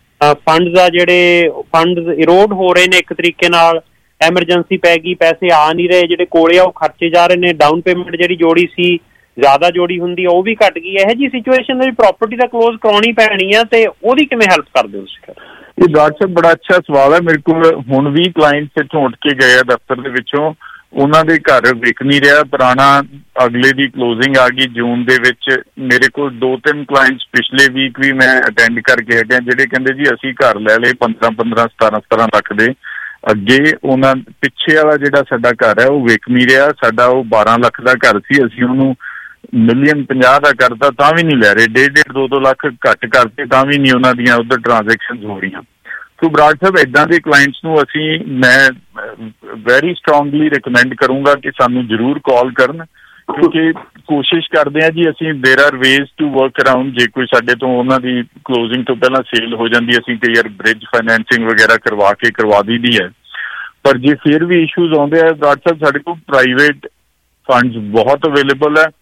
ਫੰਡਸ ਆ ਜਿਹੜੇ ਫੰਡਸ ਇਰੋਡ ਹੋ ਰਹੇ ਨੇ, ਇੱਕ ਤਰੀਕੇ ਨਾਲ ਐਮਰਜੈਂਸੀ ਪੈ ਗਈ, ਪੈਸੇ ਆ ਨਹੀਂ ਰਹੇ, ਜਿਹੜੇ ਕੋਲੇ ਆ ਉਹ ਖਰਚੇ ਜਾ ਰਹੇ ਨੇ, ਡਾਊਨ ਪੇਮੈਂਟ ਜਿਹੜੀ ਜੋੜੀ ਸੀ ਜ਼ਿਆਦਾ ਜੋੜੀ ਹੁੰਦੀ ਆ ਉਹ ਵੀ ਘਟ ਗਈ। ਇਹੋ ਜਿਹੀ ਸਿਚੁਏਸ਼ਨ ਦੇ ਵਿੱਚ ਪ੍ਰਾਪਰਟੀ ਦਾ ਕਲੋਜ਼ ਕਰਾਉਣੀ ਪੈਣੀ ਆ, ਤੇ ਉਹਦੀ ਕਿਵੇਂ ਹੈਲਪ ਕਰਦੇ ਹੋ ਤੁਸੀਂ?
ਇਹ ਡਾਕਟਰ ਸਾਹਿਬ ਬੜਾ ਅੱਛਾ ਸਵਾਲ ਹੈ। ਮੇਰੇ ਕੋਲ ਹੁਣ ਵੀ ਕਲਾਇੰਟਸ ਇੱਥੋਂ ਉੱਠ ਕੇ ਗਏ ਆ ਦਫ਼ਤਰ ਦੇ ਵਿੱਚੋਂ, ਉਹਨਾਂ ਦੇ ਘਰ ਵਿਕ ਨਹੀਂ ਰਿਹਾ, ਪੁਰਾਣਾ ਅਗਲੇ ਦੀ ਕਲੋਜ਼ਿੰਗ ਆ ਗਈ ਜੂਨ ਦੇ ਵਿੱਚ। ਮੇਰੇ ਕੋਲ ਦੋ ਤਿੰਨ ਕਲਾਇੰਟਸ ਪਿਛਲੇ ਵੀਕ ਵੀ ਮੈਂ ਅਟੈਂਡ ਕਰਕੇ ਹਟਿਆ, ਜਿਹੜੇ ਕਹਿੰਦੇ ਜੀ ਅਸੀਂ ਘਰ ਲੈ ਲਏ ਪੰਦਰਾਂ ਪੰਦਰਾਂ ਸਤਾਰਾਂ ਸਤਾਰਾਂ ਲੱਖ ਦੇ, ਅੱਗੇ ਉਹਨਾਂ ਪਿੱਛੇ ਵਾਲਾ ਜਿਹੜਾ ਸਾਡਾ ਘਰ ਹੈ ਉਹ ਵਿਕ ਨਹੀਂ ਰਿਹਾ। ਸਾਡਾ ਉਹ ਬਾਰਾਂ ਲੱਖ ਦਾ ਘਰ ਸੀ, ਅਸੀਂ ਉਹਨੂੰ ਮਿਲੀਅਨ ਪੰਜਾਹ ਦਾ ਕਰਤਾ ਤਾਂ ਵੀ ਨਹੀਂ ਲੈ ਰਹੇ, ਡੇਢ ਡੇਢ ਦੋ ਦੋ ਲੱਖ ਘੱਟ ਕਰਤੇ ਤਾਂ ਵੀ ਨਹੀਂ ਉਹਨਾਂ ਦੀਆਂ ਉੱਧਰ ਟ੍ਰਾਂਜੈਕਸ਼ਨ ਹੋ ਰਹੀਆਂ। ਸੋ ਬਰਾੜ ਸਾਹਿਬ ਇੱਦਾਂ ਦੇ ਕਲਾਇੰਟਸ ਨੂੰ ਅਸੀਂ ਮੈਂ ਵੈਰੀ ਸਟਰੋਂਗਲੀ ਰਿਕਮੈਂਡ ਕਰੂੰਗਾ ਕਿ ਸਾਨੂੰ ਜ਼ਰੂਰ ਕਾਲ ਕਰਨ, ਕਿਉਂਕਿ ਕੋਸ਼ਿਸ਼ ਕਰਦੇ ਹਾਂ ਜੀ ਅਸੀਂ there are ways to work around. ਜੇ ਕੋਈ ਸਾਡੇ ਤੋਂ ਉਹਨਾਂ ਦੀ ਕਲੋਜ਼ਿੰਗ ਤੋਂ ਪਹਿਲਾਂ ਸੇਲ ਹੋ ਜਾਂਦੀ, ਅਸੀਂ ਕਈ ਵਾਰ ਬ੍ਰਿਜ ਫਾਈਨੈਂਸਿੰਗ ਵਗੈਰਾ ਕਰਵਾ ਕੇ ਕਰਵਾ ਦਈਦੀ ਹੈ। ਪਰ ਜੇ ਫਿਰ ਵੀ ਇਸ਼ੂਜ਼ ਆਉਂਦੇ ਆ ਡਾਕਟਰ ਸਾਹਿਬ, ਸਾਡੇ ਕੋਲ ਪ੍ਰਾਈਵੇਟ ਫੰਡਸ ਬਹੁਤ ਅਵੇਲੇਬਲ ਹੈ।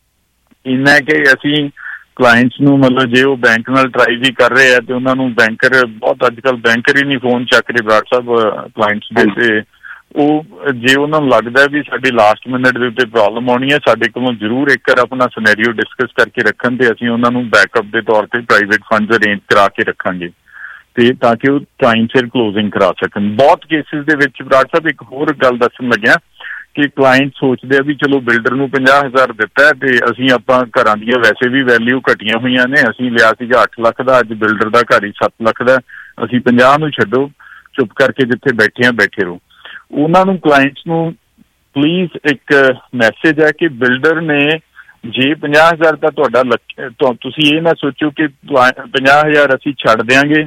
ਇੰਨਾ ਕਿ ਅਸੀਂ ਕਲਾਇੰਟਸ ਨੂੰ ਮਤਲਬ ਜੇ ਉਹ ਬੈਂਕ ਨਾਲ ਟਰਾਈ ਵੀ ਕਰ ਰਹੇ ਆ ਤੇ ਉਹਨਾਂ ਨੂੰ ਬੈਂਕਰ ਬਹੁਤ ਅੱਜ ਕੱਲ੍ਹ ਬੈਂਕਰ ਹੀ ਨਹੀਂ ਫੋਨ ਚੱਕ ਰਹੇ ਡਾਕਟਰ ਸਾਹਿਬ ਕਲਾਇੰਟਸ ਦੇ, ਤੇ ਉਹ ਜੇ ਉਹਨਾਂ ਨੂੰ ਲੱਗਦਾ ਵੀ ਸਾਡੀ ਲਾਸਟ ਮਿੰਟ ਦੇ ਉੱਤੇ ਪ੍ਰੋਬਲਮ ਆਉਣੀ ਹੈ, ਸਾਡੇ ਕੋਲੋਂ ਜ਼ਰੂਰ ਇੱਕ ਵਾਰ ਆਪਣਾ ਸਿਨੈਰੀਓ ਡਿਸਕਸ ਕਰਕੇ ਰੱਖਣ ਤੇ ਅਸੀਂ ਉਹਨਾਂ ਨੂੰ ਬੈਕਅਪ ਦੇ ਤੌਰ ਤੇ ਪ੍ਰਾਈਵੇਟ ਫੰਡਸ ਅਰੇਂਜ ਕਰਾ ਕੇ ਰੱਖਾਂਗੇ, ਤੇ ਤਾਂ ਕਿ ਉਹ ਟਾਈਮ ਸਿਰ ਕਲੋਜ਼ਿੰਗ ਕਰਾ ਸਕਣ। ਬਹੁਤ ਕੇਸਿਸ ਦੇ ਵਿੱਚ ਡਾਕਟਰ ਸਾਹਿਬ ਇੱਕ ਹੋਰ ਗੱਲ ਦੱਸਣ ਲੱਗਿਆ ਕਿ ਕਲਾਇੰਟ ਸੋਚਦੇ ਆ ਵੀ ਚਲੋ ਬਿਲਡਰ ਨੂੰ ਪੰਜਾਹ ਹਜ਼ਾਰ ਦਿੱਤਾ ਤੇ ਅਸੀਂ ਆਪਾਂ ਘਰਾਂ ਦੀਆਂ ਵੈਸੇ ਵੀ ਵੈਲਿਊ ਘਟੀਆਂ ਹੋਈਆਂ ਨੇ, ਅਸੀਂ ਲਿਆ ਸੀਗਾ ਅੱਠ ਲੱਖ ਦਾ, ਅੱਜ ਬਿਲਡਰ ਦਾ ਘਰ ਹੀ ਸੱਤ ਲੱਖ ਦਾ, ਅਸੀਂ ਪੰਜਾਹ ਨੂੰ ਛੱਡੋ, ਚੁੱਪ ਕਰਕੇ ਜਿੱਥੇ ਬੈਠੇ ਆ ਬੈਠੇ ਰਹੋ। ਉਹਨਾਂ ਨੂੰ ਕਲਾਇੰਟਸ ਨੂੰ ਪਲੀਜ਼ ਇੱਕ ਮੈਸੇਜ ਹੈ ਕਿ ਬਿਲਡਰ ਨੇ ਜੇ ਪੰਜਾਹ ਹਜ਼ਾਰ ਦਾ ਤੁਹਾਡਾ ਲੱਖ, ਤੁਸੀਂ ਇਹ ਨਾ ਸੋਚੋ ਕਿ ਪੰਜਾਹ ਹਜ਼ਾਰ ਅਸੀਂ ਛੱਡ ਦਿਆਂਗੇ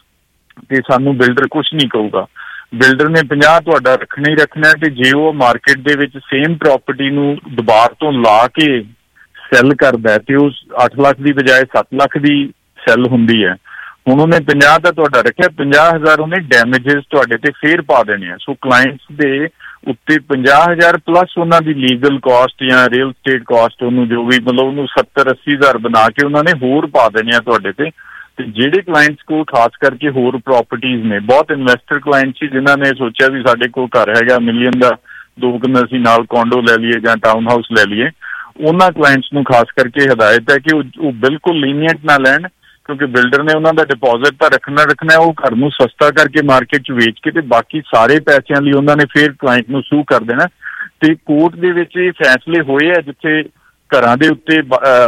ਤੇ ਸਾਨੂੰ ਬਿਲਡਰ ਕੁਛ ਨਹੀਂ ਕਹੂਗਾ। ਬਿਲਡਰ ਨੇ ਪੰਜਾਹ ਤੁਹਾਡਾ ਰੱਖਣਾ ਹੀ ਰੱਖਣਾ, ਤੇ ਜੇ ਉਹ ਮਾਰਕੀਟ ਦੇ ਵਿੱਚ ਸੇਮ ਪ੍ਰਾਪਰਟੀ ਨੂੰ ਦੁਬਾਰ ਤੋਂ ਲਾ ਕੇ ਸੈੱਲ ਕਰਦਾ ਤੇ ਉਹ ਅੱਠ ਲੱਖ ਦੀ ਬਜਾਏ ਸੱਤ ਲੱਖ ਦੀ ਸੈੱਲ ਹੁੰਦੀ ਹੈ। ਹੁਣ ਉਹਨੇ ਪੰਜਾਹ ਦਾ ਤੁਹਾਡਾ ਰੱਖਿਆ, ਪੰਜਾਹ ਹਜ਼ਾਰ ਉਹਨੇ ਡੈਮੇਜਸ ਤੁਹਾਡੇ ਤੇ ਫੇਰ ਪਾ ਦੇਣੇ ਆ। ਸੋ ਕਲਾਇੰਟਸ ਦੇ ਉੱਤੇ ਪੰਜਾਹ ਹਜ਼ਾਰ ਪਲੱਸ ਉਹਨਾਂ ਦੀ ਲੀਗਲ ਕਾਸਟ ਜਾਂ ਰੀਅਲ ਸਟੇਟ ਕਾਸਟ, ਉਹਨੂੰ ਜੋ ਵੀ ਮਤਲਬ ਉਹਨੂੰ ਸੱਤਰ ਅੱਸੀ ਹਜ਼ਾਰ ਬਣਾ ਕੇ ਉਹਨਾਂ ਨੇ ਹੋਰ ਪਾ ਦੇਣੇ ਆ ਤੁਹਾਡੇ ਤੇ। ਤੇ ਜਿਹੜੇ ਕਲਾਇੰਟਸ ਕੋਲ ਖਾਸ ਕਰਕੇ ਹੋਰ ਪ੍ਰਾਪਰਟੀਜ਼ ਨੇ, ਬਹੁਤ ਇਨਵੈਸਟਰ ਕਲਾਇੰਟ ਸੀ ਜਿਨ੍ਹਾਂ ਨੇ ਸੋਚਿਆ ਵੀ ਸਾਡੇ ਕੋਲ ਘਰ ਹੈਗਾ ਮਿਲੀਅਨ ਦਾ, ਦੋ ਕੁ ਅਸੀਂ ਨਾਲ ਕੌਂਡੋ ਲੈ ਲਈਏ ਜਾਂ ਟਾਊਨ ਹਾਊਸ ਲੈ ਲਈਏ, ਉਹਨਾਂ ਕਲਾਇੰਟਸ ਨੂੰ ਖਾਸ ਕਰਕੇ ਹਦਾਇਤ ਹੈ ਕਿ ਉਹ ਬਿਲਕੁਲ ਲੀਨੀਅੰਟ ਨਾ ਲੈਣ, ਕਿਉਂਕਿ ਬਿਲਡਰ ਨੇ ਉਹਨਾਂ ਦਾ ਡਿਪੋਜ਼ਿਟ ਤਾਂ ਰੱਖਣਾ ਰੱਖਣਾ, ਉਹ ਘਰ ਨੂੰ ਸਸਤਾ ਕਰਕੇ ਮਾਰਕੀਟ 'ਚ ਵੇਚ ਕੇ ਤੇ ਬਾਕੀ ਸਾਰੇ ਪੈਸਿਆਂ ਲਈ ਉਹਨਾਂ ਨੇ ਫਿਰ ਕਲਾਇੰਟ ਨੂੰ ਸੂ ਕਰ ਦੇਣਾ। ਤੇ ਕੋਰਟ ਦੇ ਵਿੱਚ ਇਹ ਫੈਸਲੇ ਹੋਏ ਆ ਜਿੱਥੇ ਘਰਾਂ ਦੇ ਉੱਤੇ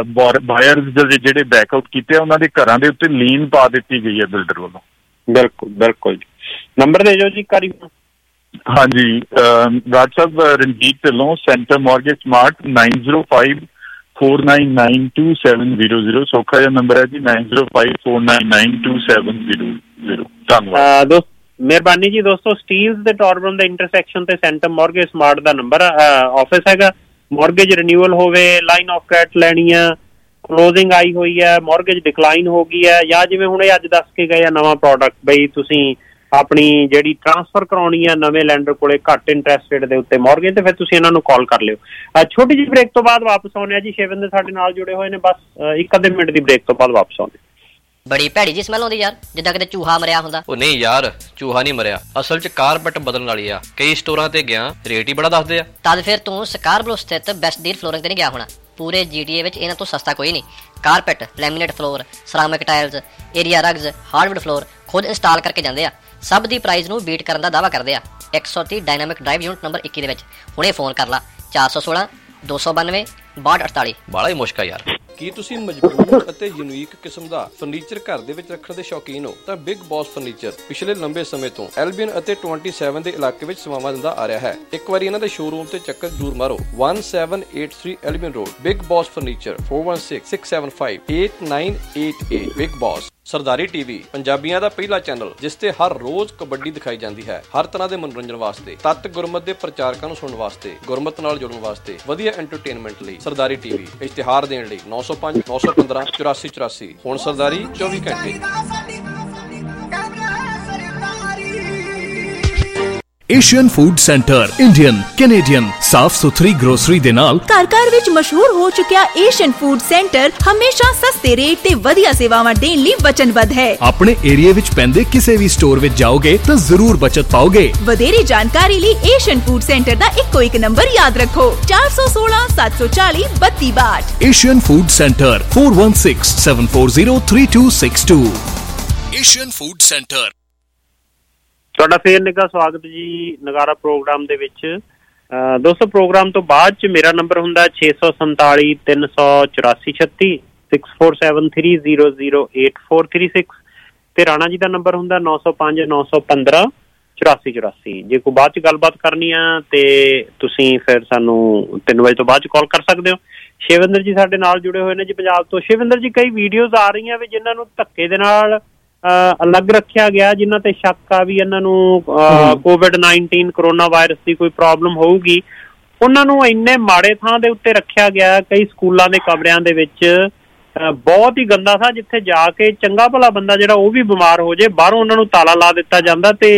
ਬਾਇਰਸ ਜਿਹੜੇ ਬੈਕਆਊਟ ਕੀਤੇ ਆ ਉਹਨਾਂ ਦੇ ਘਰਾਂ ਦੇ ਉੱਤੇ ਲੀਨ ਪਾ ਦਿੱਤੀ ਗਈ ਹੈ ਬਿਲਡਰ ਵੱਲੋਂ।
ਬਿਲਕੁਲ ਬਿਲਕੁਲ ਜੀ। ਨੰਬਰ ਦੇ ਜੋ ਜੀ ਕਾਰੀ।
ਹਾਂਜੀ Raj Sahib, Ranjit Dhillon, centre mortgage smart, nine zero five four nine nine two seven zero zero. ਸੌਖਾ ਜਿਹਾ ਨੰਬਰ ਹੈ ਜੀ, nine zero five four nine nine two seven zero zero. ਧੰਨਵਾਦ
ਦੋਸਤ, ਮਿਹਰਬਾਨੀ ਜੀ। ਦੋਸਤੋ, ਸਟੀਲਸ ਦੇ ਟੌਰਬਨ ਦੇ ਇੰਟਰਸੈਕਸ਼ਨ ਤੇ ਸੈਂਟਰ ਮੌਰਗੇਜ ਸਮਾਰਟ ਦਾ ਨੰਬਰ ਆਫਿਸ ਹੈਗਾ। ਮੌਰਗੇਜ ਰਿਨਿਊਅਲ ਹੋਵੇ, ਲਾਈਨ ਆਫ ਕ੍ਰੈਡਿਟ ਲੈਣੀ ਆ, ਕਲੋਜ਼ਿੰਗ ਆਈ ਹੋਈ ਹੈ, ਮੌਰਗੇਜ ਡਿਕਲਾਈਨ ਹੋ ਗਈ ਹੈ, ਜਾਂ ਜਿਵੇਂ ਹੁਣ ਇਹ ਅੱਜ ਦੱਸ ਕੇ ਗਏ ਆ ਨਵਾਂ ਪ੍ਰੋਡਕਟ, ਬਈ ਤੁਸੀਂ ਆਪਣੀ ਜਿਹੜੀ ਟਰਾਂਸਫਰ ਕਰਾਉਣੀ ਆ ਨਵੇਂ ਲੈਂਡਰ ਕੋਲੇ ਘੱਟ ਇੰਟਰਸਟ ਰੇਟ ਦੇ ਉੱਤੇ ਮੌਰਗੇਜ, ਤੇ ਫਿਰ ਤੁਸੀਂ ਇਹਨਾਂ ਨੂੰ ਕਾਲ ਕਰ ਲਿਓ। ਛੋਟੀ ਜਿਹੀ ਬ੍ਰੇਕ ਤੋਂ ਬਾਅਦ ਵਾਪਸ ਆਉਂਦੇ ਆ ਜੀ। ਸ਼ਿਵਿੰਦਰ ਸਾਡੇ ਨਾਲ ਜੁੜੇ ਹੋਏ ਨੇ, ਬਸ ਇੱਕ ਅੱਧੇ ਮਿੰਟ ਦੀ ਬ੍ਰੇਕ ਤੋਂ ਬਾਅਦ ਵਾਪਸ ਆਉਂਦੇ।
ਬੜੀ ਭੈੜੀ ਜੀ ਸਮੈਲ ਆਉਂਦੀ ਯਾਰ, ਜਿੱਦਾਂ ਕਿਤੇ ਚੂਹਾ ਮਰਿਆ ਹੁੰਦਾ।
ਉਹ ਨਹੀਂ ਯਾਰ, ਚੂਹਾ ਨਹੀਂ ਮਰਿਆ, ਅਸਲ 'ਚ ਕਾਰਪੈਟ ਬਦਲਣ ਵਾਲੀ ਆ। ਕਈ ਸਟੋਰਾਂ ਤੇ ਗਿਆ, ਰੇਟ ਹੀ ਬੜਾ ਦੱਸਦੇ ਆ।
ਤਦ ਫਿਰ ਤੂੰ ਸਕਾਰਬਰੋ ਸਥਿਤ ਬੈਸਟ ਡੀਲ ਫਲੋਰਿੰਗ ਤੇ ਨਹੀਂ ਗਿਆ ਹੋਣਾ। ਪੂਰੇ ਜੀਟੀਏ ਵਿੱਚ ਇਹਨਾਂ ਤੋਂ ਸਸਤਾ ਕੋਈ ਨਹੀਂ। Carpet, laminate floor, ceramic tiles, area rugs, hardwood floor ਖੁਦ ਇੰਸਟਾਲ ਕਰਕੇ ਜਾਂਦੇ ਆ। ਸਭ ਦੀ ਪ੍ਰਾਈਸ ਨੂੰ ਬੀਟ ਕਰਨ ਦਾ ਦਾਅਵਾ ਕਰਦੇ ਆ। ਇੱਕ ਸੌ ਤੀਹ ਡਾਇਨਾਮਿਕ ਡਰਾਈਵ ਯੂਨਿਟ ਨੰਬਰ ਇੱਕੀ ਦੇ ਵਿੱਚ ਹੁਣੇ ਫੋਨ ਕਰ ਲਾ, ਚਾਰ ਸੌ ਸੋਲਾਂ ਦੋ ਸੌ ਬਾਨਵੇਂ ਬਾਹਠ ਅੜਤਾਲੀ।
ਬਾਲਾ ਹੀ ਮੁਸ਼ਕਲ ਯਾਰ।
ਕੀ ਤੁਸੀਂ ਮਜ਼ਬੂਤ ਅਤੇ ਯੂਨੀਕ ਕਿਸਮ ਦਾ ਫਰਨੀਚਰ ਘਰ ਦੇ ਵਿੱਚ ਰੱਖਣ ਦੇ ਸ਼ੌਕੀਨ ਹੋ? ਤਾਂ ਬਿਗ ਬੌਸ ਫਰਨੀਚਰ ਪਿਛਲੇ ਲੰਬੇ ਸਮੇਂ ਤੋਂ ਐਲਬੀਅਨ ਅਤੇ ਸੱਤਾਈ ਦੇ ਇਲਾਕੇ ਵਿੱਚ ਸੇਵਾਵਾਂ ਦਿੰਦਾ ਆ ਰਿਹਾ ਹੈ। ਇੱਕ ਵਾਰੀ ਇਹਨਾਂ ਦੇ ਸ਼ੋਰੂਮ ਤੇ ਚੱਕਰ ਜ਼ਰੂਰ ਮਾਰੋ। ਸਤਾਰਾਂ ਸੌ ਤਿਰਾਸੀ Albion road, big boss furniture, four one six six seven five eight nine eight eight। Big boss. ਸਰਦਾਰੀ ਟੀਵੀ, ਪੰਜਾਬੀਆਂ ਦਾ ਪਹਿਲਾ ਚੈਨਲ ਜਿਸ ਤੇ ਹਰ ਰੋਜ਼ ਕਬੱਡੀ ਦਿਖਾਈ ਜਾਂਦੀ ਹੈ। ਹਰ ਤਰ੍ਹਾਂ ਦੇ ਮਨੋਰੰਜਨ ਵਾਸਤੇ, ਤੱਤ ਗੁਰਮਤ ਦੇ ਪ੍ਰਚਾਰਕਾਂ ਨੂੰ ਸੁਣਨ ਵਾਸਤੇ, ਗੁਰਮਤ ਨਾਲ ਜੁੜਨ ਵਾਸਤੇ, ਵਧੀਆ ਐਂਟਰਟੇਨਮੈਂਟ ਲਈ ਸਰਦਾਰੀ ਟੀਵੀ। ਇਸ਼ਤਿਹਾਰ ਦੇਣ ਲਈ ਨੌ ਸੌ ਪੰਜ ਨੌ ਸੌ ਪੰਦਰਾਂ ਚੁਰਾਸੀ ਚੁਰਾਸੀ। ਹੁਣ ਸਰਦਾਰੀ ਚੌਵੀ ਘੰਟੇ।
Asian food centre, Indian, Canadian, ਸਾਫ਼ ਸੁਥਰੀ ਗਰੋਸਰੀ ਦੇ ਨਾਲ
ਘਰ ਘਰ ਵਿੱਚ ਮਸ਼ਹੂਰ ਹੋ ਚੁੱਕਿਆ ਏਸ਼ੀਅਨ ਫੂਡ ਸੈਂਟਰ ਹਮੇਸ਼ਾ ਸਸਤੇ ਰੇਟ ਤੇ ਵਧੀਆ ਸੇਵਾਵਾਂ ਦੇਣ ਲਈ ਵਚਨਬੱਧ ਹੈ।
ਆਪਣੇ ਏਰੀਆ ਵਿੱਚ ਪੈਂਦੇ ਕਿਸੇ ਵੀ ਸਟੋਰ ਵਿੱਚ ਜਾਓਗੇ ਤਾਂ ਜ਼ਰੂਰ ਬਚਤ ਪਾਓਗੇ।
ਵਧੇਰੇ ਜਾਣਕਾਰੀ ਲਈ ਏਸ਼ੀਅਨ ਫੂਡ ਸੈਂਟਰ ਦਾ ਇੱਕੋ ਇੱਕ ਨੰਬਰ ਯਾਦ ਰੱਖੋ, ਚਾਰ ਸੌ ਸੋਲਾਂ ਸੱਤ ਸੌ ਚਾਲੀ ਬੱਤੀ ਬਾਹਠ।
Asian food centre, four one six seven four zero three two six two। Asian food centre.
ਤੁਹਾਡਾ ਫੇਰ ਨਿੱਘਾ ਸਵਾਗਤ ਜੀ ਨਗਾਰਾ ਪ੍ਰੋਗਰਾਮ ਦੇ ਵਿੱਚ। ਦੋਸਤੋ, ਪ੍ਰੋਗਰਾਮ ਤੋਂ ਬਾਅਦ ਚ ਮੇਰਾ ਨੰਬਰ ਹੁੰਦਾ ਛੇ ਸੌ ਸੰਤਾਲੀ ਤਿੰਨ ਸੌ ਚੁਰਾਸੀ ਛੱਤੀ, six four seven three zero zero eight four three six, ਤੇ ਰਾਣਾ ਜੀ ਦਾ ਨੰਬਰ ਹੁੰਦਾ ਨੌ ਸੌ ਪੰਜ ਨੌ ਸੌ ਪੰਦਰਾਂ ਚੁਰਾਸੀ ਚੁਰਾਸੀ। ਜੇ ਕੋਈ ਬਾਅਦ ਚ ਗੱਲਬਾਤ ਕਰਨੀ ਆ ਤੇ ਤੁਸੀਂ ਫਿਰ ਸਾਨੂੰ ਤਿੰਨ ਵਜੇ ਤੋਂ ਬਾਅਦ ਚ ਕਾਲ ਕਰ ਸਕਦੇ ਹੋ। ਸ਼ਿਵਿੰਦਰ ਜੀ ਸਾਡੇ ਨਾਲ ਜੁੜੇ ਹੋਏ ਨੇ ਜੀ ਪੰਜਾਬ ਤੋਂ। ਸ਼ਿਵਿੰਦਰ ਜੀ, ਕਈ ਵੀਡੀਓਜ਼ ਆ ਰਹੀਆਂ ਵੀ ਜਿਨ੍ਹਾਂ ਨੂੰ ਧੱਕੇ ਦੇ ਨਾਲ ਅਲੱਗ ਰੱਖਿਆ ਗਿਆ, ਜਿਨ੍ਹਾਂ ਤੇ ਸ਼ੱਕ ਆ ਵੀ ਇਹਨਾਂ ਨੂੰ ਕੋਵਿਡ ਨਾਈਨਟੀਨ ਕਰੋਨਾ ਵਾਇਰਸ ਦੀ ਕੋਈ ਪ੍ਰੋਬਲਮ ਹੋਊਗੀ, ਉਹਨਾਂ ਨੂੰ ਇੰਨੇ ਮਾੜੇ ਥਾਂ ਦੇ ਉੱਤੇ ਰੱਖਿਆ ਗਿਆ। ਕਈ ਸਕੂਲਾਂ ਦੇ ਕਮਰਿਆਂ ਦੇ ਵਿੱਚ ਬਹੁਤ ਹੀ ਗੰਦਾ ਥਾਂ, ਜਿੱਥੇ ਜਾ ਕੇ ਚੰਗਾ ਭਲਾ ਬੰਦਾ ਜਿਹੜਾ ਉਹ ਵੀ ਬਿਮਾਰ ਹੋ ਜਾਏ, ਬਾਹਰੋਂ ਉਹਨਾਂ ਨੂੰ ਤਾਲਾ ਲਾ ਦਿੱਤਾ ਜਾਂਦਾ ਤੇ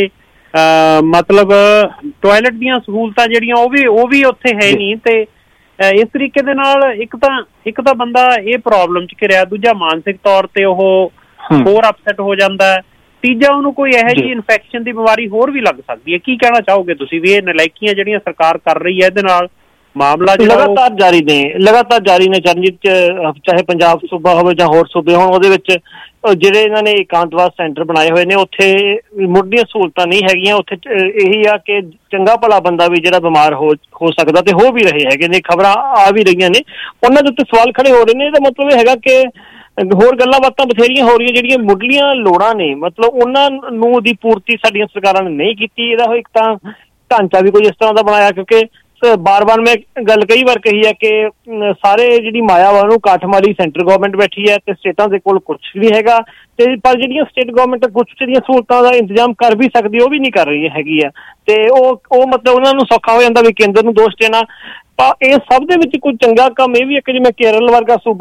ਮਤਲਬ ਟੋਇਲਟ ਦੀਆਂ ਸਹੂਲਤਾਂ ਜਿਹੜੀਆਂ ਉਹ ਵੀ ਉਹ ਵੀ ਉੱਥੇ ਹੈ ਨਹੀਂ। ਤੇ ਇਸ ਤਰੀਕੇ ਦੇ ਨਾਲ ਇੱਕ ਤਾਂ ਇੱਕ ਤਾਂ ਬੰਦਾ ਇਹ ਪ੍ਰੋਬਲਮ ਚ ਘਿਰਿਆ, ਦੂਜਾ ਮਾਨਸਿਕ ਤੌਰ ਤੇ ਉਹ ਹੋਰ ਅਪਸੈਟ ਹੋ ਜਾਂਦਾ ਹੈ, ਤੀਜਾ ਉਹਨੂੰ ਕੋਈ ਇਹੋ ਜਿਹੀ ਇਨਫੈਕਸ਼ਨ ਦੀ ਬਿਮਾਰੀ ਹੋਰ ਵੀ ਲੱਗ ਸਕਦੀ ਹੈ। ਕੀ ਕਹਿਣਾ ਚਾਹੋਗੇ ਤੁਸੀਂ ਵੀ ਇਹ ਨਲਾਇਕੀਆਂ ਜਿਹੜੀਆਂ ਸਰਕਾਰ ਕਰ ਰਹੀ ਹੈ ਇਹਦੇ ਨਾਲ ਮਾਮਲਾ
ਲਗਾਤਾਰ ਜਾਰੀ ਨੇ ਲਗਾਤਾਰ ਜਾਰੀ ਨੇ ਚਰਨਜੀਤ, ਚਾਹੇ ਪੰਜਾਬ ਸੂਬਾ ਹੋਵੇ ਜਾਂ ਹੋਰ ਸੂਬੇ ਹੋਣ, ਉਹਦੇ ਵਿੱਚ ਜਿਹੜੇ ਇਹਨਾਂ ਨੇ ਇਕਾਂਤਵਾਸ ਸੈਂਟਰ ਬਣਾਏ ਹੋਏ ਨੇ ਉੱਥੇ ਮੁੱਢਲੀਆਂ ਸਹੂਲਤਾਂ ਨਹੀਂ ਹੈਗੀਆਂ। ਉੱਥੇ ਇਹੀ ਆ ਕਿ ਚੰਗਾ ਭਲਾ ਬੰਦਾ ਵੀ ਜਿਹੜਾ ਬਿਮਾਰ ਹੋ ਹੋ ਸਕਦਾ ਤੇ ਹੋ ਵੀ ਰਹੇ ਹੈਗੇ ਨੇ, ਖਬਰਾਂ ਆ ਵੀ ਰਹੀਆਂ ਨੇ, ਉਹਨਾਂ ਦੇ ਉੱਤੇ ਸਵਾਲ ਖੜੇ ਹੋ ਰਹੇ ਨੇ। ਇਹਦਾ ਮਤਲਬ ਇਹ ਹੈਗਾ ਕਿ ਹੋਰ ਗੱਲਾਂ ਬਾਤਾਂ ਬਥੇਰੀਆਂ ਹੋ ਰਹੀਆਂ, ਜਿਹੜੀਆਂ ਮੁੱਢਲੀਆਂ ਲੋੜਾਂ ਨੇ ਮਤਲਬ ਉਹਨਾਂ ਨੂੰ ਦੀ ਪੂਰਤੀ ਸਾਡੀਆਂ ਸਰਕਾਰਾਂ ਨੇ ਨਹੀਂ ਕੀਤੀ। ਇਹਦਾ ਇੱਕ ਤਾਂ ਢਾਂਚਾ ਵੀ ਕੋਈ ਇਸ ਤਰ੍ਹਾਂ ਦਾ ਬਣਾਇਆ, ਕਿਉਂਕਿ ਬਾਰ ਬਾਰ ਮੈਂ ਗੱਲ ਕਈ ਵਾਰ ਕਹੀ ਹੈ ਕਿ ਸਾਰੇ ਜਿਹੜੀ ਮਾਇਆ ਵਾ ਉਹਨੂੰ ਕਾਠ ਮਾਰੀ ਸੈਂਟਰ ਗਵਰਨਮੈਂਟ ਬੈਠੀ ਹੈ ਤੇ ਸਟੇਟਾਂ ਦੇ ਕੋਲ ਕੁਛ ਵੀ ਹੈਗਾ, ਤੇ ਪਰ ਜਿਹੜੀਆਂ ਸਟੇਟ ਗਵਰਨਮੈਂਟ ਕੁਛ ਜਿਹੜੀਆਂ ਸਹੂਲਤਾਂ ਦਾ ਇੰਤਜ਼ਾਮ ਕਰ ਵੀ ਸਕਦੀ ਉਹ ਵੀ ਨਹੀਂ ਕਰ ਰਹੀ ਹੈਗੀ ਆ, ਤੇ ਉਹ ਉਹ ਮਤਲਬ ਉਹਨਾਂ ਨੂੰ ਸੌਖਾ ਹੋ ਜਾਂਦਾ ਵੀ ਕੇਂਦਰ ਨੂੰ ਦੋਸ਼ ਦੇਣਾ। ਪਰ ਇਹ ਸਭ ਦੇ ਵਿੱਚ ਕੋਈ ਚੰਗਾ ਕੰਮ ਇਹ ਵੀ ਹੈ ਕਿ ਜਿਵੇਂ ਕੇਰਲ ਵਰਗਾ ਸੂਬਾ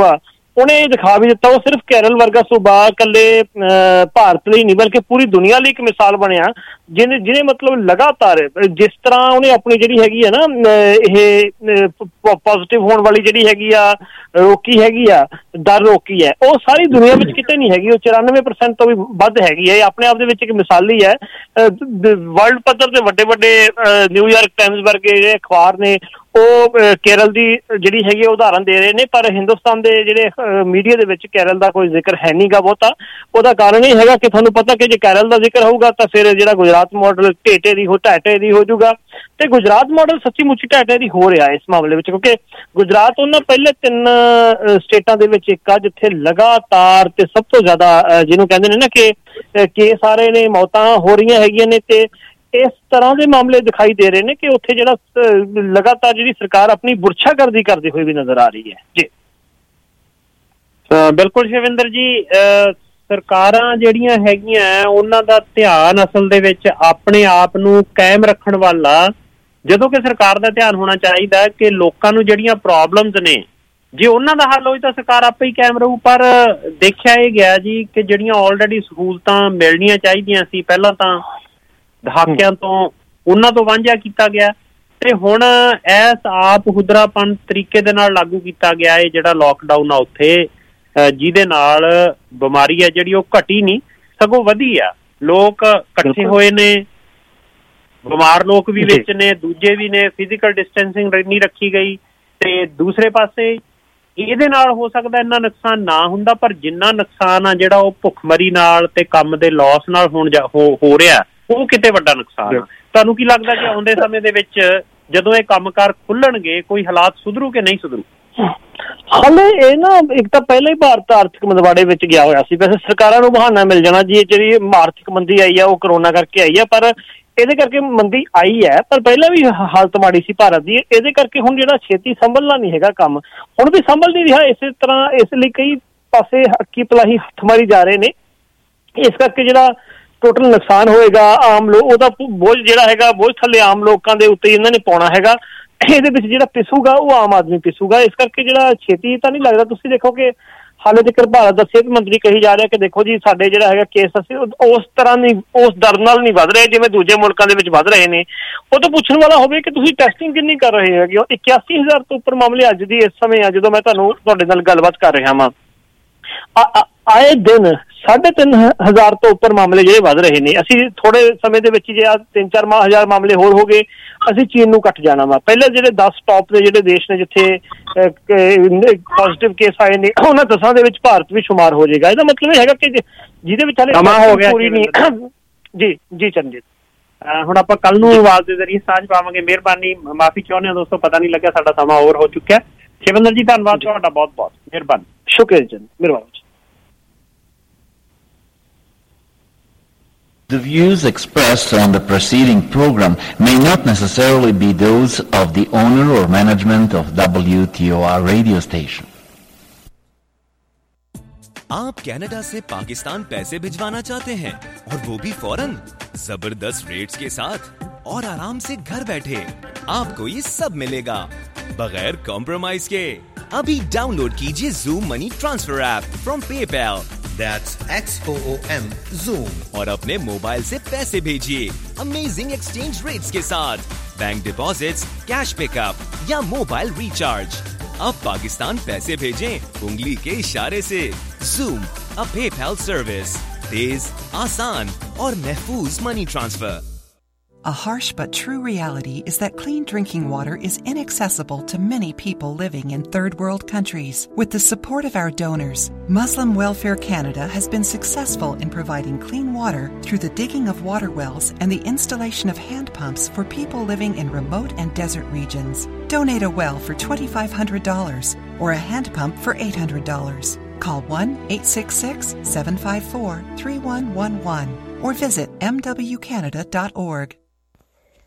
ਉਹਨੇ ਇਹ ਦਿਖਾ ਵੀ ਦਿੱਤਾ। ਉਹ ਸਿਰਫ ਕੇਰਲ ਵਰਗਾ ਸੂਬਾ ਇਕੱਲੇ ਭਾਰਤ ਲਈ ਨਹੀਂ ਬਲਕਿ ਪੂਰੀ ਦੁਨੀਆ ਲਈ ਇੱਕ ਮਿਸਾਲ ਬਣਿਆ, ਜਿਹਨੇ ਜਿਹਨੇ ਮਤਲਬ ਲਗਾਤਾਰ ਜਿਸ ਤਰ੍ਹਾਂ ਉਹਨੇ ਆਪਣੀ ਜਿਹੜੀ ਹੈਗੀ ਆ ਨਾ ਇਹ ਪੋਜ਼ਿਟਿਵ ਹੋਣ ਵਾਲੀ ਜਿਹੜੀ ਹੈਗੀ ਆ ਰੋਕੀ ਹੈਗੀ ਆ, ਦਰ ਰੋਕੀ ਹੈ, ਉਹ ਸਾਰੀ ਦੁਨੀਆ ਵਿੱਚ ਕਿਤੇ ਨਹੀਂ ਹੈਗੀ। ਉਹ ਚੁਰਾਨਵੇਂ ਪਰਸੈਂਟ ਤੋਂ ਵੀ ਵੱਧ ਹੈਗੀ ਹੈ। ਇਹ ਆਪਣੇ ਆਪ ਦੇ ਵਿੱਚ ਇੱਕ ਮਿਸਾਲੀ ਹੈ। ਵਰਲਡ ਪੱਧਰ ਤੇ ਵੱਡੇ ਵੱਡੇ ਨਿਊਯਾਰਕ ਟਾਈਮਜ਼ ਵਰਗੇ ਜਿਹੜੇ ਅਖਬਾਰ ਨੇ ਉਹ ਕੇਰਲ ਦੀ ਜਿਹੜੀ ਹੈਗੀ ਉਦਾਹਰਨ ਦੇ ਰਹੇ ਨੇ, ਪਰ ਹਿੰਦੁਸਤਾਨ ਦੇ ਜਿਹੜੇ ਮੀਡੀਆ ਦੇ ਵਿੱਚ ਕੇਰਲ ਦਾ ਕੋਈ ਜ਼ਿਕਰ ਹੈ ਨੀਗਾ ਬਹੁਤਾ। ਉਹਦਾ ਕਾਰਨ ਇਹ ਹੈਗਾ ਕਿ ਤੁਹਾਨੂੰ ਪਤਾ ਕਿ ਜੇ ਕੇਰਲ ਦਾ ਜ਼ਿਕਰ ਹੋਊਗਾ ਤਾਂ ਫਿਰ ਜਿਹੜਾ ਗੁਜਰਾਤ ਮਾਡਲ ਢੇਟੇ ਦੀ ਹੋ ਢਾਟੇ ਦੀ ਹੋ ਜਾਊਗਾ, ਤੇ ਗੁਜਰਾਤ ਮਾਡਲ ਸੱਚੀ ਮੁੱਚੀ ਢਾਟੇ ਦੀ ਹੋ ਰਿਹਾ ਇਸ ਮਾਮਲੇ ਵਿੱਚ, ਕਿਉਂਕਿ ਗੁਜਰਾਤ ਉਹਨਾਂ ਪਹਿਲੇ ਤਿੰਨ ਸਟੇਟਾਂ ਦੇ ਵਿੱਚ ਇੱਕ ਆ ਜਿੱਥੇ ਲਗਾਤਾਰ ਤੇ ਸਭ ਤੋਂ ਜ਼ਿਆਦਾ ਜਿਹਨੂੰ ਕਹਿੰਦੇ ਨੇ ਨਾ ਕਿ ਕੇਸ ਆ ਰਹੇ ਨੇ, ਮੌਤਾਂ ਹੋ ਰਹੀਆਂ ਹੈਗੀਆਂ ਨੇ, ਤੇ ਇਸ ਤਰ੍ਹਾਂ ਦੇ ਮਾਮਲੇ ਦਿਖਾਈ ਦੇ ਰਹੇ ਨੇ ਕਿ ਉੱਥੇ ਜਿਹੜਾ ਲਗਾਤਾਰ ਜਿਹੜੀ ਸਰਕਾਰ ਆਪਣੀ ਬੁਰਛਾਗਰਦੀ ਕਰਦੇ ਹੋਏ ਵੀ ਨਜ਼ਰ ਆ ਰਹੀ ਹੈ। ਜੀ
ਬਿਲਕੁਲ ਸ਼ਿਵਿੰਦਰ ਜੀ, ਸਰਕਾਰਾਂ ਜਿਹੜੀਆਂ ਹੈਗੀਆਂ ਉਹਨਾਂ ਦਾ ਧਿਆਨ ਅਸਲ ਦੇ ਵਿੱਚ ਆਪਣੇ ਆਪ ਨੂੰ ਕਾਇਮ ਰੱਖਣ ਵੱਲ ਆ, ਜਦੋਂ ਕਿ ਸਰਕਾਰ ਦਾ ਧਿਆਨ ਹੋਣਾ ਚਾਹੀਦਾ ਕਿ ਲੋਕਾਂ ਨੂੰ ਜਿਹੜੀਆਂ ਪ੍ਰੋਬਲਮਸ ਨੇ ਜੇ ਉਹਨਾਂ ਦਾ ਹੱਲ ਹੋਈ ਤਾਂ ਸਰਕਾਰ ਆਪੇ ਹੀ ਕਾਇਮ ਰਹੂ। ਪਰ ਦੇਖਿਆ ਇਹ ਗਿਆ ਜੀ ਕਿ ਜਿਹੜੀਆਂ ਆਲਰੇਡੀ ਸਹੂਲਤਾਂ ਮਿਲਣੀਆਂ ਚਾਹੀਦੀਆਂ ਸੀ ਪਹਿਲਾਂ ਤਾਂ ਦਹਾਕਿਆਂ ਤੋਂ, ਉਹਨਾਂ ਤੋਂ ਵਾਂਝਾ ਕੀਤਾ ਗਿਆ, ਤੇ ਹੁਣ ਇਸ ਆਪ ਹੁਦਰਾਪਣ ਤਰੀਕੇ ਦੇ ਨਾਲ ਲਾਗੂ ਕੀਤਾ ਗਿਆ ਹੈ ਜਿਹੜਾ ਲੋਕਡਾਊਨ ਆ ਉੱਥੇ, ਜਿਹਦੇ ਨਾਲ ਬਿਮਾਰੀ ਹੈ ਜਿਹੜੀ ਉਹ ਘਟੀ ਨਹੀਂ ਸਗੋਂ ਵਧੀ ਆ। ਲੋਕ ਇਕੱਠੇ ਹੋਏ ਨੇ, ਬਿਮਾਰ ਲੋਕ ਵੀ ਵਿੱਚ ਨੇ, ਦੂਜੇ ਵੀ ਨੇ, ਫਿਜ਼ੀਕਲ ਡਿਸਟੈਂਸਿੰਗ ਨਹੀਂ ਰੱਖੀ ਗਈ, ਤੇ ਦੂਸਰੇ ਪਾਸੇ ਇਹਦੇ ਨਾਲ ਹੋ ਸਕਦਾ ਇੰਨਾ ਨੁਕਸਾਨ ਨਾ ਹੁੰਦਾ, ਪਰ ਜਿੰਨਾ ਨੁਕਸਾਨ ਆ ਜਿਹੜਾ ਉਹ ਭੁੱਖਮਰੀ ਨਾਲ ਤੇ ਕੰਮ ਦੇ ਲਾਸ ਨਾਲ ਹੁਣ ਹੋ ਰਿਹਾ ਉਹ ਕਿਤੇ ਵੱਡਾ ਨੁਕਸਾਨ ਆ। ਤੁਹਾਨੂੰ ਕੀ ਲੱਗਦਾ ਕਿ ਆਉਂਦੇ ਸਮੇਂ ਦੇ ਵਿੱਚ ਜਦੋਂ ਇਹ ਕੰਮਕਾਰ ਖੁੱਲਣਗੇ ਕੋਈ ਹਾਲਾਤ ਸੁਧਰੂ ਕਿ ਨਹੀਂ ਸੁਧਰੂ?
ਹਾਲੇ ਇਹ ਨਾ ਇੱਕ ਤਾਂ ਪਹਿਲਾਂ ਹੀ ਭਾਰਤ ਆਰਥਿਕ ਮੰਦਵਾੜੇ ਵਿੱਚ ਗਿਆ ਹੋਇਆ ਸੀ। ਵੈਸੇ ਸਰਕਾਰਾਂ ਨੂੰ ਬਹਾਨਾ ਮਿਲ ਜਾਣਾ ਜੀ ਜਿਹੜੀ ਆਰਥਿਕ ਮੰਦੀ ਆਈ ਆ ਉਹ ਕਰੋਨਾ ਕਰਕੇ ਆਈ ਆ, ਪਰ ਇਹਦੇ ਕਰਕੇ ਮੰਦੀ ਆਈ ਹੈ, ਪਰ ਪਹਿਲਾਂ ਵੀ ਹਾਲਤ ਮਾੜੀ ਸੀ ਭਾਰਤ ਦੀ। ਇਹਦੇ ਕਰਕੇ ਹੁਣ ਜਿਹੜਾ ਛੇਤੀ ਸੰਭਲਣਾ ਨਹੀਂ ਹੈਗਾ ਕੰਮ, ਹੁਣ ਵੀ ਸੰਭਲ ਨਹੀਂ ਰਿਹਾ ਇਸੇ ਤਰ੍ਹਾਂ। ਇਸ ਲਈ ਕਈ ਪਾਸੇ ਹੱਕੀ ਪਲਾਹੀ ਹੱਥ ਮਾਰੀ ਜਾ ਰਹੇ ਨੇ, ਇਸ ਕਰਕੇ ਜਿਹੜਾ ਟੋਟਲ ਨੁਕਸਾਨ ਹੋਏਗਾ ਆਮ ਲੋਕ ਉਹਦਾ ਬੋਝ ਜਿਹੜਾ ਹੈਗਾ ਬੋਝ ਥੱਲੇ ਆਮ ਲੋਕਾਂ ਦੇ ਉੱਤੇ ਇਹਨਾਂ ਨੇ ਪਾਉਣਾ ਹੈਗਾ। ਇਹਦੇ ਵਿੱਚ ਜਿਹੜਾ ਪਿਸੂਗਾ ਉਹ ਆਮ ਆਦਮੀ ਪਿਸੂਗਾ। ਇਸ ਕਰਕੇ ਜਿਹੜਾ ਛੇਤੀ ਤਾਂ ਨਹੀਂ ਲੱਗਦਾ। ਤੁਸੀਂ ਦੇਖੋ ਕਿ ਹਾਲੇ ਤੱਕ ਭਾਰਤ ਦਾ ਸਿਹਤ ਮੰਤਰੀ ਕਹੀ ਜਾ ਰਿਹਾ ਕਿ ਦੇਖੋ ਜੀ ਸਾਡੇ ਜਿਹੜਾ ਹੈਗਾ ਕੇਸ ਅਸੀਂ ਉਸ ਤਰ੍ਹਾਂ ਨਹੀਂ ਉਸ ਦਰ ਨਾਲ ਨਹੀਂ ਵੱਧ ਰਹੇ ਜਿਵੇਂ ਦੂਜੇ ਮੁਲਕਾਂ ਦੇ ਵਿੱਚ ਵੱਧ ਰਹੇ ਨੇ। ਉਹ ਤਾਂ ਪੁੱਛਣ ਵਾਲਾ ਹੋਵੇ ਕਿ ਤੁਸੀਂ ਟੈਸਟਿੰਗ ਕਿੰਨੀ ਕਰ ਰਹੇ ਹੈਗੇ ਹੋ। ਇਕਿਆਸੀ ਹਜ਼ਾਰ ਤੋਂ ਉੱਪਰ ਮਾਮਲੇ ਅੱਜ ਦੀ ਇਸ ਸਮੇਂ ਆ ਜਦੋਂ ਮੈਂ ਤੁਹਾਨੂੰ ਤੁਹਾਡੇ ਨਾਲ ਗੱਲਬਾਤ ਕਰ ਰਿਹਾ ਵਾਂ। ਆਏ ਦਿਨ ਸਾਢੇ ਤਿੰਨ ਹਜ਼ਾਰ ਤੋਂ ਉੱਪਰ ਮਾਮਲੇ ਜਿਹੜੇ ਵੱਧ ਰਹੇ ਨੇ। ਅਸੀਂ ਥੋੜੇ ਸਮੇਂ ਦੇ ਵਿੱਚ ਜੇ ਆ ਤਿੰਨ ਚਾਰ ਹਜ਼ਾਰ ਮਾਮਲੇ ਹੋਰ ਹੋ ਗਏ ਅਸੀਂ ਚੀਨ ਨੂੰ ਕੱਟ ਜਾਣਾ ਵਾ। ਪਹਿਲੇ ਜਿਹੜੇ ਦਸ ਟੌਪ ਦੇ ਜਿਹੜੇ ਦੇਸ਼ ਨੇ ਜਿੱਥੇ ਪੋਜ਼ਿਟਿਵ ਕੇਸ ਆਏ ਨੇ ਉਹਨਾਂ ਦਸਾਂ ਦੇ ਵਿੱਚ ਭਾਰਤ ਵੀ ਸ਼ੁਮਾਰ ਹੋ ਜਾਏਗਾ। ਇਹਦਾ ਮਤਲਬ ਇਹ ਹੈਗਾ ਕਿ ਜਿਹਦੇ ਵਿੱਚ ਹਾਲੇ ਪੂਰੀ ਨਹੀਂ। ਜੀ ਜੀ ਚਰਨਜੀਤ,
ਹੁਣ ਆਪਾਂ ਕੱਲ ਨੂੰ ਆਵਾਜ਼ ਦੇ ਜ਼ਰੀਏ ਸਾਂਝ ਪਾਵਾਂਗੇ। ਮਿਹਰਬਾਨੀ, ਮਾਫੀ ਚਾਹੁੰਦੇ ਹਾਂ ਦੋਸਤੋ, ਪਤਾ ਨਹੀਂ ਲੱਗਿਆ ਸਾਡਾ ਸਮਾਂ ਓਵਰ ਹੋ ਚੁੱਕਿਆ। ਸ਼ਿਵਿੰਦਰ ਜੀ ਧੰਨਵਾਦ ਤੁਹਾਡਾ ਬਹੁਤ ਬਹੁਤ, ਮਿਹਰਬਾਨੀ।
ਸ਼ੁਕਰੀਆ ਜੀ, ਮਿਹਰਬਾਨੀ।
The views expressed on the preceding program may not necessarily be those of the owner or management of W T O R radio station.
आप कनाडा से पाकिस्तान पैसे भिजवाना चाहते हैं और वो भी फौरन, जबरदस्त रेट्स के साथ और आराम से घर बैठे आपको ये सब मिलेगा बगैर कॉम्प्रोमाइज के। अभी डाउनलोड कीजिए Zoom money transfer app from PayPal, that's X O O M Zoom, और अपने मोबाइल से पैसे भेजिए अमेजिंग एक्सचेंज रेट्स के साथ, बैंक डिपॉजिट्स, कैश पिकअप या मोबाइल रिचार्ज। अब पाकिस्तान पैसे भेजें उंगली के इशारे से। Zoom, a PayPal service, तेज, आसान और महफूज money transfer.
A harsh but true reality is that clean drinking water is inaccessible to many people living in third world countries. With the support of our donors, Muslim Welfare Canada has been successful in providing clean water through the digging of water wells and the installation of hand pumps for people living in remote and desert regions. Donate a well for two thousand five hundred dollars or a hand pump for eight hundred dollars. Call one eight six six, seven five four, three one one one or visit m w canada dot org.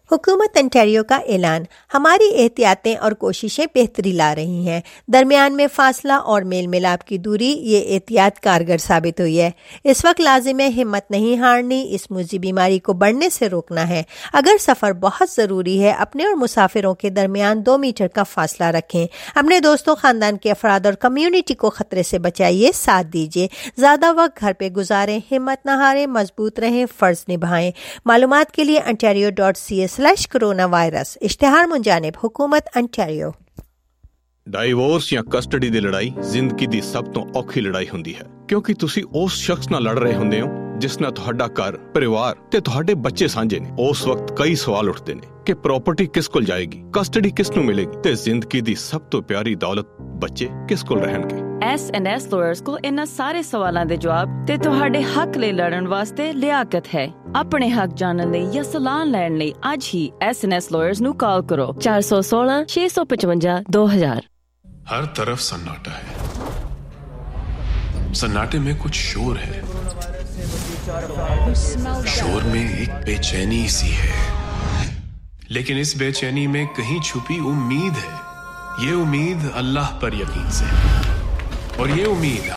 हुकूमत Ontario का ऐलान, हमारी एहतियातें और कोशिशें बेहतरी ला रही हैं। दरमियान में फासला और मेल मिलाप की दूरी, ये एहतियात कारगर साबित हुई है। इस वक्त लाजिम है हिम्मत नहीं हारनी, इस मुजी बीमारी को बढ़ने से रोकना है। अगर सफ़र बहुत ज़रूरी है, अपने और मुसाफिरों के दरमियान दो मीटर का फासला रखें। अपने दोस्तों, खानदान के अफराद और कम्युनिटी को खतरे से बचाइए, साथ दीजिए। ज़्यादा वक्त घर पे गुजारें, हिम्मत न हारें, मजबूत रहें, फ़र्ज निभाएं। मालूमात के लिए Ontario dot C A slash corona virus. इश्तिहार मुंजानिब हुकूमत अंटारियो।
ਡਾਈਵੋਰਸ ਜਾਂ ਕਸਟਡੀ ਦੀ ਲੜਾਈ ਜ਼ਿੰਦਗੀ ਦੀ ਸਭ ਤੋਂ ਔਖੀ ਲੜਾਈ ਹੁੰਦੀ ਹੈ, ਕਿਉਂਕਿ ਤੁਸੀਂ ਉਸ ਸ਼ਖਸ ਨਾਲ ਲੜ ਰਹੇ ਹੁੰਦੇ ਹੋ ਜਿਸ ਨਾਲ ਤੁਹਾਡਾ ਘਰ, ਪਰਿਵਾਰ ਤੇ ਤੁਹਾਡੇ ਬੱਚੇ ਸਾਂਝੇ ਨੇ। ਉਸ ਵਕਤ ਕਈ ਸਵਾਲ ਉੱਠਦੇ ਨੇ ਕਿ ਪ੍ਰਾਪਰਟੀ ਕਿਸ ਕੋਲ ਜਾਏਗੀ, ਕਸਟਡੀ ਕਿਸ ਨੂੰ ਮਿਲੇਗੀ ਤੇ ਜ਼ਿੰਦਗੀ ਦੀ ਸਭ ਤੋਂ ਪਿਆਰੀ ਦੌਲਤ ਬੱਚੇ ਕਿਸ ਕੋਲ ਰਹਿਣਗੇ।
ਐਸ ਐਂਡ ਐਸ ਲਾਇਰਸ ਕੋਲ ਇਹਨਾਂ ਸਾਰੇ ਸਵਾਲਾਂ ਦੇ ਜਵਾਬ ਤੇ ਤੁਹਾਡੇ ਹੱਕ ਲਈ ਲੜਨ ਵਾਸਤੇ ਲਿਆਕਤ ਹੈ। ਆਪਣੇ ਹੱਕ ਜਾਣਨ ਲਈ ਜਾਂ ਸਲਾਹ ਲੈਣ ਲਈ ਅੱਜ ਹੀ ਐਸ ਐਂਡ ਐਸ ਲਾਇਰਸ ਨੂੰ ਕਾਲ ਕਰੋ ਚਾਰ ਸੌ ਸੋਲਾਂ ਛੇ ਸੌ ਪਚਵੰਜਾ ਦੋ ਹਜ਼ਾਰ।
हर तरफ सन्नाटा है, सन्नाटे में कुछ शोर है, शोर में एक बेचैनी सी है, लेकिन इस बेचैनी में कहीं छुपी उम्मीद है। ये उम्मीद अल्लाह पर यकीन से, और ये उम्मीद